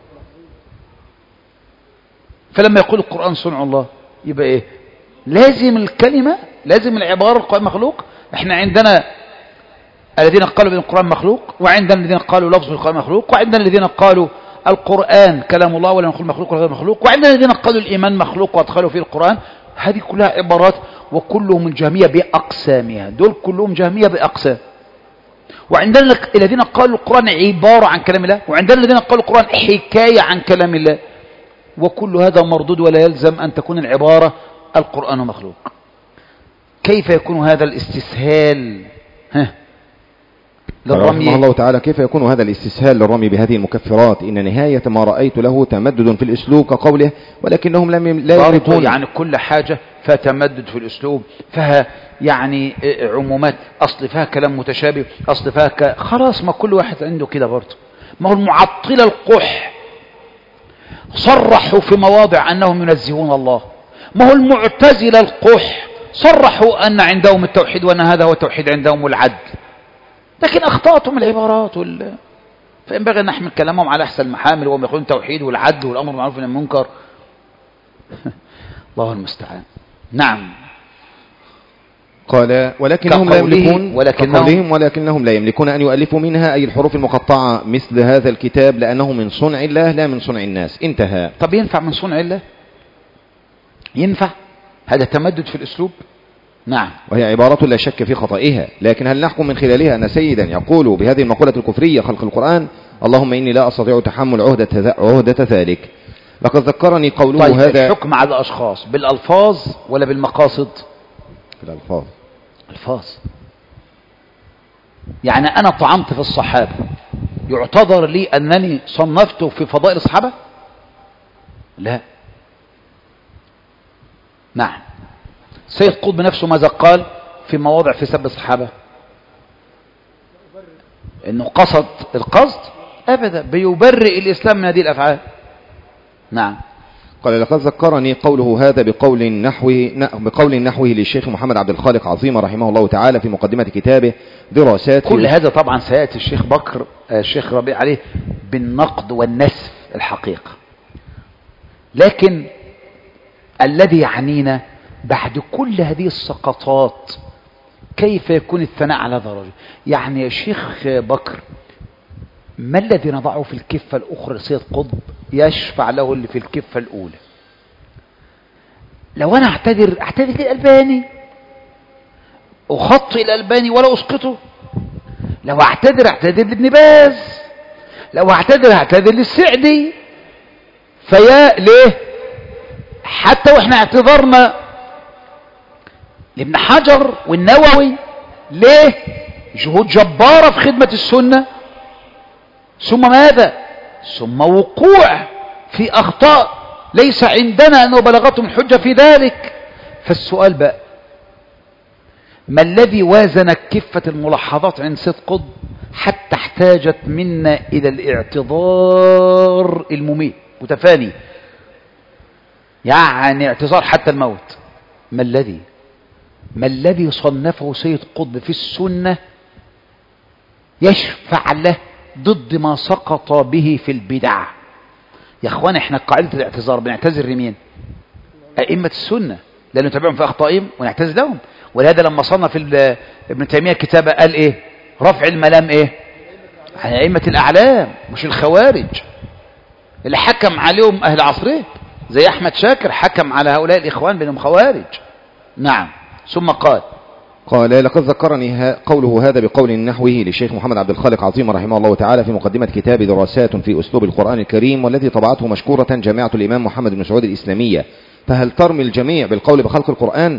فلما يقول القرآن صنع الله يبقى ايه؟ لازم الكلمة، لازم العبارة القرآن مخلوق. احنا عندنا الذين قالوا بأن القرآن مخلوق، وعندنا الذين قالوا لفظ القرآن مخلوق، وعندنا الذين قالوا القرآن كلام الله ولا نقول مخلوق ولا غير مخلوق، وعندنا الذين قالوا الإيمان مخلوق وادخلوا فيه القرآن. هذه كلها عبارات وكلهم جهمية بأقسامها، دول كلهم جهمية بأقسام. وعندنا الذين قالوا القرآن عبارة عن كلام الله، وعندنا الذين قالوا القرآن حكاية عن كلام الله، وكل هذا مردود، ولا يلزم أن تكون العبارة القرآن مخلوق. كيف يكون هذا الاستسهال ها للرمي؟ رحمه الله تعالى: كيف يكون هذا الاستسهال للرمي بهذه المكفرات؟ إن نهاية ما رأيت له تمدد في الأسلوب كقوله ولكنهم لم لا يملكون. يعني كل حاجة فيها تمدد في الأسلوب، فيها يعني عمومات، أصل فيها كلام متشابه، أصل فيها ك... خلاص، ما كل واحد عنده كده برضه. ما هو المعطلة القح صرحوا في مواضع أنهم ينزهون الله، ما هو المعتزلة القح صرحوا أن عندهم التوحيد وأن هذا هو التوحيد عندهم العدل، لكن أخطأتهم العبارات وال... فينبغي أن نحمل كلامهم على أحسن المحامل، وهم يقولون التوحيد والعدل والأمر بالمعروف والنهي عن المنكر. الله المستعان. نعم. قال: ولكنهم لا يملكون ولكنهم, ولكنهم لا يملكون أن يؤلفوا منها أي الحروف المقطعة مثل هذا الكتاب، لأنه من صنع الله لا من صنع الناس. انتهى. طب ينفع من صنع الله؟ ينفع؟ هذا تمدد في الأسلوب. نعم. وهي عبارة لا شك في خطئها، لكن هل نحكم من خلالها أن سيدا يقول بهذه المقولة الكفرية خلق القرآن؟ اللهم إني لا أستطيع تحمل عهدة, عهدة ذلك. لقد ذكرني قوله طيب هذا. الحكم على الأشخاص بالألفاظ ولا بالمقاصد؟ بالألفاظ. الفاظ. يعني أنا طعنت في الصحابة، يعتذر لي أنني صنفت في فضائل الصحابة؟ لا. نعم. سيد قطب نفسه ماذا قال في مواضع في سب الصحابة؟ انه قصد القصد ابدا، بيبرئ الاسلام من هذه الافعال. نعم. قال: لقد ذكرني قوله هذا بقول نحوه بقول نحوه للشيخ محمد عبد الخالق عظيم رحمه الله تعالى في مقدمة كتابه دراسات. كل هذا طبعا سيأتي الشيخ بكر الشيخ ربيع عليه بالنقد والنسف الحقيقة، لكن الذي يعنينا بعد كل هذه السقطات كيف يكون الثناء على هذا الرجل؟ يعني يا شيخ بكر، ما الذي نضعه في الكفة الأخرى لسيد قطب يشفع له اللي في الكفة الأولى؟ لو أنا أعتذر أعتذر للألباني، أخطئ الألباني ولا أسقطه. لو أعتذر أعتذر لابن باز، لو أعتذر أعتذر للسعدي. فيا ليه حتى وإحنا اعتذرنا لابن حجر والنووي، ليه؟ جهود جبارة في خدمة السنة، ثم ماذا؟ ثم وقوع في أخطاء ليس عندنا أنه بلغتهم الحجة في ذلك. فالسؤال بقى، ما الذي وازن كفة الملاحظات عند سيد قطب حتى احتاجت منا إلى الاعتذار المميت متفاني، يعني اعتذار حتى الموت؟ ما الذي ما الذي صنفه سيد قطب في السنة يشفع له ضد ما سقط به في البدع؟ يا اخوان، احنا قاعدة الاعتذار بنعتذر لمين؟ أئمة السنة، لا نتابعهم في أخطائهم ونعتذر لهم. ولهذا لما صنف ابن تيمية كتابة قال ايه؟ رفع الملام ايه؟ عن أئمة الأعلام، مش الخوارج اللي حكم عليهم أهل عصره، زي أحمد شاكر حكم على هؤلاء الإخوان بأنهم خوارج. نعم. ثم قال قال: لقد ذكرني قوله هذا بقول نحوه للشيخ محمد عبد الخالق عظيم رحمه الله تعالى في مقدمة كتاب دراسات في أسلوب القرآن الكريم، والتي طبعته مشكورة جامعة الإمام محمد بن سعود الإسلامية. فهل ترمي الجميع بالقول بخلق القرآن؟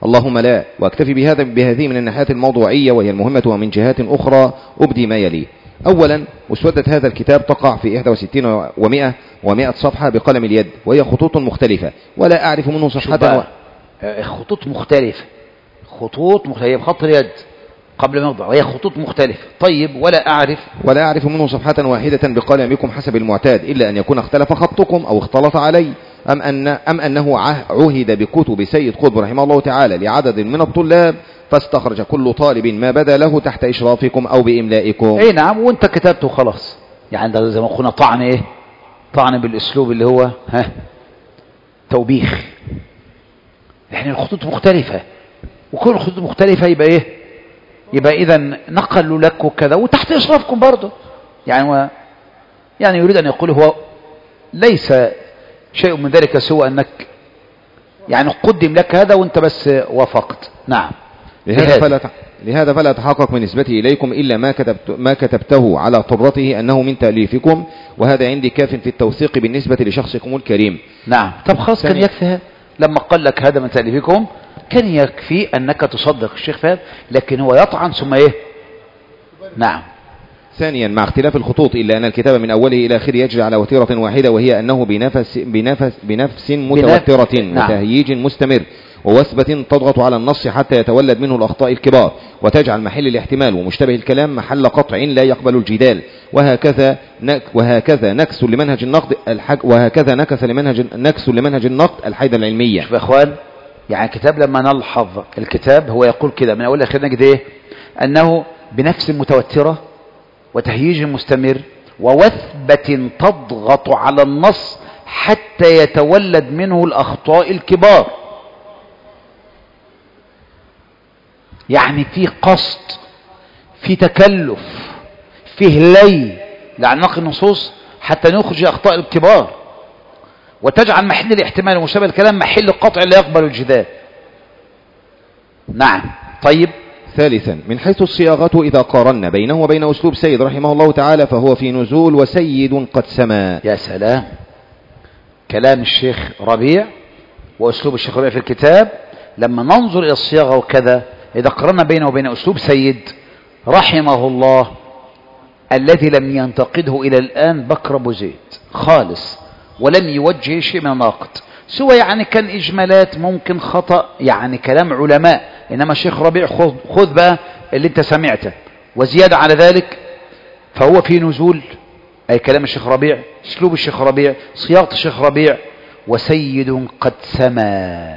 اللهم لا. وأكتفي بهذا بهذه من الناحيات الموضوعية وهي المهمة، ومن جهات أخرى أبدي ما يلي. أولا، مسودة هذا الكتاب تقع في إحدى وستين ومائة ومائة صفحة بقلم اليد، وهي خطوط مختلفة، ولا أعرف منه صفحة. خطوط مختلفة، خطوط مختلفة بخط اليد قبل ما يوضع، وهي خطوط مختلفة. طيب، ولا أعرف ولا أعرف منه صفحة واحدة بقلمكم حسب المعتاد، إلا أن يكون اختلف خطكم أو اختلط علي، أم, أن أم أنه عهد بكتب سيد قطب رحمه الله تعالى لعدد من الطلاب، فاستخرج كل طالب ما بدا له تحت إشرافكم أو بإملائكم. اي نعم، وانت كتبته خلاص. يعني ده زي ما قلنا طعن ايه؟ طعن بالاسلوب اللي هو ها توبيخ. يعني الخطوط مختلفة، وكل الخطوط مختلفة يبقى ايه؟ يبقى اذا نقلوا لك وكذا وتحت اشرافكم برضه. يعني و يعني يريد ان يقول هو ليس شيء من ذلك سوى انك يعني قدم لك هذا وانت بس وافقت. نعم. لهذا فلا لهذا فلا أتحقق من نسبته إليكم إلا ما كتبت ما كتبته على طرته أنه من تأليفكم، وهذا عندي كاف في التوثيق بالنسبة لشخصكم الكريم. نعم. طب خلاص، كان يكفي هذا. لما قال لك هذا من تأليفكم كان يكفي أنك تصدق الشيخ فهد، لكن هو يطعن ثم إيه؟ نعم. ثانيا، مع اختلاف الخطوط إلا أن الكتاب من أوله إلى آخره يجري على وتيرة واحدة، وهي أنه بنفس بنفس بنفس متوترة نعم. وتهييج مستمر ووثبة تضغط على النص حتى يتولد منه الأخطاء الكبار، وتجعل محل الاحتمال ومشتبه الكلام محل قطع لا يقبل الجدال، وهكذا نك وهكذا نكس لمنهج النقد الحج وهكذا نكس لمنهج نكس لمنهج النقد الحيدة العلمية. شوف يا اخوان، يعني الكتاب لما نلحظ الكتاب هو يقول كده من اول لاخر نجد ايه؟ انه بنفس متوترة وتهييج مستمر ووثبة تضغط على النص حتى يتولد منه الأخطاء الكبار. يعني في قصد، في تكلف، فيه لي لعناق النصوص حتى نخرج الأخطاء الكبار، وتجعل محل الاحتمال ومشابه الكلام محل قطع لا يقبل الجدال. نعم. طيب. ثالثا، من حيث الصياغة إذا قارنا بينه وبين أسلوب سيد رحمه الله تعالى فهو في نزول وسيد قد سما. يا سلام، كلام الشيخ ربيع وأسلوب الشيخ ربيع في الكتاب لما ننظر إلى الصياغة وكذا، إذا قارنا بينه وبين أسلوب سيد رحمه الله الذي لم ينتقده إلى الآن بكر أبو زيد خالص، ولم يوجه شيء من النقد سوى يعني كان إجمالات ممكن خطأ، يعني كلام علماء. إنما الشيخ ربيع خذ, خذ بقى اللي انت سمعته وزيادة على ذلك، فهو في نزول، أي كلام الشيخ ربيع، اسلوب الشيخ ربيع، صياغة الشيخ ربيع. وسيد قد سما،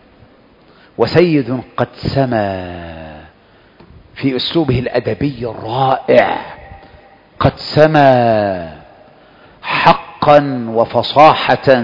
وسيد قد سما في أسلوبه الأدبي الرائع، قد سما حقا وفصاحة.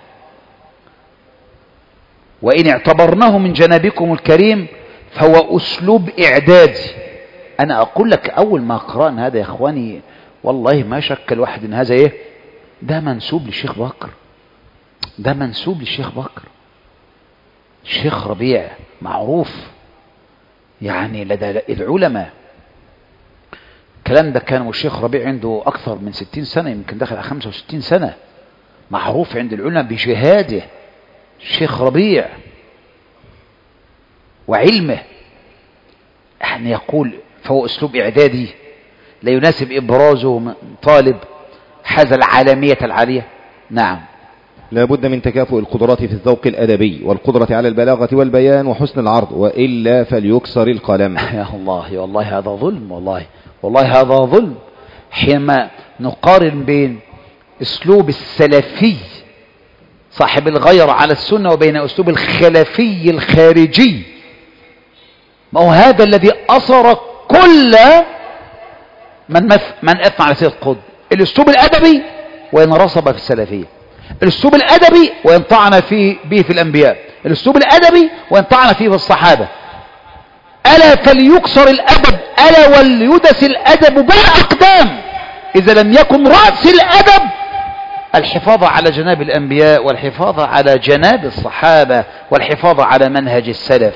وإن اعتبرناه من جنابكم الكريم فهو أسلوب إعدادي. أنا أقول لك أول ما قرأنا هذا يا إخواني والله ما شك الواحد إن هذا إيه؟ ده منسوب للشيخ بكر، ده منسوب للشيخ بكر. الشيخ ربيع معروف يعني لدى العلماء. الكلام ده كان والشيخ ربيع عنده أكثر من ستين سنة، يمكن دخل على خمسة وستين سنة، معروف عند العلماء بجهاده الشيخ ربيع وعلمه. يعني يقول فهو أسلوب إعدادي لا يناسب إبرازه من طالب حاز العالمية العالية. نعم. لا بد من تكافؤ القدرات في الذوق الأدبي والقدرة على البلاغة والبيان وحسن العرض، وإلا فليكسر القلم. يا الله يا والله هذا ظلم، والله والله هذا ظلم حينما نقارن بين أسلوب السلفي صاحب الغير على السنة وبين أسلوب الخلفي الخارجي. ما هو هذا الذي أثر كل من مف من أثنى على سيد قطب، الأسلوب الأدبي وإن رصب في السلفية، الأسلوب الأدبي وإن طعن فيه به في الأنبياء، الأسلوب الأدبي وإن طعن فيه في الصحابة. ألا فليكسر الأدب، ألا وليدس الأدب بالأقدام إذا لم يكن رأس الأدب الحفاظ على جناب الأنبياء والحفاظ على جناب الصحابة والحفاظ على منهج السلف.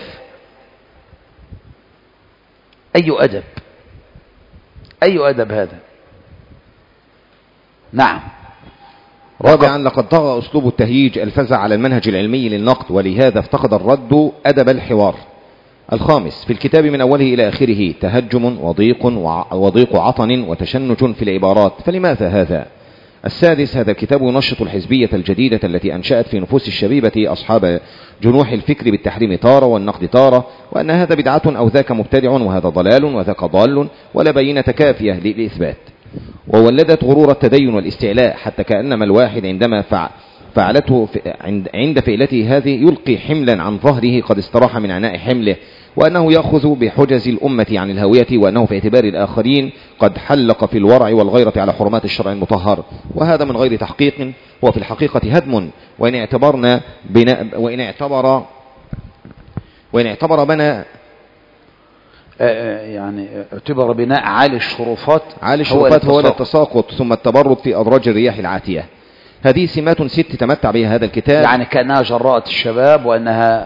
أي أدب، أي أدب هذا؟ نعم. رابعا لقد طغى أسلوب التهييج الفزع على المنهج العلمي للنقد، ولهذا افتقد الرد أدب الحوار. الخامس في الكتاب من أوله إلى آخره تهجم وضيق وضيق عطن وتشنج في العبارات، فلماذا هذا؟ السادس هذا الكتاب ينشط الحزبية الجديدة التي أنشأت في نفوس الشبيبة أصحاب جنوح الفكر بالتحريم تارة والنقد تارة، وأن هذا بدعة أو ذاك مبتدع وهذا ضلال وذاك ضال، ولا بينة كافية للإثبات. وولدت غرور التدين والاستعلاء، حتى كأنما الواحد عندما فعلته عند فعلته هذه يلقي حملا عن ظهره قد استراح من عناء حمله، وأنه يأخذ بحجز الأمة عن الهوية، وأنه في اعتبار الآخرين قد حلق في الورع والغيرة على حرمات الشرع المطهر، وهذا من غير تحقيق، هو في الحقيقة هدم. وإن اعتبرنا بناء وإن اعتبر وإن اعتبر بنا يعني اعتبر بناء عالي الشرفات عالي الشرفات هو التساقط ثم التبرد في أدراج الرياح العاتية. هذه سمات ست تمتع بها هذا الكتاب، يعني كأنها جراءة الشباب، وأنها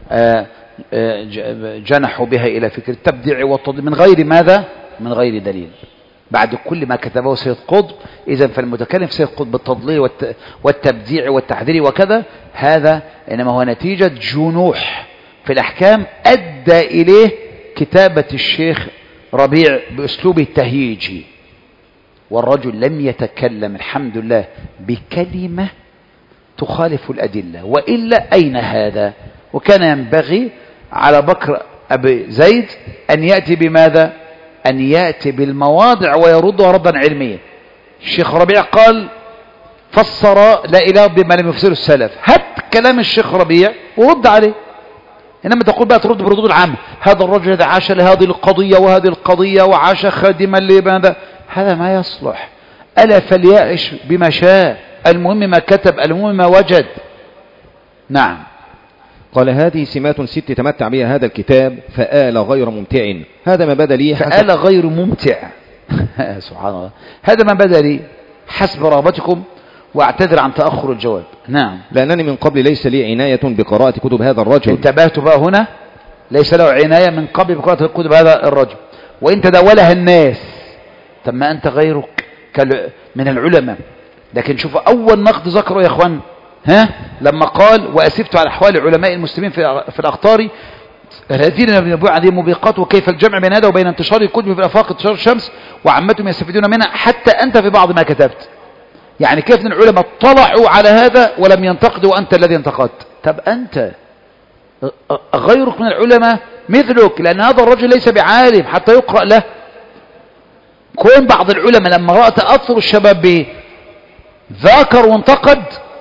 جنحوا بها إلى فكر التبديع والتضليل من غير ماذا؟ من غير دليل، بعد كل ما كتبه سيد قطب. إذن فالمتكلم في سيد قطب بالتضليل والتبديع والتحذير وكذا، هذا إنما هو نتيجة جنوح في الأحكام أدى إليه كتابة الشيخ ربيع بأسلوب التهييجي، والرجل لم يتكلم الحمد لله بكلمة تخالف الأدلة، وإلا أين هذا؟ وكان ينبغي على بكر أبي زيد أن يأتي بماذا؟ أن يأتي بالمواضع ويردها ردا علميا. الشيخ ربيع قال فسر لا إله بما لم يفسره السلف، هات كلام الشيخ ربيع ورد عليه، إنما تقول بقى ترد بردود العامة، هذا الرجل هذا عاش لهذه القضية وهذه القضية وعاش خادما لماذا، هذا ما يصلح. ألا فليعش بما شاء، المهم ما كتب، المهم ما وجد. نعم. قال هذه سمات ست تمتع بها هذا الكتاب، فآل غير ممتع. هذا ما بدا لي حسب فآل غير ممتع سبحان الله، هذا ما بدا لي حسب رغبتكم، واعتذر عن تأخر الجواب. نعم. لأنني من قبل ليس لي عناية بقراءة كتب هذا الرجل. انتبهت بقى هنا، ليس له عناية من قبل بقراءة كتب هذا الرجل، وإن تداولها الناس. طب ما أنت غيرك من العلماء. لكن شوف أول نقد ذكره يا أخوان، ها لما قال وأسفت على أحوال علماء المسلمين في في الأقطار الذين ينبؤون عن الموبقات، وكيف الجمع بين هذا وبين انتشار الكتب في الآفاق انتشار الشمس وعمتهم يستفيدون منها، حتى أنت في بعض ما كتبت. يعني كيف ان العلماء طلعوا على هذا ولم ينتقدوا وأنت الذي انتقدت؟ طب أنت غيرك من العلماء مثلك، لأن هذا الرجل ليس بعالم حتى يقرأ له. كون بعض العلماء لما رأى تأثر الشباب به ذاكر وانتقد،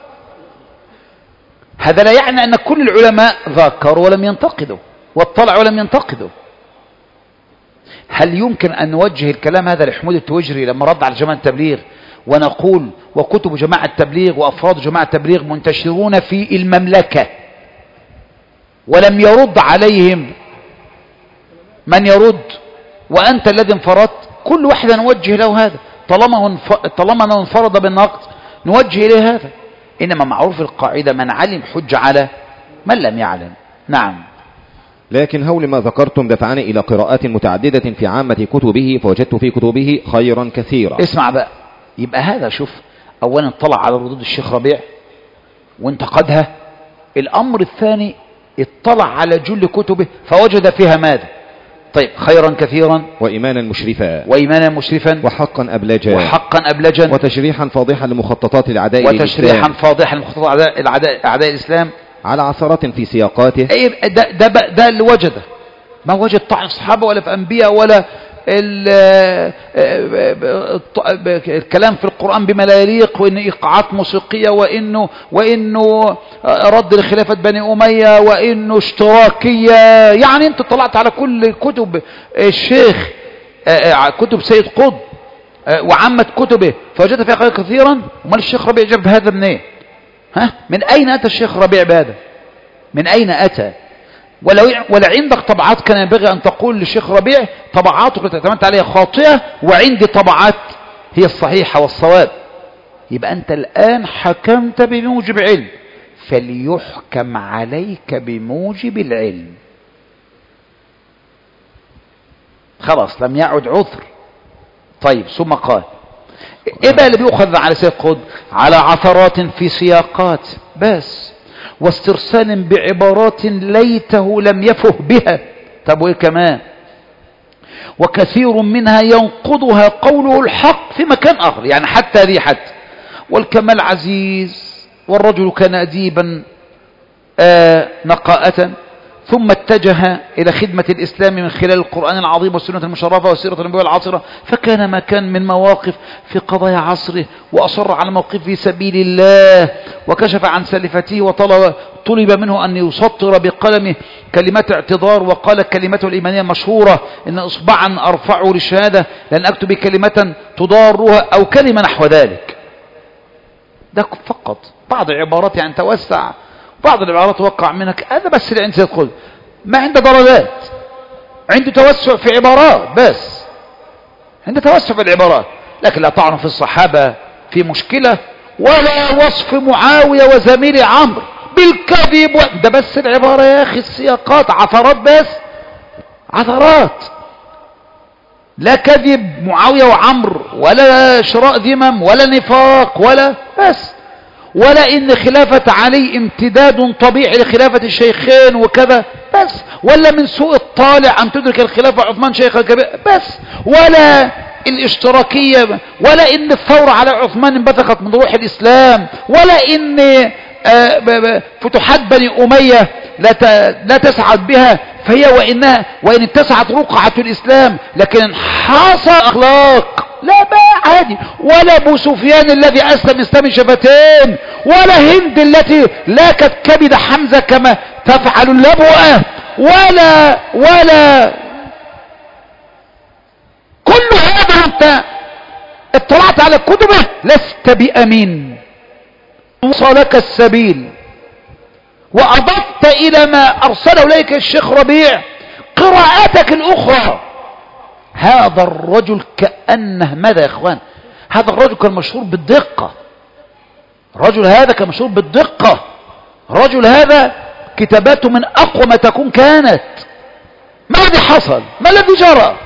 هذا لا يعني أن كل العلماء ذاكروا ولم ينتقدوا واطلعوا ولم ينتقدوا. هل يمكن أن نوجه الكلام هذا لحمود التوجري لما رد على جماعة التبليغ ونقول وكتب جماعة التبليغ وأفراد جماعة التبليغ منتشرون في المملكة ولم يرد عليهم من يرد، وأنت الذي انفردت؟ كل واحد نوجه له هذا، طالما طالما انفرد بالنقد نوجه إليه هذا. إنما معروف القاعدة من علم حج على من لم يعلم. نعم. لكن هول ما ذكرتم دفعني إلى قراءات متعددة في عامة كتبه، فوجدت في كتبه خيرا كثيرا. اسمع بقى، يبقى هذا شوف، أولا اطلع على ردود الشيخ ربيع وانتقدها. الأمر الثاني اطلع على جل كتبه فوجد فيها ماذا؟ طيب خيرا كثيرا، وإيمانا مشرفا، وإيمانا مشرفا، وحقا أبلجا، وحقا أبلجا، وتشريحا فاضحا لمخططات الأعداء وتشريحا فاضحا لمخططات الأعداء أعداء الإسلام، على عثرات في سياقاته. أي ده, ده, ده اللي وجده، ما وجد طعن الصحابة ولا في أنبياء ولا الكلام في القرآن بما لا يليق، وإن إيقاعات موسيقية، وإنه وإنه رد لخلافة بني أمية، وإنه اشتراكية. يعني أنت طلعت على كل كتب الشيخ، كتب سيد قطب وعامة كتبه فوجدت فيها خير كثيرا. وما الشيخ ربيع جاب هذا منين؟ ها من أين أتى الشيخ ربيع بهذا؟ من أين أتى؟ ولو ولا عندك طبعات كان ينبغي أن تقول للشيخ ربيع طبعاتك التي اعتمدت عليها خاطئة وعندي طبعات هي الصحيحة والصواب. يبقى أنت الآن حكمت بموجب علم، فليحكم عليك بموجب العلم. خلاص لم يعد عذر. طيب ثم قال ايه بقى اللي بيؤخذ على سيد قطب؟ على عثرات في سياقات بس، واسترسال بعبارات ليته لم يفه بها. طب وايه كمان؟ وكثير منها ينقضها قوله الحق في مكان آخر، يعني حتى ذي حتى والكمال عزيز والرجل كان أديبا آه نقاءة، ثم اتجه إلى خدمة الإسلام من خلال القرآن العظيم والسنة المشرفة والسيرة النبوية العاصرة، فكان ما كان من مواقف في قضايا عصره، وأصر على موقف في سبيل الله، وكشف عن سلفته، وطلب طلب منه أن يسطر بقلمه كلمات اعتذار، وقال كلمته الإيمانية مشهورة: إن إصبعا أرفعه للشهادة لن أكتب كلمة تضارها أو كلمة نحو ذلك. ده فقط بعض العبارات، يعني توسع بعض العبارات وقع منك، هذا بس اللي عند سيد قطب، ما عنده درجات، عنده توسع في عبارات بس، عنده توسع في العبارات، لكن لا طعن في الصحابة في مشكلة، ولا وصف معاوية وزميل عمرو بالكذب و... ده بس العبارة يا أخي، السياقات عثرات بس، عثرات، لا كذب معاوية وعمرو، ولا شراء ذمم، ولا نفاق، ولا بس، ولا إن خلافة علي امتداد طبيعي لخلافة الشيخين وكذا بس، ولا من سوء الطالع أن تدرك الخلافة عثمان شيخ الكبير بس، ولا الاشتراكية، ولا إن الثورة على عثمان انبثقت من روح الإسلام، ولا إن فتوحات بني أمية لا تسعد بها فهي وإنها وإن اتسعت رقعة الإسلام لكن حاصل أخلاق، لا بقى عادي، ولا ابو سفيان الذي أسلم إسلام شفتين، ولا هند التي لاكت كبد حمزة كما تفعل اللبوة، ولا ولا كل هذا أنت اطلعت على كتبه لست بأمين، وصلك السبيل، وأضفت إلى ما أرسله إليك الشيخ ربيع قراءاتك الأخرى. هذا الرجل كأنه ماذا يا إخوان؟ هذا الرجل كان مشهور بالدقة، الرجل هذا كان مشهور بالدقة، الرجل هذا كتاباته من أقوى ما تكون كانت. ما الذي حصل؟ ما الذي جرى؟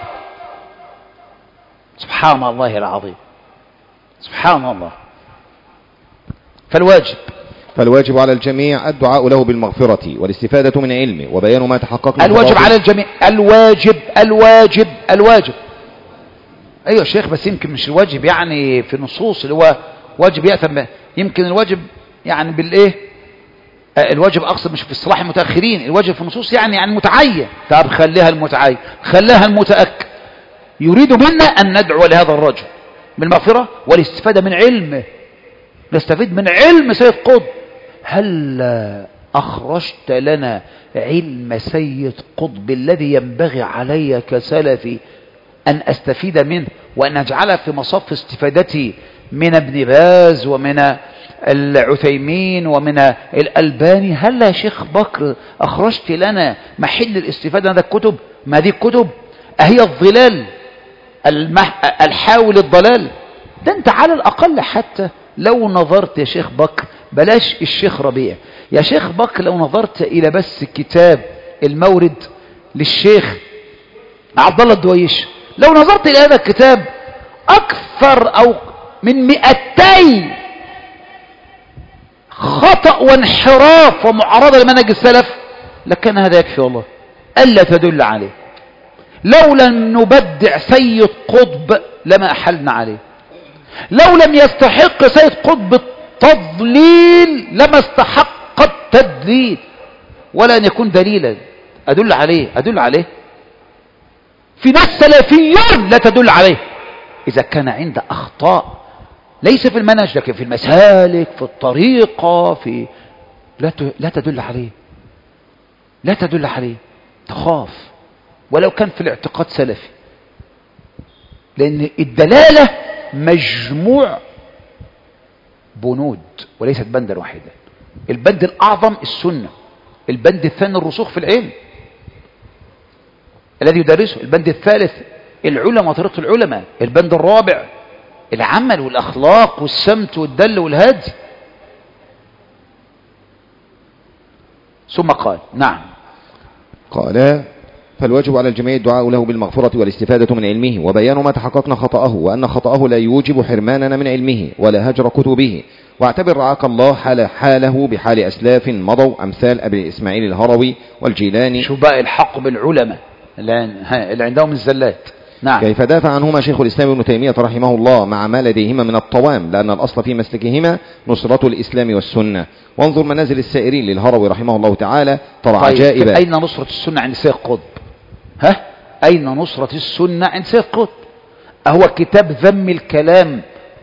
سبحان الله العظيم، سبحان الله. فالواجب فالواجب على الجميع الدعاء له بالمغفرة والاستفادة من علمه وبيان ما تحقق. الواجب على الجميع، الواجب الواجب الواجب ايوه شيخ، بس يمكن مش الواجب يعني في النصوص اللي هو واجب يأثم، يمكن الواجب يعني بالايه، الواجب اقصد مش في اصطلاح المتاخرين، الواجب في النصوص يعني يعني متعين. طب خليها المتعين، خليها المتأكد. يريد منا ان ندعو لهذا الرجل بالمغفرة والاستفادة من علمه، نستفيد من علم سيد قطب. هل أخرجت لنا علم سيد قطب الذي ينبغي علي كسلفي أن أستفيد منه وأن أجعله في مصف استفادتي من ابن باز ومن العثيمين ومن الألباني؟ هل يا شيخ بكر أخرجت لنا محل الاستفادة من هذا الكتب؟ ما هذه الكتب أهي الظلال الحاول الضلال؟ ده أنت على الأقل حتى لو نظرت يا شيخ بكر، بلاش الشيخ ربيع، يا شيخ بكر لو نظرت إلى بس كتاب المورد للشيخ عبد الله الدويش، لو نظرت إلى هذا الكتاب أكثر أو من مئتي خطأ وانحراف ومعارضة لمنهج السلف، لكان هذا يكفي والله ألا تدل عليه. لو لم نبدع سيد قطب لما أحلنا عليه، لو لم يستحق سيد قطب التضليل لما استحق التدليل، ولا أن يكون دليلا أدل عليه أدل عليه في ناس سلفيون لا تدل عليه إذا كان عند أخطاء ليس في المنهج لكن في المسالك في الطريقة في لا لا تدل عليه لا تدل عليه تخاف، ولو كان في الاعتقاد سلفي، لأن الدلالة مجموع بنود وليست بندا واحدا. البند الأعظم السنة، البند الثاني الرسوخ في العلم الذي يدرسه، البند الثالث العلماء وطريقة العلماء، البند الرابع العمل والأخلاق والسمت والدل والهدي. ثم قال نعم قال فالواجب على الجميع الدعاء له بالمغفرة والاستفادة من علمه وبيان ما تحققنا خطأه، وأن خطأه لا يوجب حرماننا من علمه ولا هجر كتبه. واعتبر رعاك الله حال حاله بحال أسلاف مضوا أمثال أبي إسماعيل الهروي والجيلاني. شو بقى الحق بالعلماء اللي عندهم الزلات. نعم. كيف دافع عنهما شيخ الإسلام ابن تيمية رحمه الله مع ما لديهما من الطوام، لأن الأصل في مسلكهما نصرة الإسلام والسنة. وانظر منازل السائرين للهروي رحمه الله تعالى ترى طيب عجائب. أين نصرة السنة عند سيد قطب؟ ها؟ أين نصرة السنة عند سيد قطب؟ أهو كتاب ذم الكلام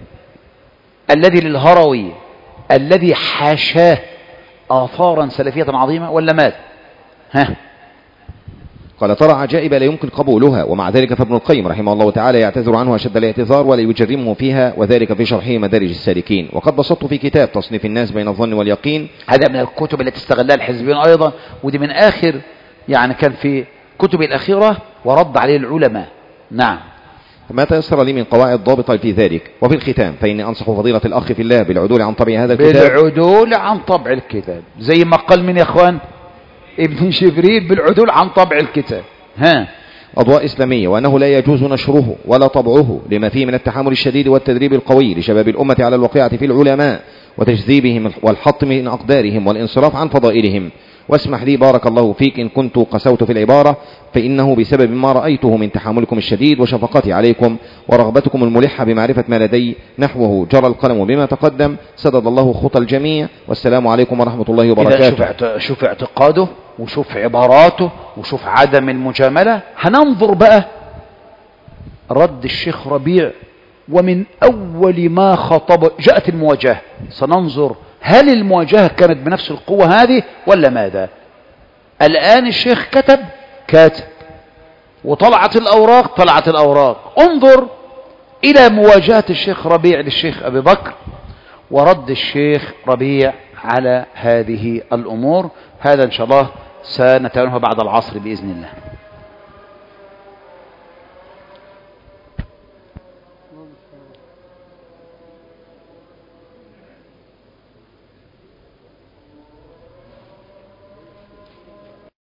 الذي للهروي الذي حاشاه آثارا سلفية عظيمة ولا ماذا؟ ها؟ قال ترى عجائب لا يمكن قبولها، ومع ذلك فابن القيم رحمه الله تعالى يعتذر عنه أشد الاعتذار ولا يجرمه فيها، وذلك في شرحه مدارج السالكين. وقد بسطت في كتاب تصنيف الناس بين الظن واليقين، هذا من الكتب التي استغلها الحزبيون أيضا، ودي من آخر يعني كان في كتب الأخيرة ورد عليه العلماء. نعم. ما تيسر لي من قواعد ضابطة في ذلك. وفي الختام فإني أنصح فضيلة الأخ في الله بالعدول عن طبع هذا الكتاب. بالعدول عن طبع الكتاب زي ما قال من يا إخوان ابن شبريل، بالعدول عن طبع الكتاب. ها أضواء إسلامية، وأنه لا يجوز نشره ولا طبعه لما فيه من التحامل الشديد والتدريب القوي لشباب الأمة على الوقيعة في العلماء وتجذيبهم والحط من أقدارهم والانصراف عن فضائلهم. واسمح لي بارك الله فيك إن كنت قسوت في العبارة، فإنه بسبب ما رأيته من تحاملكم الشديد وشفقتي عليكم ورغبتكم الملحة بمعرفة ما لدي نحوه جرى القلم بما تقدم. سدد الله خطى الجميع، والسلام عليكم ورحمة الله وبركاته. شوف اعتقاده وشوف عباراته وشوف عدم المجاملة. هننظر بقى رد الشيخ ربيع، ومن أول ما خطب جاءت المواجهة. سننظر هل المواجهة كانت بنفس القوة هذه ولا ماذا؟ الآن الشيخ كتب كاتب وطلعت الأوراق طلعت الأوراق. انظر إلى مواجهة الشيخ ربيع للشيخ أبي بكر ورد الشيخ ربيع على هذه الأمور. هذا إن شاء الله سنتابعه بعد العصر بإذن الله.